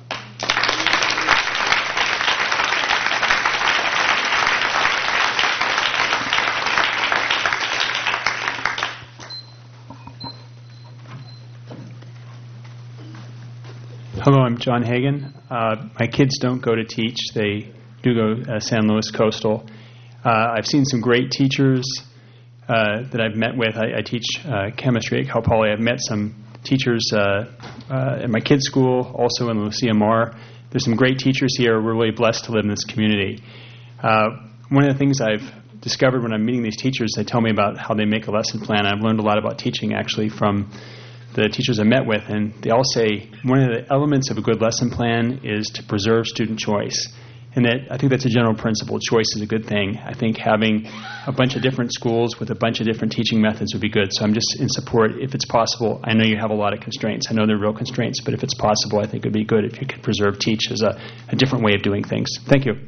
Hello, I'm John Hagan. My kids don't go to Teach. They do go San Luis Coastal. I've seen some great teachers that I've met with. I teach chemistry at Cal Poly. I've met some teachers at my kids' school, also in Lucia Mar. There's some great teachers here. We're really blessed to live in this community. One of the things I've discovered when I'm meeting these teachers, they tell me about how they make a lesson plan. I've learned a lot about teaching, actually, from the teachers I met with, and they all say one of the elements of a good lesson plan is to preserve student choice. And I think that's a general principle. Choice is a good thing. I think having a bunch of different schools with a bunch of different teaching methods would be good. So I'm just in support, if it's possible. I know you have a lot of constraints. I know they're real constraints, but if it's possible, I think it would be good if you could preserve teach as a different way of doing things. Thank you.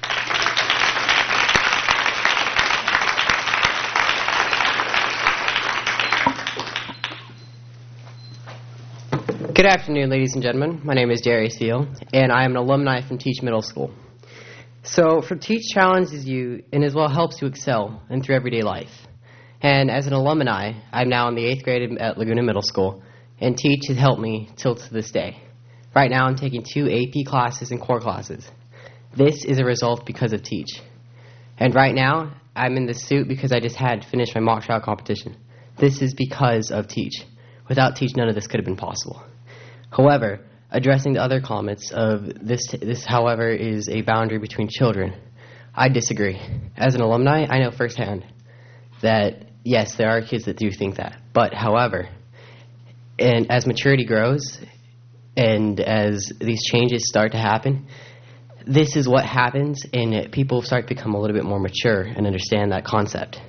Good afternoon, ladies and gentlemen. My name is Darius Veal, and I am an alumni from Teach Middle School. So for Teach challenges you and as well helps you excel in through everyday life. And as an alumni, I'm now in the 8th grade at Laguna Middle School, and Teach has helped me till to this day. Right now I'm taking 2 AP classes and core classes. This is a result because of Teach. And right now, I'm in this suit because I just had finished my mock trial competition. This is because of Teach. Without Teach, none of this could have been possible. However, addressing the other comments of this, however, is a boundary between children. I disagree. As an alumni, I know firsthand that, yes, there are kids that do think that. But, however, and as maturity grows and as these changes start to happen, this is what happens, and people start to become a little bit more mature and understand that concept.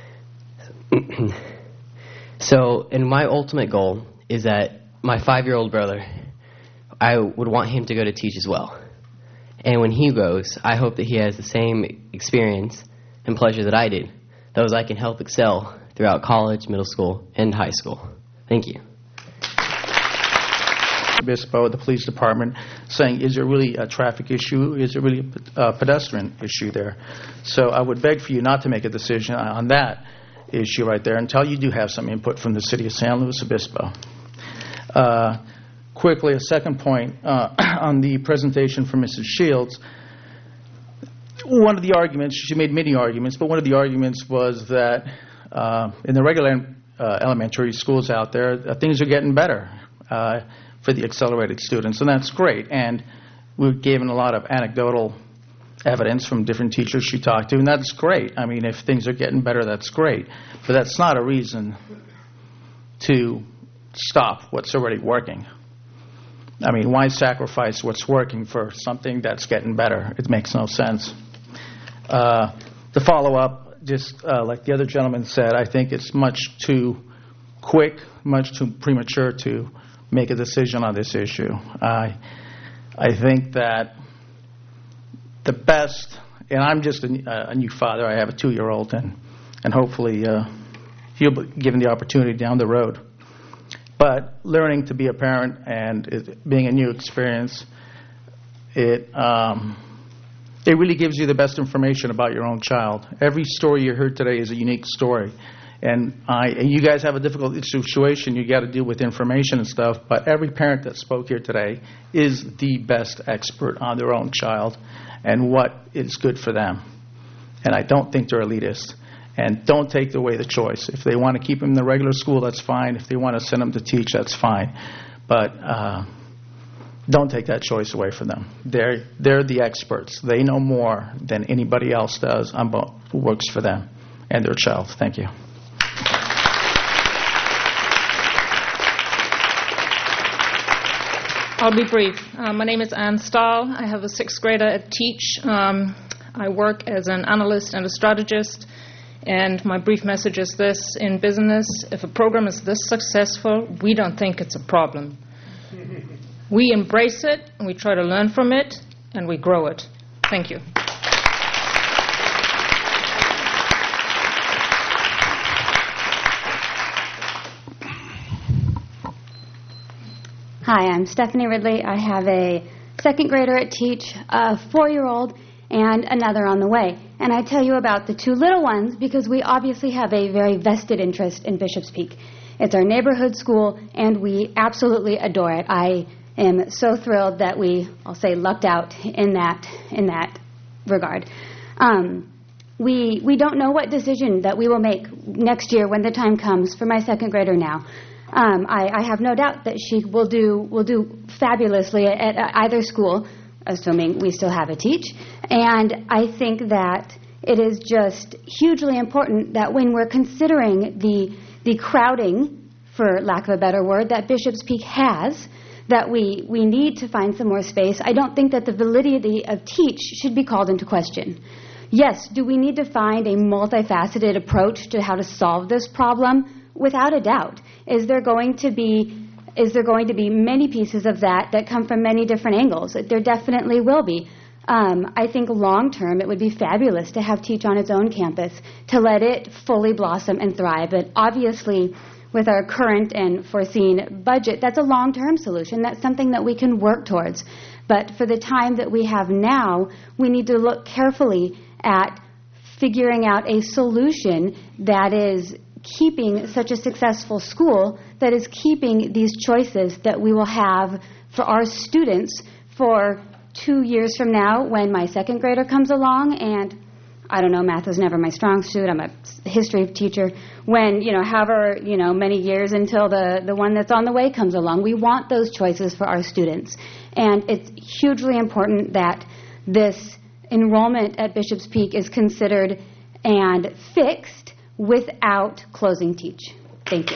So, and my ultimate goal is that my 5-year-old brother, I would want him to go to Teach as well. And when he goes, I hope that he has the same experience and pleasure that I did. Those I can help excel throughout college, middle school, and high school. Thank you. Obispo, the police department, saying, is there really a traffic issue? Is there really a pedestrian issue there? So I would beg for you not to make a decision on that issue right there until you do have some input from the city of San Luis Obispo. Quickly, a second point on the presentation from Mrs. Shields. One of the arguments, she made many arguments, but one of the arguments was that in the regular elementary schools out there, things are getting better for the accelerated students, and that's great. And we've given a lot of anecdotal evidence from different teachers she talked to, and that's great. I mean, if things are getting better, that's great. But that's not a reason to stop what's already working. I mean, why sacrifice what's working for something that's getting better? It makes no sense. To follow up, just like the other gentleman said, I think it's much too quick, much too premature to make a decision on this issue. I think that the best, and I'm just a new father. I have a 2-year-old, and hopefully he'll be given the opportunity down the road. But learning to be a parent and it being a new experience, it really gives you the best information about your own child. Every story you heard today is a unique story. And you guys have a difficult situation you got to deal with information and stuff, but every parent that spoke here today is the best expert on their own child and what is good for them. And I don't think they're elitist. And don't take away the choice. If they want to keep them in the regular school, that's fine. If they want to send them to Teach, that's fine. But don't take that choice away from them. They're the experts. They know more than anybody else does on what works for them and their child. Thank you. I'll be brief. My name is Ann Stahl. I have a 6th grader at Teach. I work as an analyst and a strategist. And my brief message is this: in business, if a program is this successful, we don't think it's a problem. We embrace it, and we try to learn from it, and we grow it. Thank you. Hi, I'm Stephanie Ridley. I have a 2nd grader at Teach, a 4-year-old, and another on the way. And I tell you about the 2 little ones because we obviously have a very vested interest in Bishop's Peak. It's our neighborhood school, and we absolutely adore it. I am so thrilled that we, I'll say, lucked out in that regard. We don't know what decision that we will make next year when the time comes for my 2nd grader now. I have no doubt that she will do fabulously at either school, assuming we still have a Teach. And I think that it is just hugely important that when we're considering the crowding, for lack of a better word, that Bishop's Peak has, that we need to find some more space, I don't think that the validity of Teach should be called into question. Yes, do we need to find a multifaceted approach to how to solve this problem? Without a doubt. Is there going to be many pieces of that come from many different angles? There definitely will be. I think long term it would be fabulous to have Teach on its own campus, to let it fully blossom and thrive. But obviously, with our current and foreseen budget, that's a long-term solution. That's something that we can work towards. But for the time that we have now, we need to look carefully at figuring out a solution that is keeping such a successful school, that is keeping these choices that we will have for our students for 2 years from now when my second grader comes along, and I don't know, math was never my strong suit. I'm a history teacher. When, however, many years until the one that's on the way comes along, we want those choices for our students. And it's hugely important that this enrollment at Bishop's Peak is considered and fixed without closing Teach. Thank you.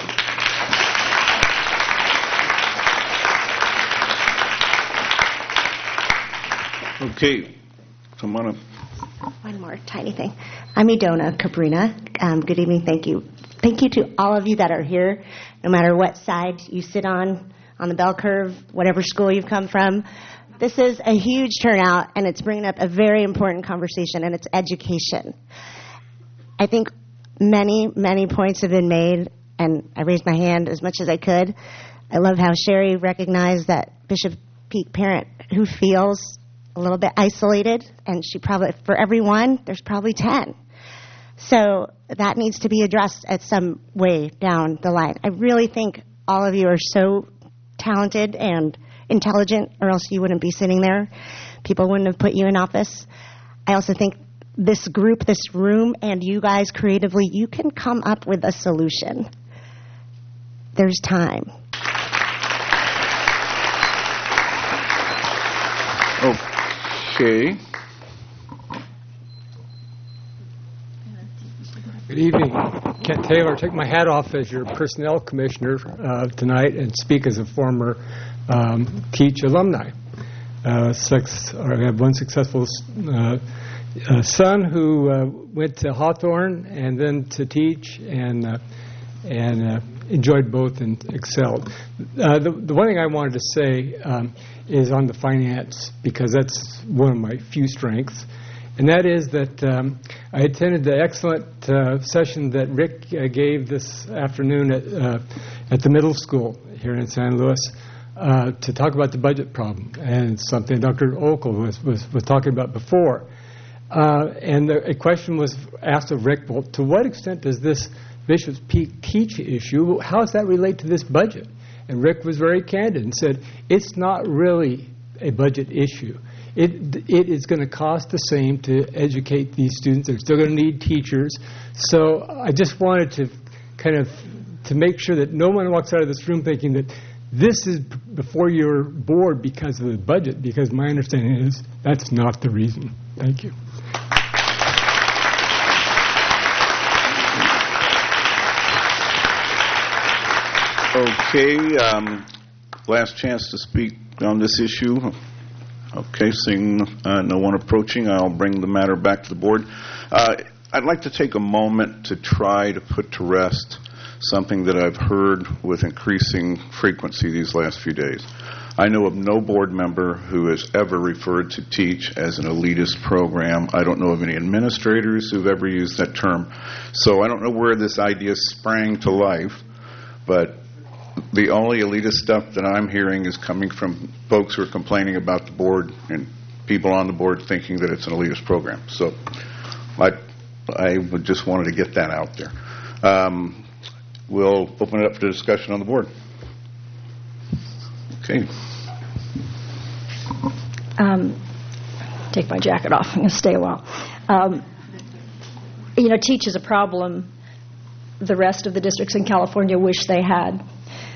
Okay. Come on up. One more tiny thing. I'm Idona Cabrina. Good evening. Thank you. Thank you to all of you that are here, no matter what side you sit on the bell curve, whatever school you've come from. This is a huge turnout, and it's bringing up a very important conversation, and it's education. I think many, many points have been made, and I raised my hand as much as I could. I love how Sherry recognized that Bishop Peak parent who feels a little bit isolated, and she probably, for every one, there's probably 10. So that needs to be addressed at some way down the line. I really think all of you are so talented and intelligent, or else you wouldn't be sitting there. People wouldn't have put you in office. I also think this group, this room, and you guys creatively, you can come up with a solution. There's time. Okay. Good evening. Kent Taylor. Take my hat off as your personnel commissioner tonight and speak as a former Teach alumni. I have one successful son who went to Hawthorne and then to Teach and enjoyed both and excelled. The one thing I wanted to say is on the finance, because that's one of my few strengths, and that is that I attended the excellent session that Rick gave this afternoon at the middle school here in San Luis to talk about the budget problem, and something Dr. Okel was talking about before. And a question was asked of Rick, well, to what extent does this Bishop's Peak Teach issue, how does that relate to this budget? And Rick was very candid and said, it's not really a budget issue. It is going to cost the same to educate these students. They're still going to need teachers. So I just wanted to kind of to make sure that no one walks out of this room thinking that this is before your board because of the budget, because my understanding is that's not the reason. Thank you. Okay, last chance to speak on this issue. Okay, seeing no one approaching, I'll bring the matter back to the board. I'd like to take a moment to try to put to rest something that I've heard with increasing frequency these last few days. I know of no board member who has ever referred to Teach as an elitist program. I don't know of any administrators who've ever used that term. So I don't know where this idea sprang to life, but the only elitist stuff that I'm hearing is coming from folks who are complaining about the board and people on the board thinking that it's an elitist program. So I just wanted to get that out there. We'll open it up to discussion on the board. Okay. Take my jacket off. I'm going to stay a while. Teach is a problem the rest of the districts in California wish they had.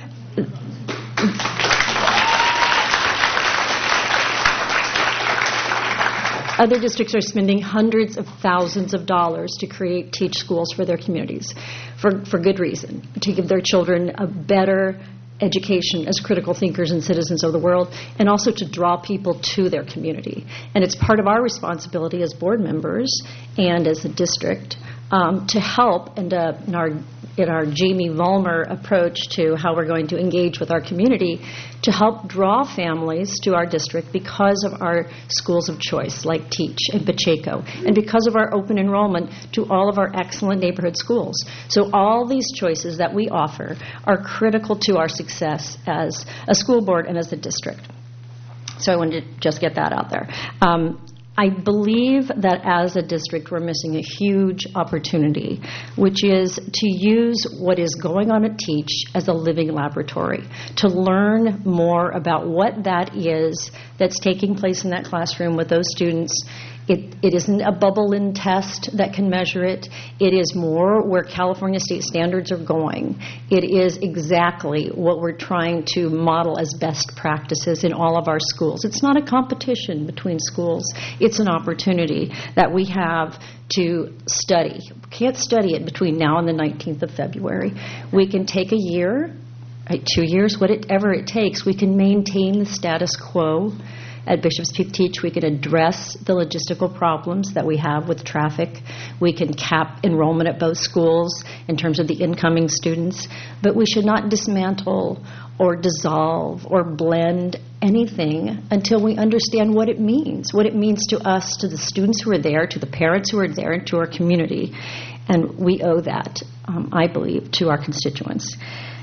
Other districts are spending hundreds of thousands of dollars to create Teach schools for their communities for good reason, to give their children a better education as critical thinkers and citizens of the world, and also to draw people to their community. And it's part of our responsibility as board members and as a district to help and in our Jamie Vollmer approach to how we're going to engage with our community to help draw families to our district because of our schools of choice like Teach and Pacheco, and because of our open enrollment to all of our excellent neighborhood schools. So all these choices that we offer are critical to our success as a school board and as a district. So I wanted to just get that out there. I believe that as a district we're missing a huge opportunity, which is to use what is going on at Teach as a living laboratory, to learn more about what that is that's taking place in that classroom with those students. It isn't a bubble-in test that can measure it. It is more where California state standards are going. It is exactly what we're trying to model as best practices in all of our schools. It's not a competition between schools. It's an opportunity that we have to study. We can't study it between now and the 19th of February. We can take a year, 2 years, whatever it takes. We can maintain the status quo. At Bishop's Peak Teach, we can address the logistical problems that we have with traffic. We can cap enrollment at both schools in terms of the incoming students. But we should not dismantle or dissolve or blend anything until we understand what it means to us, to the students who are there, to the parents who are there, and to our community. And we owe that, I believe, to our constituents.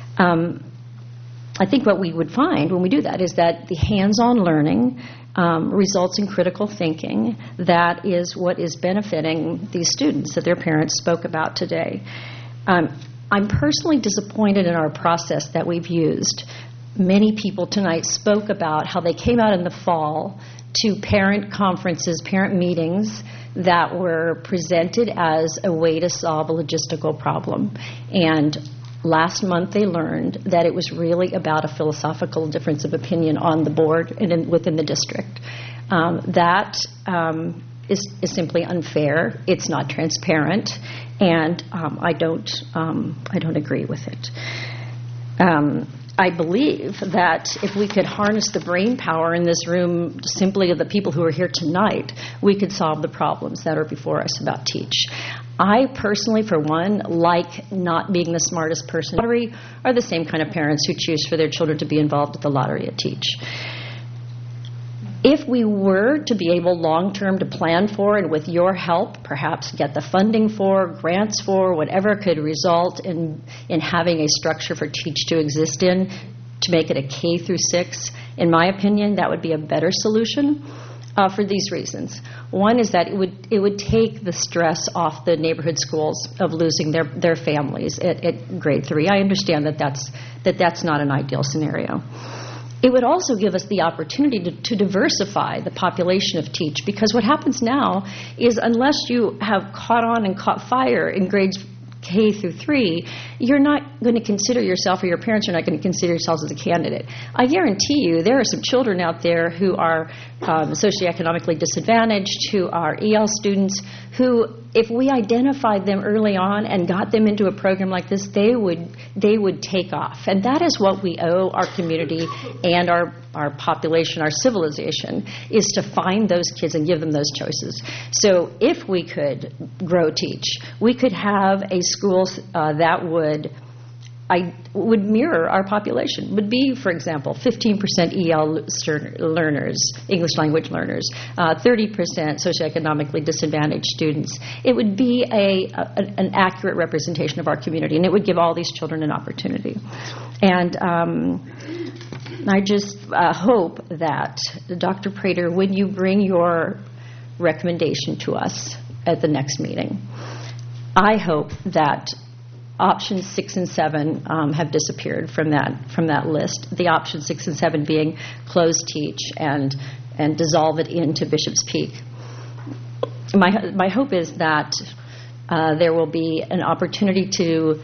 I think what we would find when we do that is that the hands-on learning results in critical thinking. That is what is benefiting these students that their parents spoke about today. I'm personally disappointed in our process that we've used. Many people tonight spoke about how they came out in the fall to parent conferences, parent meetings that were presented as a way to solve a logistical problem. And last month they learned that it was really about a philosophical difference of opinion on the board and within the district. That is simply unfair. It's not transparent, and I don't agree with it. I believe that if we could harness the brain power in this room simply of the people who are here tonight, we could solve the problems that are before us about Teach. I personally, for one, like not being the smartest person. Lottery are the same kind of parents who choose for their children to be involved at the lottery at Teach. If we were to be able long-term to plan for, and with your help, perhaps get the funding for, grants for, whatever could result in having a structure for Teach to exist in, to make it a K through 6, in my opinion, that would be a better solution for these reasons. One is that it would take the stress off the neighborhood schools of losing their families at grade 3. I understand that that's not an ideal scenario. It would also give us the opportunity to diversify the population of Teach, because what happens now is unless you have caught on and caught fire in grades K through 3, you're not going to consider yourself, or your parents are not going to consider yourselves as a candidate. I guarantee you there are some children out there who are socioeconomically disadvantaged, who are EL students, who, if we identified them early on and got them into a program like this, they would take off. And that is what we owe our community and our population, our civilization, is to find those kids and give them those choices. So if we could grow Teach, we could have a school that would mirror our population, would be, for example, 15% EL learners, English language learners, 30% socioeconomically disadvantaged students. It would be an accurate representation of our community, and it would give all these children an opportunity. And I just hope that, Dr. Prater, when you bring your recommendation to us at the next meeting, I hope that options 6 and 7 have disappeared from that list. The options 6 and 7 being close Teach and dissolve it into Bishop's Peak. My hope is that there will be an opportunity to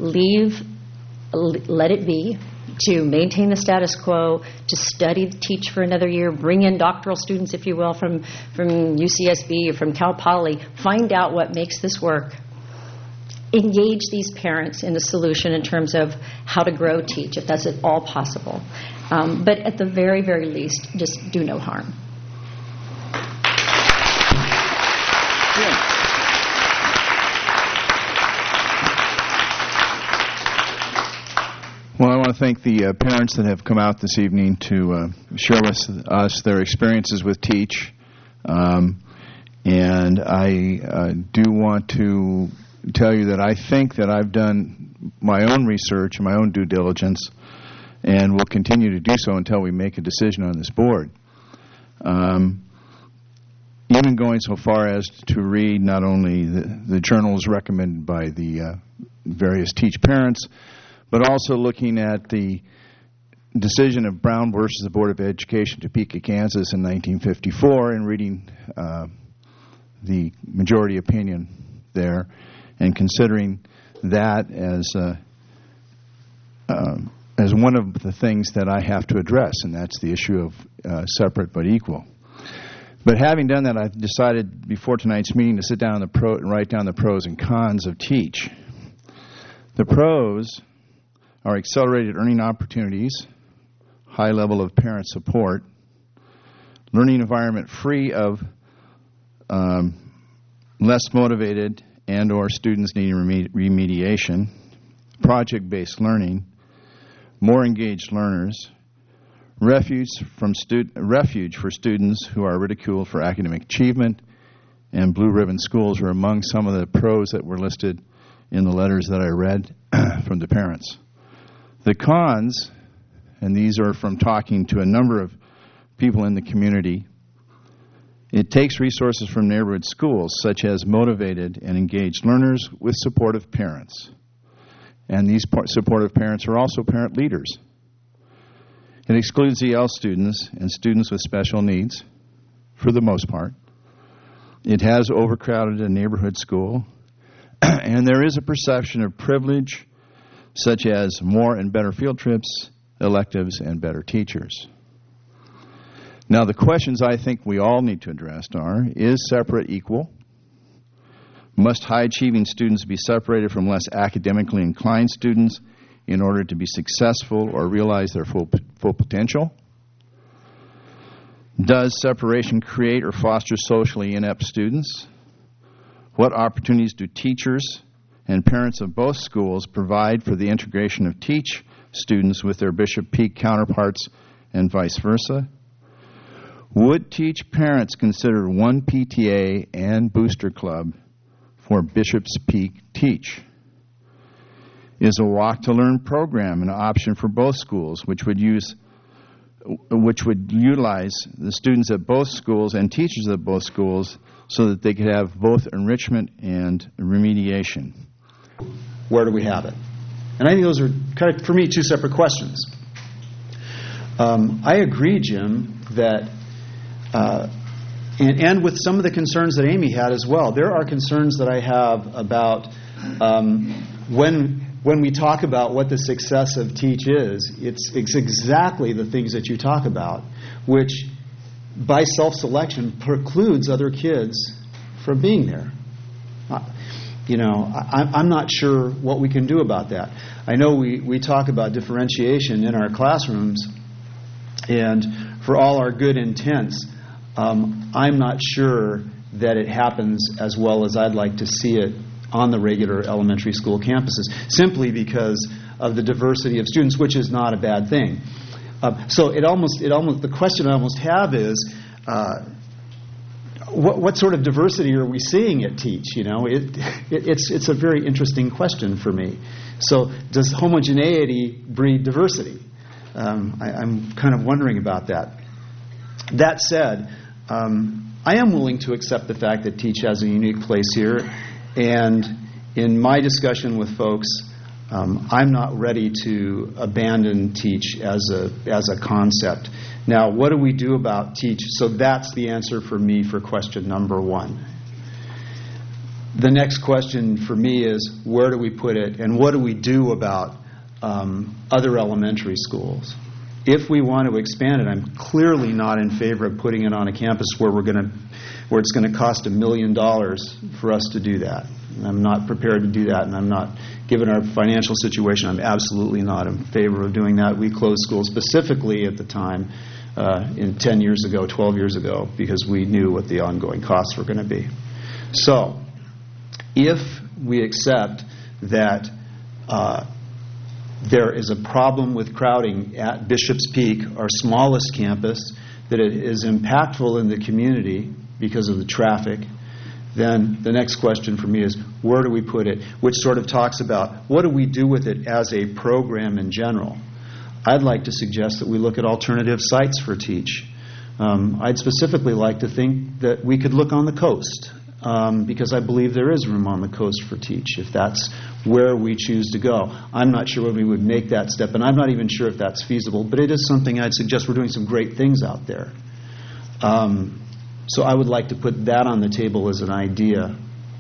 let it be, to maintain the status quo, to study Teach for another year, bring in doctoral students, if you will, from UCSB or from Cal Poly, find out what makes this work, engage these parents in a solution in terms of how to grow Teach, if that's at all possible. But at the very, very least, just do no harm. Well, I want to thank the parents that have come out this evening to share with us their experiences with Teach. And I do want to tell you that I think that I've done my own research and my own due diligence, and will continue to do so until we make a decision on this board. Even going so far as to read not only the journals recommended by the various Teach parents, but also looking at the decision of Brown versus the Board of Education, Topeka, Kansas in 1954, and reading the majority opinion there, and considering that as one of the things that I have to address, and that's the issue of separate but equal. But having done that, I've decided before tonight's meeting to sit down and write down the pros and cons of Teach. The pros are accelerated earning opportunities, high level of parent support, learning environment free of less motivated and or students needing remediation, project-based learning, more engaged learners, refuge for students who are ridiculed for academic achievement, and blue ribbon schools are among some of the pros that were listed in the letters that I read from the parents. The cons, and these are from talking to a number of people in the community, it takes resources from neighborhood schools, such as motivated and engaged learners with supportive parents. And these supportive parents are also parent leaders. It excludes EL students and students with special needs, for the most part. It has overcrowded a neighborhood school, and there is a perception of privilege, such as more and better field trips, electives, and better teachers. Now, the questions I think we all need to address are, is separate equal? Must high-achieving students be separated from less academically inclined students in order to be successful or realize their full potential? Does separation create or foster socially inept students? What opportunities do teachers and parents of both schools provide for the integration of Teach students with their Bishop Peak counterparts and vice versa? Would Teach parents consider one PTA and booster club for Bishop's Peak Teach? Is a Walk to Learn program an option for both schools, which would utilize the students at both schools and teachers at both schools so that they could have both enrichment and remediation? Where do we have it? And I think those are, kind of, for me, two separate questions. I agree, Jim, that, and with some of the concerns that Amy had as well, there are concerns that I have about when we talk about what the success of Teach is, it's exactly the things that you talk about, which by self-selection precludes other kids from being there. I'm not sure what we can do about that. I know we talk about differentiation in our classrooms, and for all our good intents, I'm not sure that it happens as well as I'd like to see it on the regular elementary school campuses, simply because of the diversity of students, which is not a bad thing. So the question I almost have is, what sort of diversity are we seeing at Teach? It's a very interesting question for me. So does homogeneity breed diversity? I'm kind of wondering about that. That said, I am willing to accept the fact that Teach has a unique place here, and in my discussion with folks, I'm not ready to abandon Teach as a concept. Now, what do we do about Teach? So that's the answer for me for question number one. The next question for me is, where do we put it, and what do we do about other elementary schools? if we want to expand it, I'm clearly not in favor of putting it on a campus where it's going to cost $1 million for us to do that. And I'm not prepared to do that, and I'm not, given our financial situation, I'm absolutely not in favor of doing that. We closed schools specifically at the time, 10 years ago, 12 years ago, because we knew what the ongoing costs were going to be. So, if we accept that there is a problem with crowding at Bishop's Peak, our smallest campus, that it is impactful in the community because of the traffic, then the next question for me is, where do we put it? Which sort of talks about, what do we do with it as a program in general? I'd like to suggest that we look at alternative sites for Teach. I'd specifically like to think that we could look on the coast, because I believe there is room on the coast for Teach, if that's where we choose to go. I'm not sure when we would make that step, and I'm not even sure if that's feasible, but it is something I'd suggest. We're doing some great things out there. So I would like to put that on the table as an idea.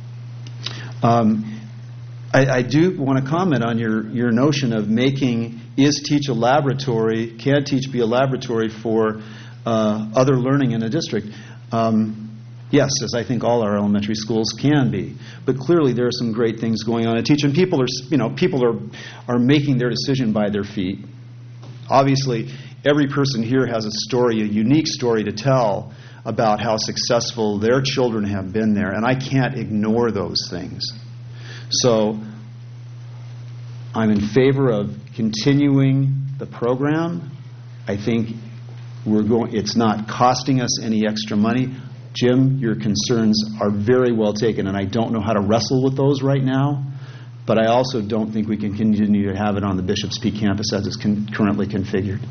I do want to comment on your notion of making, is Teach a laboratory, can Teach be a laboratory for other learning in a district? Yes, as I think all our elementary schools can be. But clearly there are some great things going on at Teach, and people are making their decision by their feet. Obviously, every person here has a story, a unique story to tell about how successful their children have been there, and I can't ignore those things. So I'm in favor of continuing the program. I think it's not costing us any extra money. Jim, your concerns are very well taken, and I don't know how to wrestle with those right now, but I also don't think we can continue to have it on the Bishop's Peak campus as it's currently configured.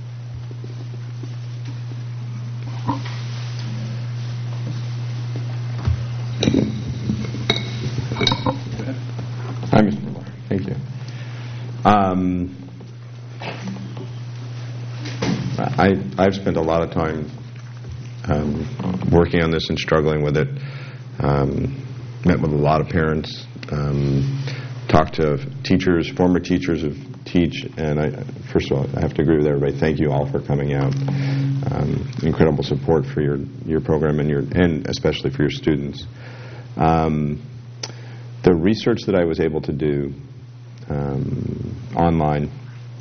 Hi, Mr. Miller. Thank you. I've spent a lot of time working on this and struggling with it. Met with a lot of parents, talked to teachers, former teachers of Teach, and first of all, I have to agree with everybody. Thank you all for coming out. Incredible support for your program and especially for your students. The research that I was able to do online,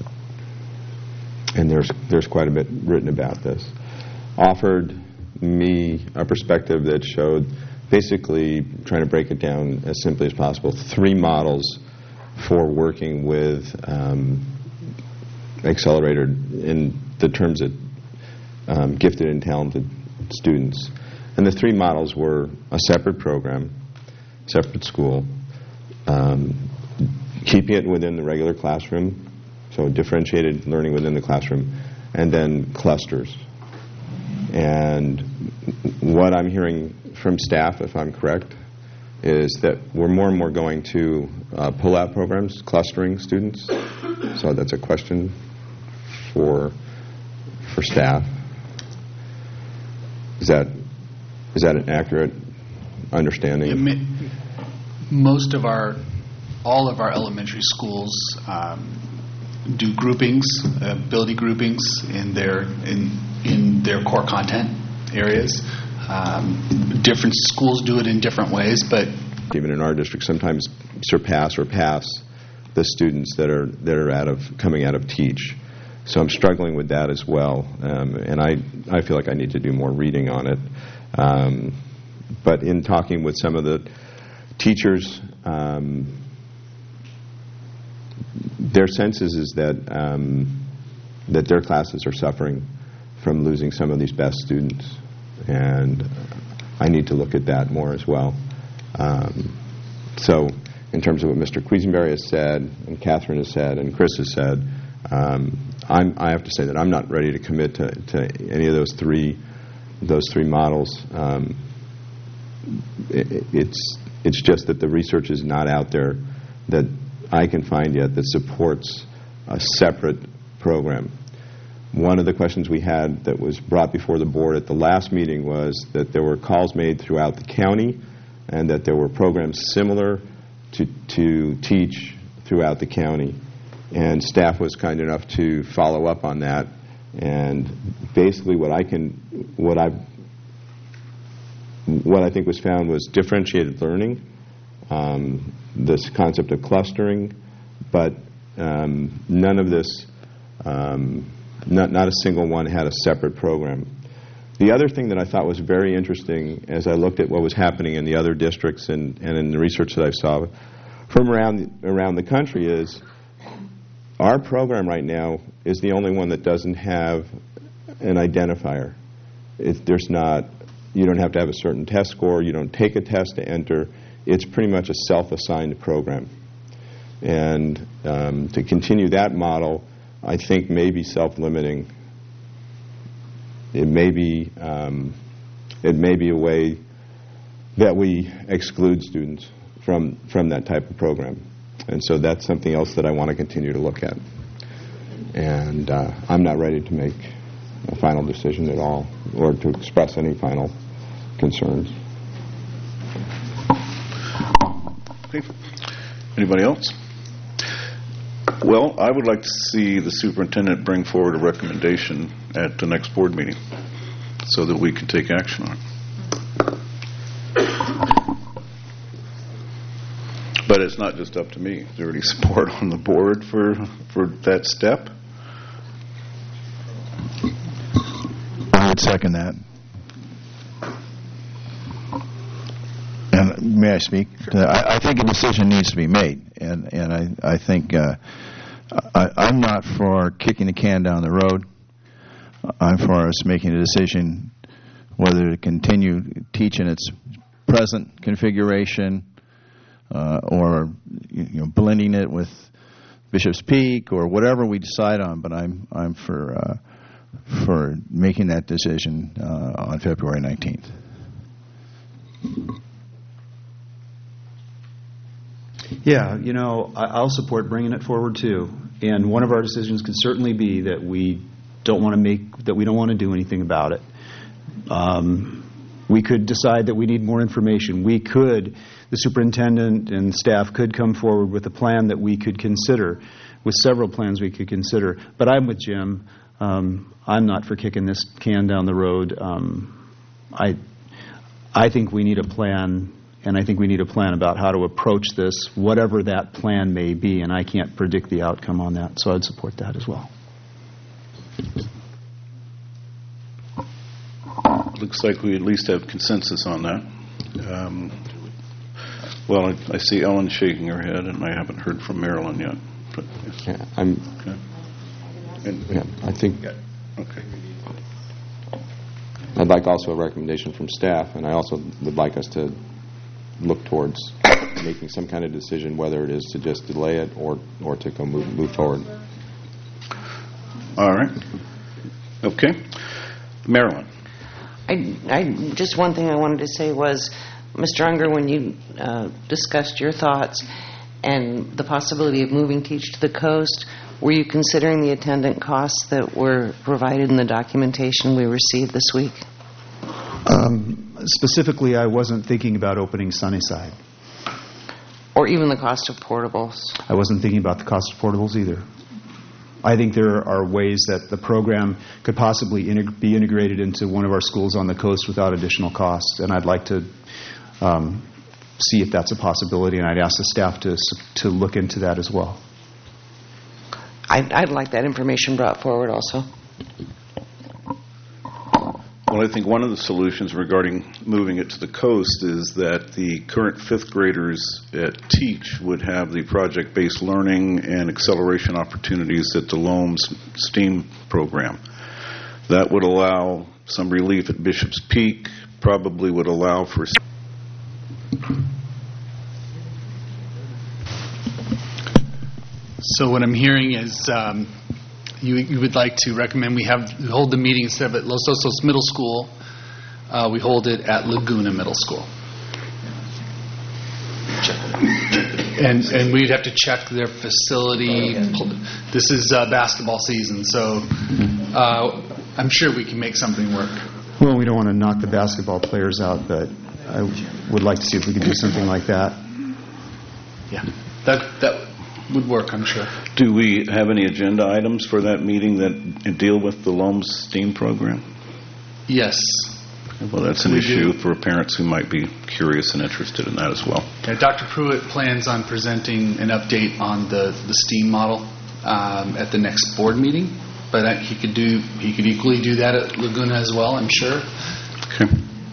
and there's quite a bit written about this, offered me a perspective that showed, basically trying to break it down as simply as possible, 3 models for working with Accelerator in the terms of gifted and talented students. And the 3 models were a separate program, separate school, keeping it within the regular classroom, so differentiated learning within the classroom, and then clusters. And what I'm hearing from staff, if I'm correct, is that we're more and more going to pull-out programs, clustering students. So that's a question for staff. Is that an accurate understanding? All of our elementary schools do groupings, ability groupings in their core content areas. Different schools do it in different ways, but even in our district, sometimes surpass or pass the students that are coming out of Teach. So I'm struggling with that as well, and I feel like I need to do more reading on it. But in talking with some of the teachers, their sense is that their classes are suffering from losing some of these best students, and I need to look at that more as well. So in terms of what Mr. Quisenberry has said, and Catherine has said, and Chris has said, I have to say that I'm not ready to commit to any of those three models. It's just that the research is not out there that I can find yet that supports a separate program. One of the questions we had that was brought before the board at the last meeting was that there were calls made throughout the county and that there were programs similar to Teach throughout the county. And staff was kind enough to follow up on that And basically what I think was found was differentiated learning, this concept of clustering, but none of this, not a single one had a separate program. The other thing that I thought was very interesting as I looked at what was happening in the other districts and in the research that I saw from around the country is our program right now is the only one that doesn't have an identifier. You don't have to have a certain test score. You don't take a test to enter. It's pretty much a self-assigned program. And to continue that model, I think may be self-limiting. It may be a way that we exclude students from that type of program. And so that's something else that I want to continue to look at. And I'm not ready to make a final decision at all or to express any final concerns. Okay. Anybody else? Well, I would like to see the superintendent bring forward a recommendation at the next board meeting so that we can take action on it. But it's not just up to me. Is there any support on the board for that step? I would second that. And may I speak? Sure. I think a decision needs to be made, and I think I'm not for kicking the can down the road. I'm for us making a decision whether to continue teaching its present configuration or blending it with Bishop's Peak or whatever we decide on. But I'm for making that decision on February 19th. Yeah, I'll support bringing it forward too. And one of our decisions could certainly be that we don't want to do anything about it. We could decide that we need more information. The superintendent and staff could come forward with a plan that we could consider, with several plans we could consider. But I'm with Jim. I'm not for kicking this can down the road. I think we need a plan. And I think we need a plan about how to approach this, whatever that plan may be, and I can't predict the outcome on that, so I'd support that as well. Looks like we at least have consensus on that. Well, I see Ellen shaking her head, and I haven't heard from Marilyn yet. But yes. Yeah, I think. Yeah. Okay. I'd like also a recommendation from staff, and I also would like us to look towards making some kind of decision, whether it is to just delay it or to go move forward. All right. Okay. Marilyn. Just one thing I wanted to say was, Mr. Unger, when you discussed your thoughts and the possibility of moving Teach to the Coast, were you considering the attendant costs that were provided in the documentation we received this week? Specifically, I wasn't thinking about opening Sunnyside. Or even the cost of portables? I wasn't thinking about the cost of portables either. I think there are ways that the program could possibly be integrated into one of our schools on the coast without additional cost, and I'd like to see if that's a possibility, and I'd ask the staff to look into that as well. I'd like that information brought forward also. Well, I think one of the solutions regarding moving it to the coast is that the current fifth graders at Teach would have the project-based learning and acceleration opportunities at the Loams STEAM program. That would allow some relief at Bishop's Peak, probably would allow for... So what I'm hearing is you would like to recommend we hold the meeting instead of at Los Osos Middle School, we hold it at Laguna Middle School. And we'd have to check their facility. This is basketball season, so I'm sure we can make something work. Well, we don't want to knock the basketball players out, but I would like to see if we could do something like that. Yeah, would work, I'm sure. Do we have any agenda items for that meeting that deal with the Loams STEAM program? Yes. Well, that's an We issue do. for parents who might be curious and interested in that as well. Dr. Pruitt plans on presenting an update on the STEAM model at the next board meeting, but he could equally do that at Laguna as well, I'm sure. Okay.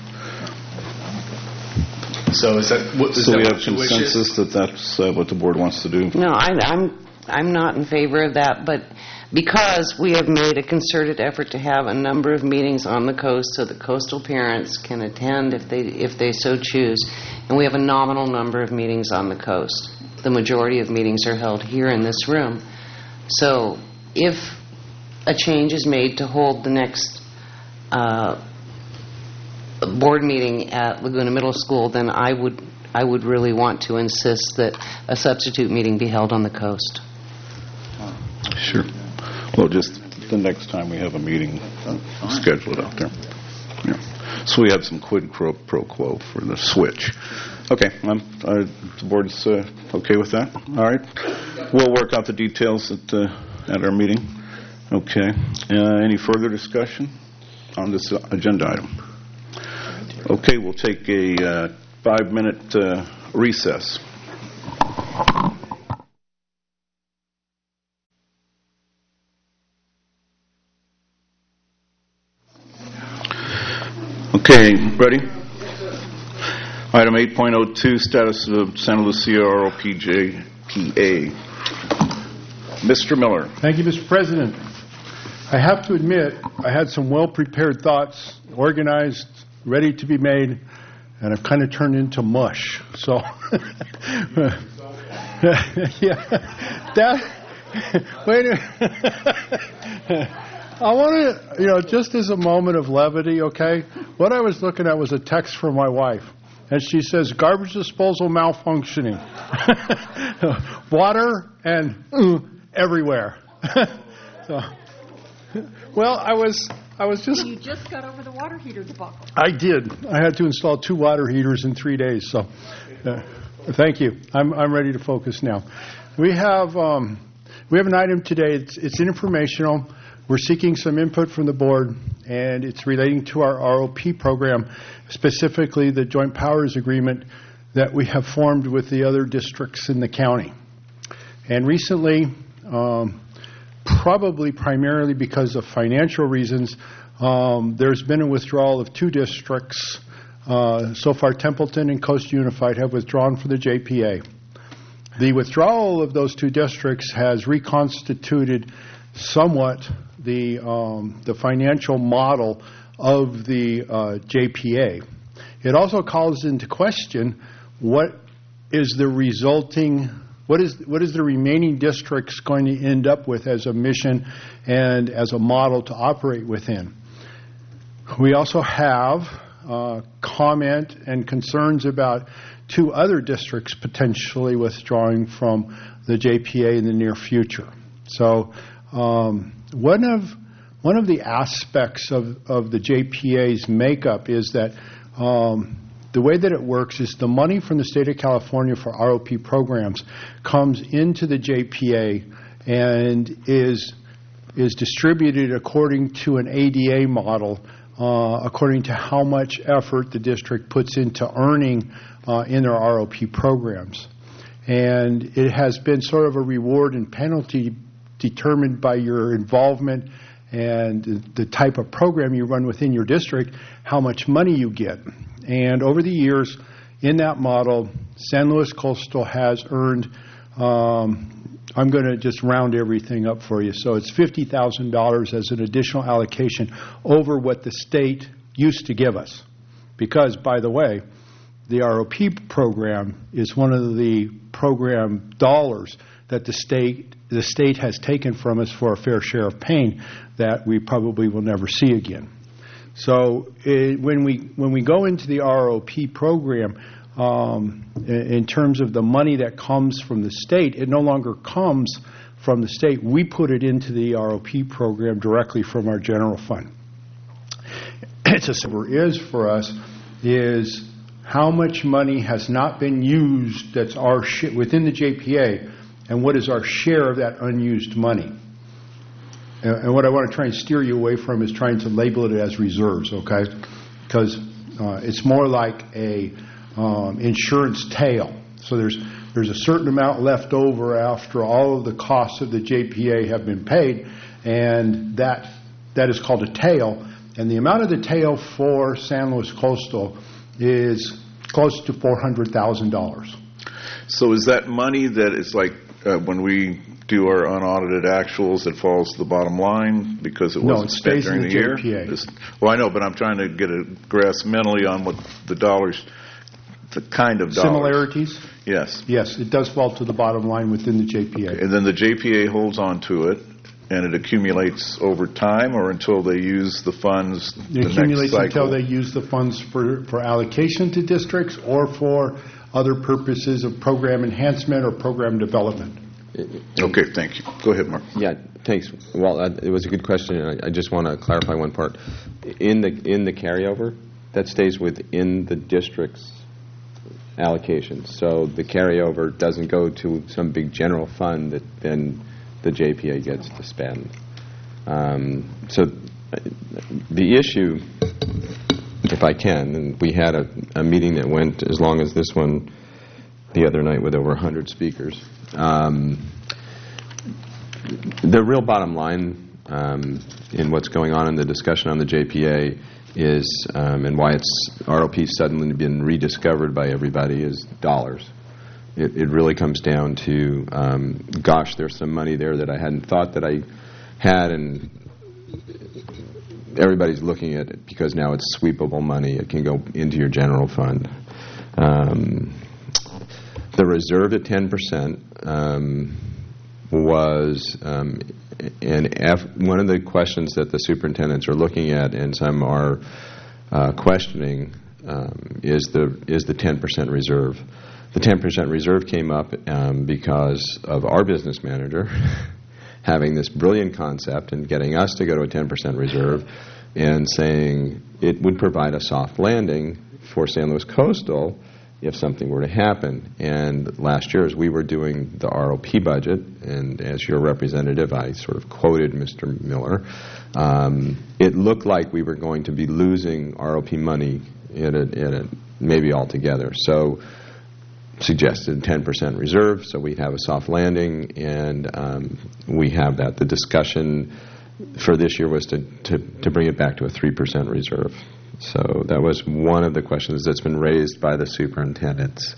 So is that what So that we what have your wish is? consensus that that's what the board wants to do? No, I'm not in favor of that, but because we have made a concerted effort to have a number of meetings on the coast so that coastal parents can attend if they so choose, and we have a nominal number of meetings on the coast. The majority of meetings are held here in this room. So if a change is made to hold the next board meeting at Laguna Middle School, then I would really want to insist that a substitute meeting be held on the coast. Sure. Well, just the next time we have a meeting, schedule it out there. Yeah. So we have some quid pro quo for the switch. Okay. The board's okay with that? All right. We'll work out the details at our meeting. Okay. Any further discussion on this agenda item? Okay. We'll take a 5-minute recess. Okay, ready? Item 8.02, status of Santa Lucia ROPJPA. Mr. Miller. Thank you, Mr. President. I have to admit, I had some well-prepared thoughts, organized, ready to be made, and I've kind of turned into mush. So, wait a minute. I want to, just as a moment of levity, okay, what I was looking at was a text from my wife, and she says, garbage disposal malfunctioning. Water and everywhere. So, well, I was just... You just got over the water heater debacle. I did. I had to install 2 water heaters in 3 days, so thank you. I'm ready to focus now. We have an item today. It's informational. We're seeking some input from the board, and it's relating to our ROP program, specifically the joint powers agreement that we have formed with the other districts in the county. And recently, probably primarily because of financial reasons, there's been a withdrawal of 2 districts. So far, Templeton and Coast Unified have withdrawn from the JPA. The withdrawal of those 2 districts has reconstituted somewhat the financial model of the JPA. It also calls into question what is the remaining districts going to end up with as a mission and as a model to operate within. We also have comment and concerns about 2 other districts potentially withdrawing from the JPA in the near future. So one of the aspects of the JPA's makeup is that the way that it works is the money from the state of California for ROP programs comes into the JPA and is distributed according to an ADA model, according to how much effort the district puts into earning in their ROP programs. And it has been sort of a reward and penalty determined by your involvement and the type of program you run within your district, how much money you get. And over the years, in that model, San Luis Coastal has earned, I'm going to just round everything up for you, so it's $50,000 as an additional allocation over what the state used to give us. Because, by the way, the ROP program is one of the program dollars that the state has taken from us for a fair share of pain that we probably will never see again. So when we go into the ROP program, in terms of the money that comes from the state, it no longer comes from the state. We put it into the ROP program directly from our general fund. It's a silver is for us is how much money has not been used that's our within the JPA and what is our share of that unused money. And what I want to try and steer you away from is trying to label it as reserves, okay? Because it's more like a insurance tail. So there's a certain amount left over after all of the costs of the JPA have been paid, and that is called a tail. And the amount of the tail for San Luis Coastal is close to $400,000. So is that money that is like when we do our unaudited actuals, it falls to the bottom line because it wasn't spent during the year? Well, I know, but I'm trying to get a grasp mentally on what the dollars, the kind of dollars. Similarities? Yes. Yes, it does fall to the bottom line within the JPA. Okay. And then the JPA holds on to it, and it accumulates over time or until they use the funds the next cycle? It accumulates until they use the funds for allocation to districts or for other purposes of program enhancement or program development. Okay, thank you. Go ahead, Mark. Yeah, thanks. Well, it was a good question, and I just want to clarify one part. In the carryover, that stays within the district's allocation. So the carryover doesn't go to some big general fund that then the JPA gets to spend. So the issue, if I can, and we had a meeting that went as long as this one the other night with over 100 speakers. The real bottom line in what's going on in the discussion on the JPA is, and why it's ROP suddenly been rediscovered by everybody, is dollars. It really comes down to, gosh, there's some money there that I hadn't thought that I had, and everybody's looking at it because now it's sweepable money. It can go into your general fund. The reserve at 10% was, one of the questions that the superintendents are looking at, and some are questioning, is the 10% reserve. The 10% reserve came up because of our business manager having this brilliant concept and getting us to go to a 10% reserve and saying it would provide a soft landing for San Luis Coastal if something were to happen. And last year, as we were doing the ROP budget, and as your representative, I sort of quoted Mr. Miller, it looked like we were going to be losing ROP money in it maybe altogether. So suggested 10% reserve, so we'd have a soft landing, and we have that. The discussion for this year was to bring it back to a 3% reserve. So that was one of the questions that's been raised by the superintendents.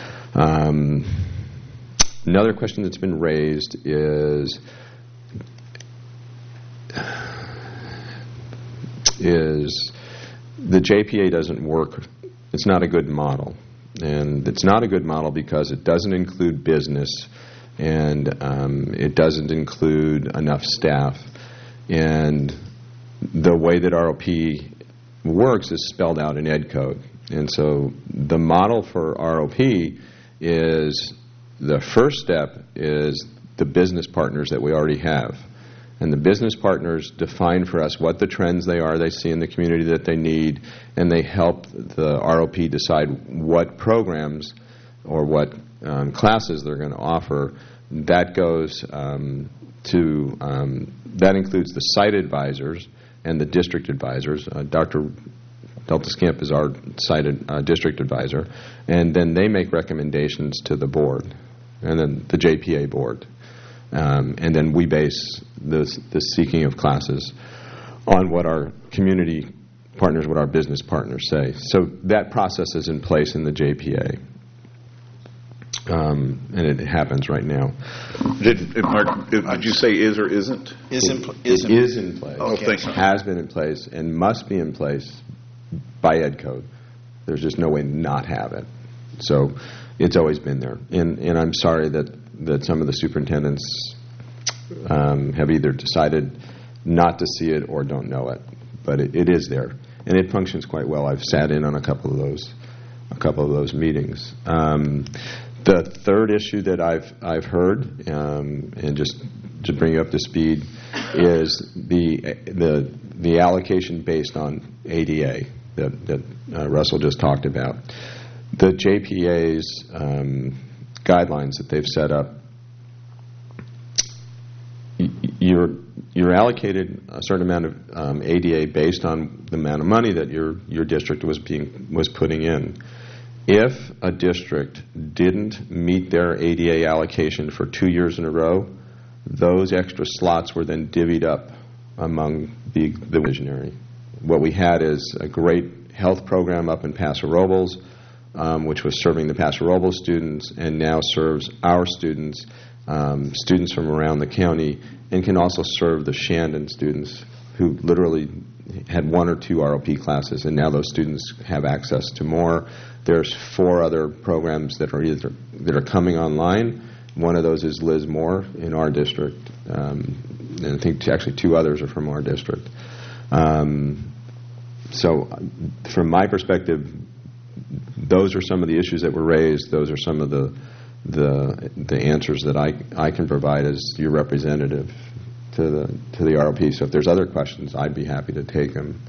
Another question that's been raised is the JPA doesn't work. It's not a good model. And it's not a good model because it doesn't include business, and it doesn't include enough staff. And the way that ROP works is spelled out in Ed Code. And so the model for ROP is, the first step is the business partners that we already have. And the business partners define for us what the trends they are they see in the community that they need, and they help the ROP decide what programs or what classes they're going to offer. That goes that includes the site advisors and the district advisors. Dr. Deltascamp is our site district advisor, and then they make recommendations to the board, and then the JPA board. And then we base the seeking of classes on what our community partners, what our business partners say. So that process is in place in the JPA. And it happens right now. Mark, did you say is or isn't? It is in place. Okay. Thanks. Has been in place and must be in place by Ed Code. There's just no way to not have it. So it's always been there. And I'm sorry that some of the superintendents have either decided not to see it or don't know it. But it is there. And it functions quite well. I've sat in on a couple of those meetings. The third issue that I've heard, and just to bring you up to speed, is the allocation based on ADA that Russell just talked about. The JPA's guidelines that they've set up you're allocated a certain amount of ADA based on the amount of money that your district was putting in. If a district didn't meet their ADA allocation for 2 years in a row, those extra slots were then divvied up among the visionary. What we had is a great health program up in Paso Robles, which was serving the Paso Robles students and now serves our students, students from around the county, and can also serve the Shandon students who literally had 1 or 2 ROP classes, and now those students have access to more. There's 4 other programs that are coming online. One of those is Liz Moore in our district, and I think actually 2 others are from our district. So from my perspective, those are some of the issues that were raised. Those are some of the answers that I can provide as your representative to the ROP. So if there's other questions, I'd be happy to take them.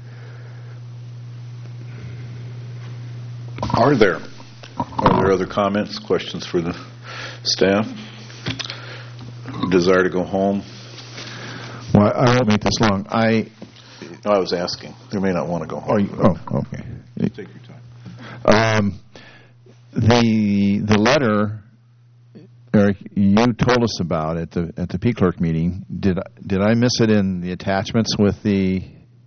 Are there other comments, questions for the staff? Desire to go home? Well, I won't make this long. I was asking. They may not want to go home. Okay. Take your time. The letter, Eric, you told us about at the P clerk meeting. Did I miss it in the attachments with the?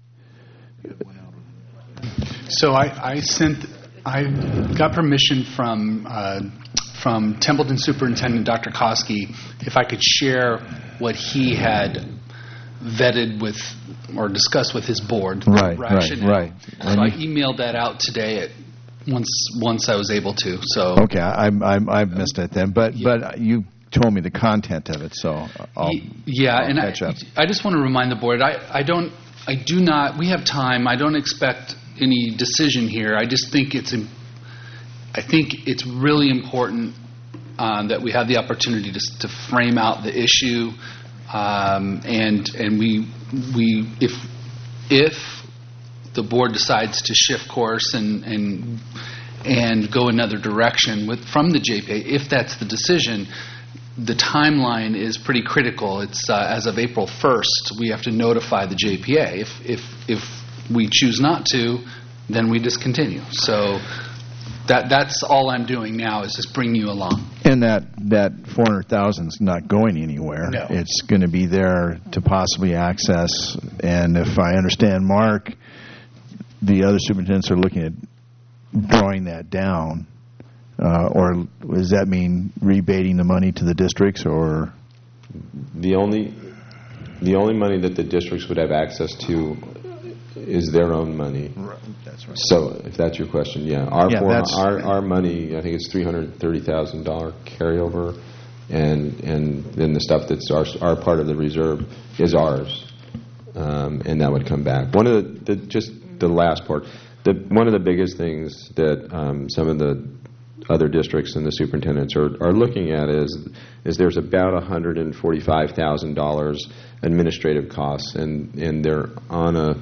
So I got permission from Templeton Superintendent Dr. Koski if I could share what he had vetted with or discussed with his board. Right. So I emailed that out today once I was able to. So okay, I've missed it then, but you told me the content of it, so I'll catch up. I just want to remind the board. I do not. We have time. I don't expect any decision here. I just think it's really important that we have the opportunity to frame out the issue, and we if the board decides to shift course and go another direction from the JPA, if that's the decision, the timeline is pretty critical. It's as of April 1st, we have to notify the JPA. If we choose not to, then we discontinue. So that's all I'm doing now is just bring you along. And that $400,000 is not going anywhere. No. It's going to be there to possibly access. And if I understand Mark, the other superintendents are looking at drawing that down. Or does that mean rebating the money to the districts, or? The only money that the districts would have access to is their own money. Right. That's right. So if that's your question, yeah. Our money, I think it's $330,000 carryover, and then the stuff that's our part of the reserve is ours, and that would come back. One of the last part, one of the biggest things that some of the other districts and the superintendents are looking at is there's about $145,000 administrative costs, and they're on a.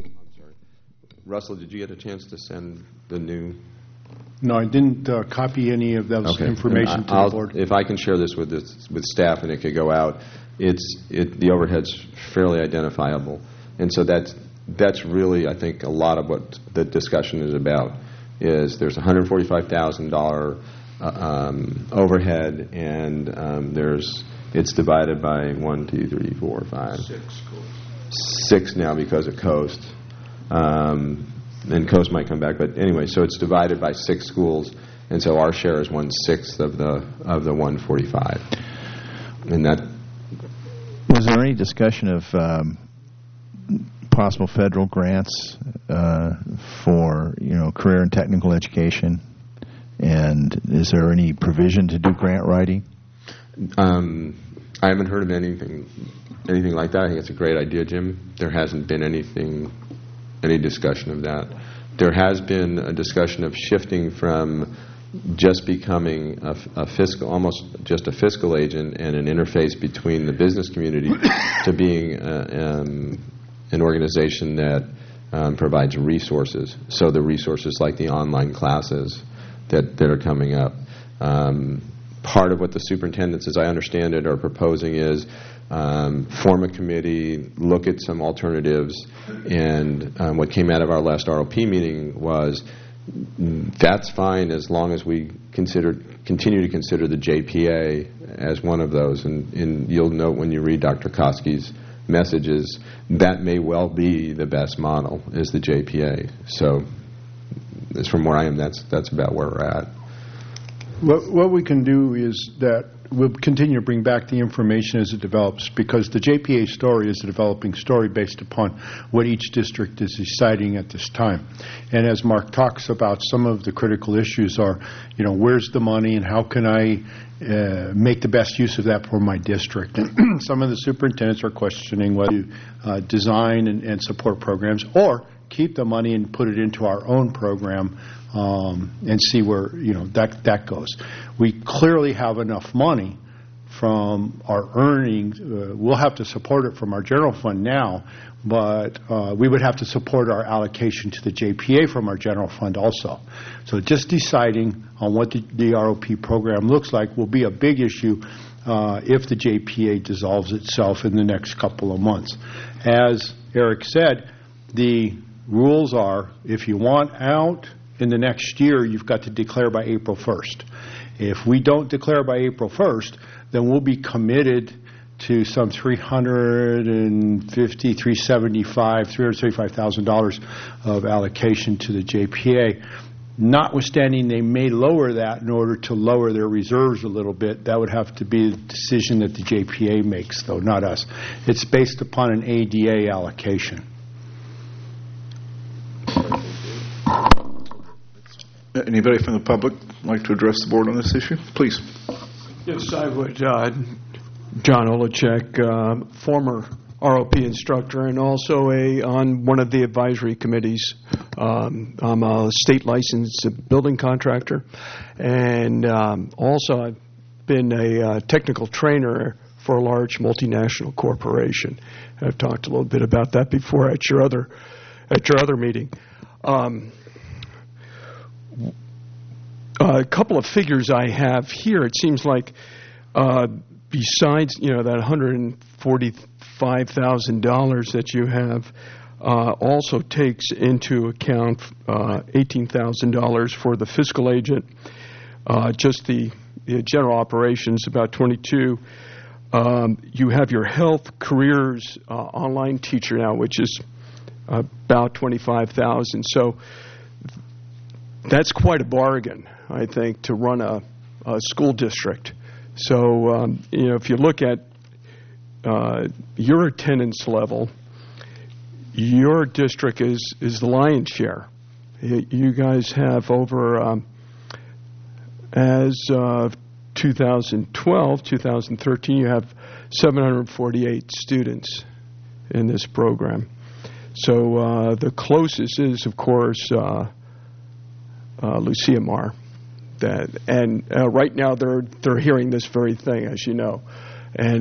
Russell, did you get a chance to send the new? No, I didn't copy any of those information to the board. If I can share this with staff and it could go out, the overhead's fairly identifiable, and so that's really, I think, a lot of what the discussion is about. Is there's $145,000 overhead, and it's divided by 1, 2, 3, 4, 5, 6 now because of Coast. And Coast might come back, but anyway, so it's divided by 6 schools, and so our share is 1/6 of the 145. And that. Was there any discussion of possible federal grants for career and technical education, and is there any provision to do grant writing? I haven't heard of anything like that. I think it's a great idea, Jim. There hasn't been any discussion of that. There has been a discussion of shifting from just becoming almost just a fiscal agent and an interface between the business community to being an organization that provides resources. So the resources like the online classes that are coming up. Part of what the superintendents, as I understand it, are proposing is form a committee, look at some alternatives, and what came out of our last ROP meeting was that's fine as long as we continue to consider the JPA as one of those. And you'll note when you read Dr. Koski's messages, that may well be the best model is the JPA. So as from where I am, that's about where we're at. What we can do is that we'll continue to bring back the information as it develops, because the JPA story is a developing story based upon what each district is deciding at this time. And as Mark talks about, some of the critical issues are, where's the money and how can I make the best use of that for my district. And some of the superintendents are questioning whether to design and support programs or keep the money and put it into our own program and see where that goes. We clearly have enough money from our earnings. We'll have to support it from our general fund now, but we would have to support our allocation to the JPA from our general fund also. So just deciding on what the ROP program looks like will be a big issue if the JPA dissolves itself in the next couple of months. As Eric said, the rules are if you want out in the next year, you've got to declare by April 1st. If we don't declare by April 1st, then we'll be committed to some $375,000 of allocation to the JPA. Notwithstanding, they may lower that in order to lower their reserves a little bit. That would have to be a decision that the JPA makes, though, not us. It's based upon an ADA allocation. Anybody from the public like to address the board on this issue? Please. Yes, I would. John Olachek, former ROP instructor and also on one of the advisory committees. I'm a state licensed building contractor, and also I've been a technical trainer for a large multinational corporation. I've talked a little bit about that before at your other meeting. A couple of figures I have here. It seems like besides that $145,000 that you have, also takes into account $18,000 for the fiscal agent. Just the general operations, about 22. You have your health careers online teacher now, which is about 25,000. So that's quite a bargain, I think, to run a school district. So, if you look at your attendance level, your district is the lion's share. You guys have over, as of 2012, 2013, you have 748 students in this program. So the closest is, of course, Lucia Mar. And right now they're hearing this very thing, as you know, and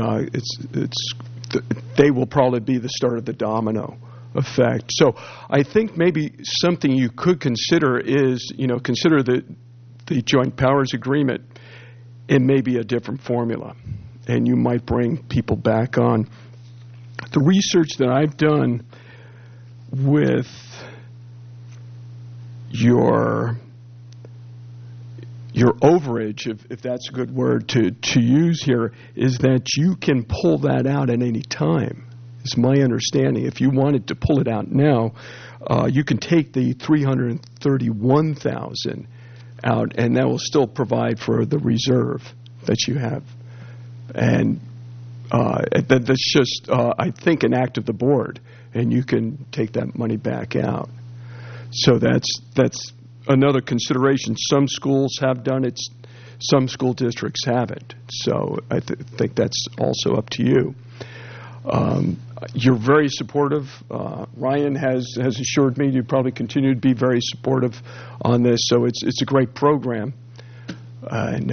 they will probably be the start of the domino effect. So I think maybe something you could consider is, consider the joint powers agreement. It may be a different formula, and you might bring people back on. The research that I've done with your overage, if that's a good word to use here, is that you can pull that out at any time, is my understanding. If you wanted to pull it out now, you can take the $331,000 out, and that will still provide for the reserve that you have. And that's just, I think, an act of the board, and you can take that money back out. So that's another consideration. Some schools have done it, some school districts haven't. So I think that's also up to you. You're very supportive. Ryan has assured me you probably continue to be very supportive on this. So it's a great program, and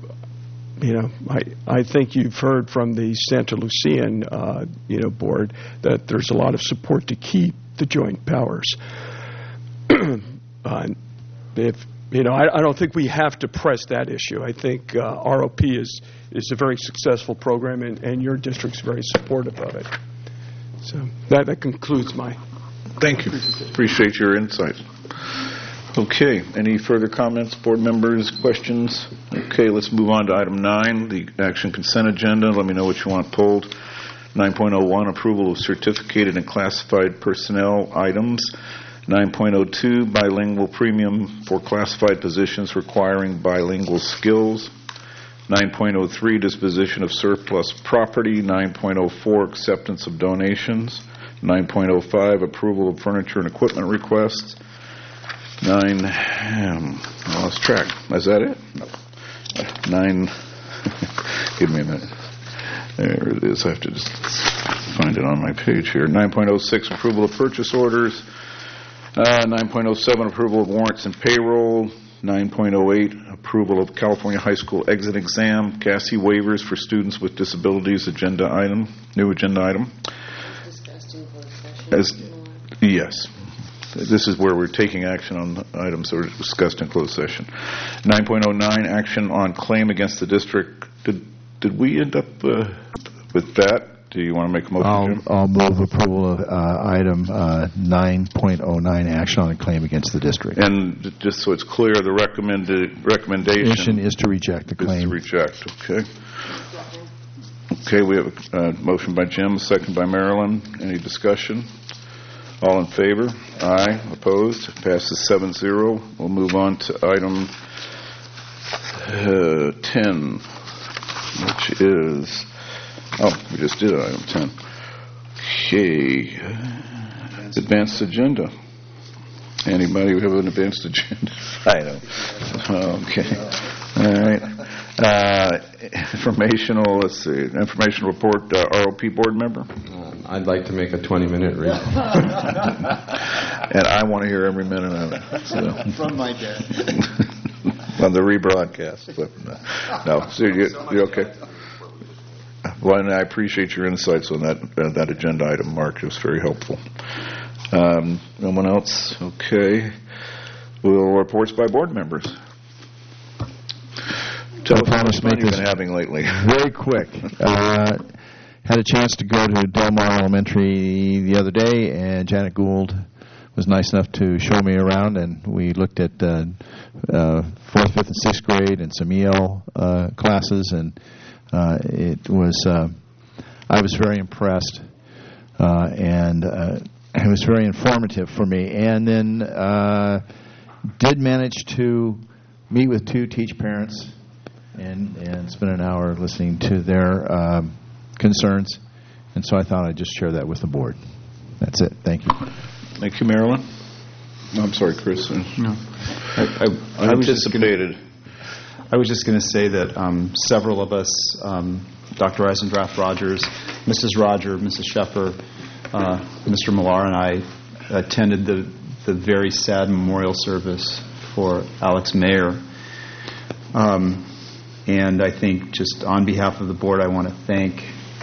I think you've heard from the Santa Lucian board that there's a lot of support to keep the joint powers. I don't think we have to press that issue. I think ROP is a very successful program, and your district's very supportive of it. So that concludes my... Thank you. Appreciate your insight. Okay. Any further comments, board members, questions? Okay, let's move on to item 9, the action consent agenda. Let me know what you want pulled. 9.01, approval of certificated and classified personnel items. 9.02, bilingual premium for classified positions requiring bilingual skills. 9.03, disposition of surplus property. 9.04, acceptance of donations. 9.05, approval of furniture and equipment requests. I lost track. Is that it? No. 9, give me a minute. There it is. I have to just find it on my page here. 9.06, approval of purchase orders. 9.07, approval of warrants and payroll. 9.08, approval of California High School exit exam, CASI waivers for students with disabilities, new agenda item. Yes. This is where we're taking action on the items that were discussed in closed session. 9.09, action on claim against the district. Did we end up with that? Do you want to make a motion, Jim? I'll move approval of item 9.09, action on a claim against the district. And just so it's clear, the recommendation is to reject the claim. Is to reject, okay. Okay, we have a motion by Jim, a second by Marilyn. Any discussion? All in favor? Aye. Opposed? Passes 7-0. We'll move on to item 10, which is... we just did item 10. Okay. Advanced agenda. Anybody have an advanced agenda? I know. Okay. All right. Informational report, ROP board member. I'd like to make a 20-minute read. And I want to hear every minute of it. So. From my dad. On the rebroadcast. No, so you're okay. Well, and I appreciate your insights on that agenda item, Mark. It was very helpful. No one else? Okay. Reports by board members. Tell us how much fun you've been having lately. Very quick. Had a chance to go to Del Mar Elementary the other day, and Janet Gould was nice enough to show me around, and we looked at 4th, 5th, and 6th grade and some EL classes, and it was I was very impressed, and it was very informative for me. And then did manage to meet with 2 teach parents and spend an hour listening to their concerns, and so I thought I'd just share that with the board. That's it. Thank you. Thank you, Marilyn. I'm sorry, Chris. No. I anticipated. I was just going to say that several of us, Dr. Eisendrath Rogers, Mrs. Roger, Mrs. Sheffer, Mr. Millar, and I attended the very sad memorial service for Alex Mayer. And I think just on behalf of the board, I want to thank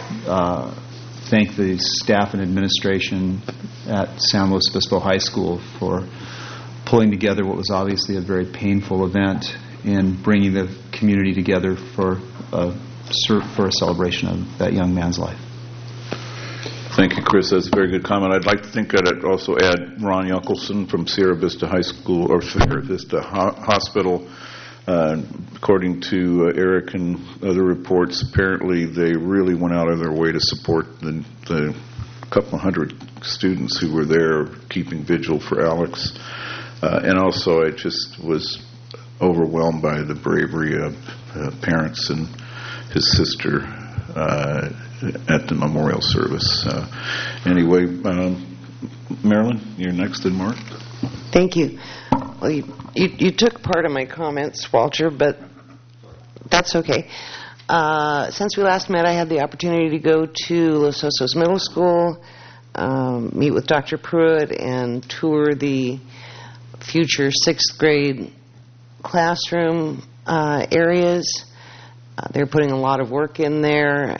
the staff and administration at San Luis Obispo High School for pulling together what was obviously a very painful event and bringing the community together for a celebration of that young man's life. Thank you, Chris. That's a very good comment. I'd like to think I'd also add Ron Yunkelson from Sierra Vista High School, or Sierra Vista Hospital. According to Eric and other reports, apparently they really went out of their way to support the couple hundred students who were there keeping vigil for Alex. And also I just was overwhelmed by the bravery of parents and his sister at the memorial service. Anyway, Marilyn, you're next, and Mark. Thank you. Well, you took part of my comments, Walter, but that's okay. Since we last met, I had the opportunity to go to Los Osos Middle School, meet with Dr. Pruitt, and tour the future 6th grade classroom areas. They're putting a lot of work in there,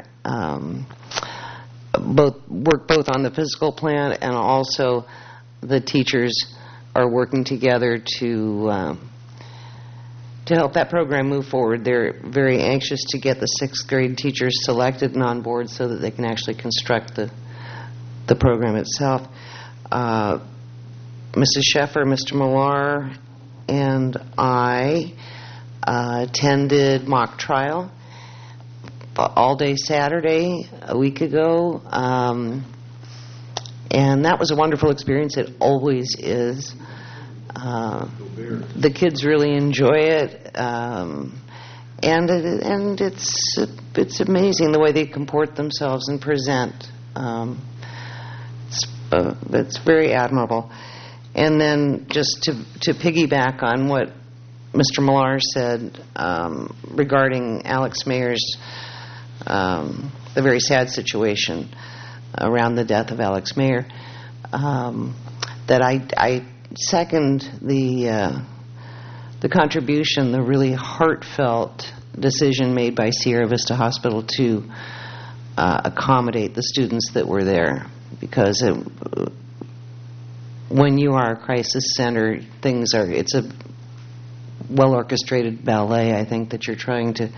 both on the physical plan, and also the teachers are working together to to help that program move forward. They're very anxious to get the 6th grade teachers selected and on board so that they can actually construct the program itself. Mrs. Sheffer, Mr. Millar, and I attended mock trial all day Saturday a week ago, and that was a wonderful experience. It always is. The kids really enjoy it, and it's amazing the way they comport themselves and present. It's very admirable. And then just to piggyback on what Mr. Millar said regarding Alex Mayer's the very sad situation around the death of Alex Mayer, that I second the contribution, the really heartfelt decision made by Sierra Vista Hospital to accommodate the students that were there, because when you are a crisis center, it's a well-orchestrated ballet, I think, that you're trying to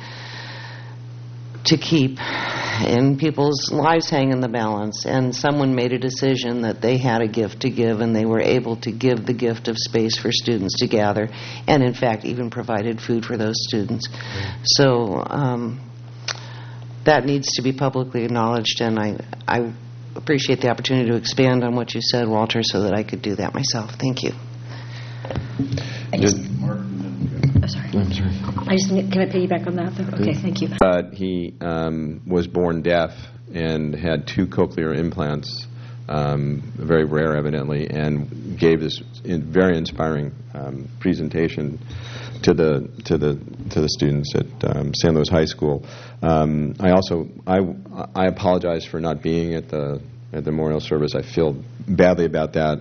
keep, and people's lives hang in the balance, and someone made a decision that they had a gift to give, and they were able to give the gift of space for students to gather, and in fact even provided food for those students. So that needs to be publicly acknowledged, and I appreciate the opportunity to expand on what you said, Walter, so that I could do that myself. Thank you. I'm sorry. Can I piggyback on that? Okay, thank you. He was born deaf and had 2 cochlear implants, very rare evidently, and gave this very inspiring presentation to the students at San Luis High School. I apologize for not being at the memorial service. I feel badly about that.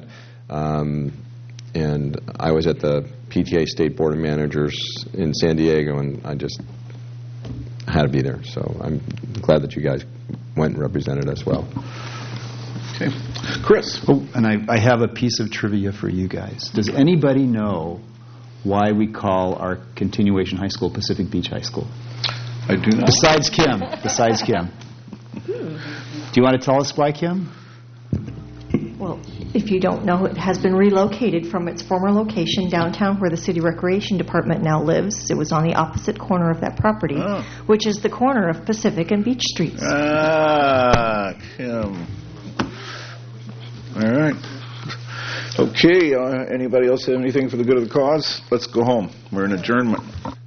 And I was at the PTA State Board of Managers in San Diego, and I just had to be there. So I'm glad that you guys went and represented us well. Okay. Chris. Oh, and I have a piece of trivia for you guys. Does anybody know why we call our continuation high school Pacific Beach High School? I do not. Besides Kim. Do you want to tell us why, Kim? Well, if you don't know, it has been relocated from its former location downtown where the City Recreation Department now lives. It was on the opposite corner of that property, which is the corner of Pacific and Beach Streets. Kim. All right. Okay, anybody else have anything for the good of the cause? Let's go home. We're in adjournment.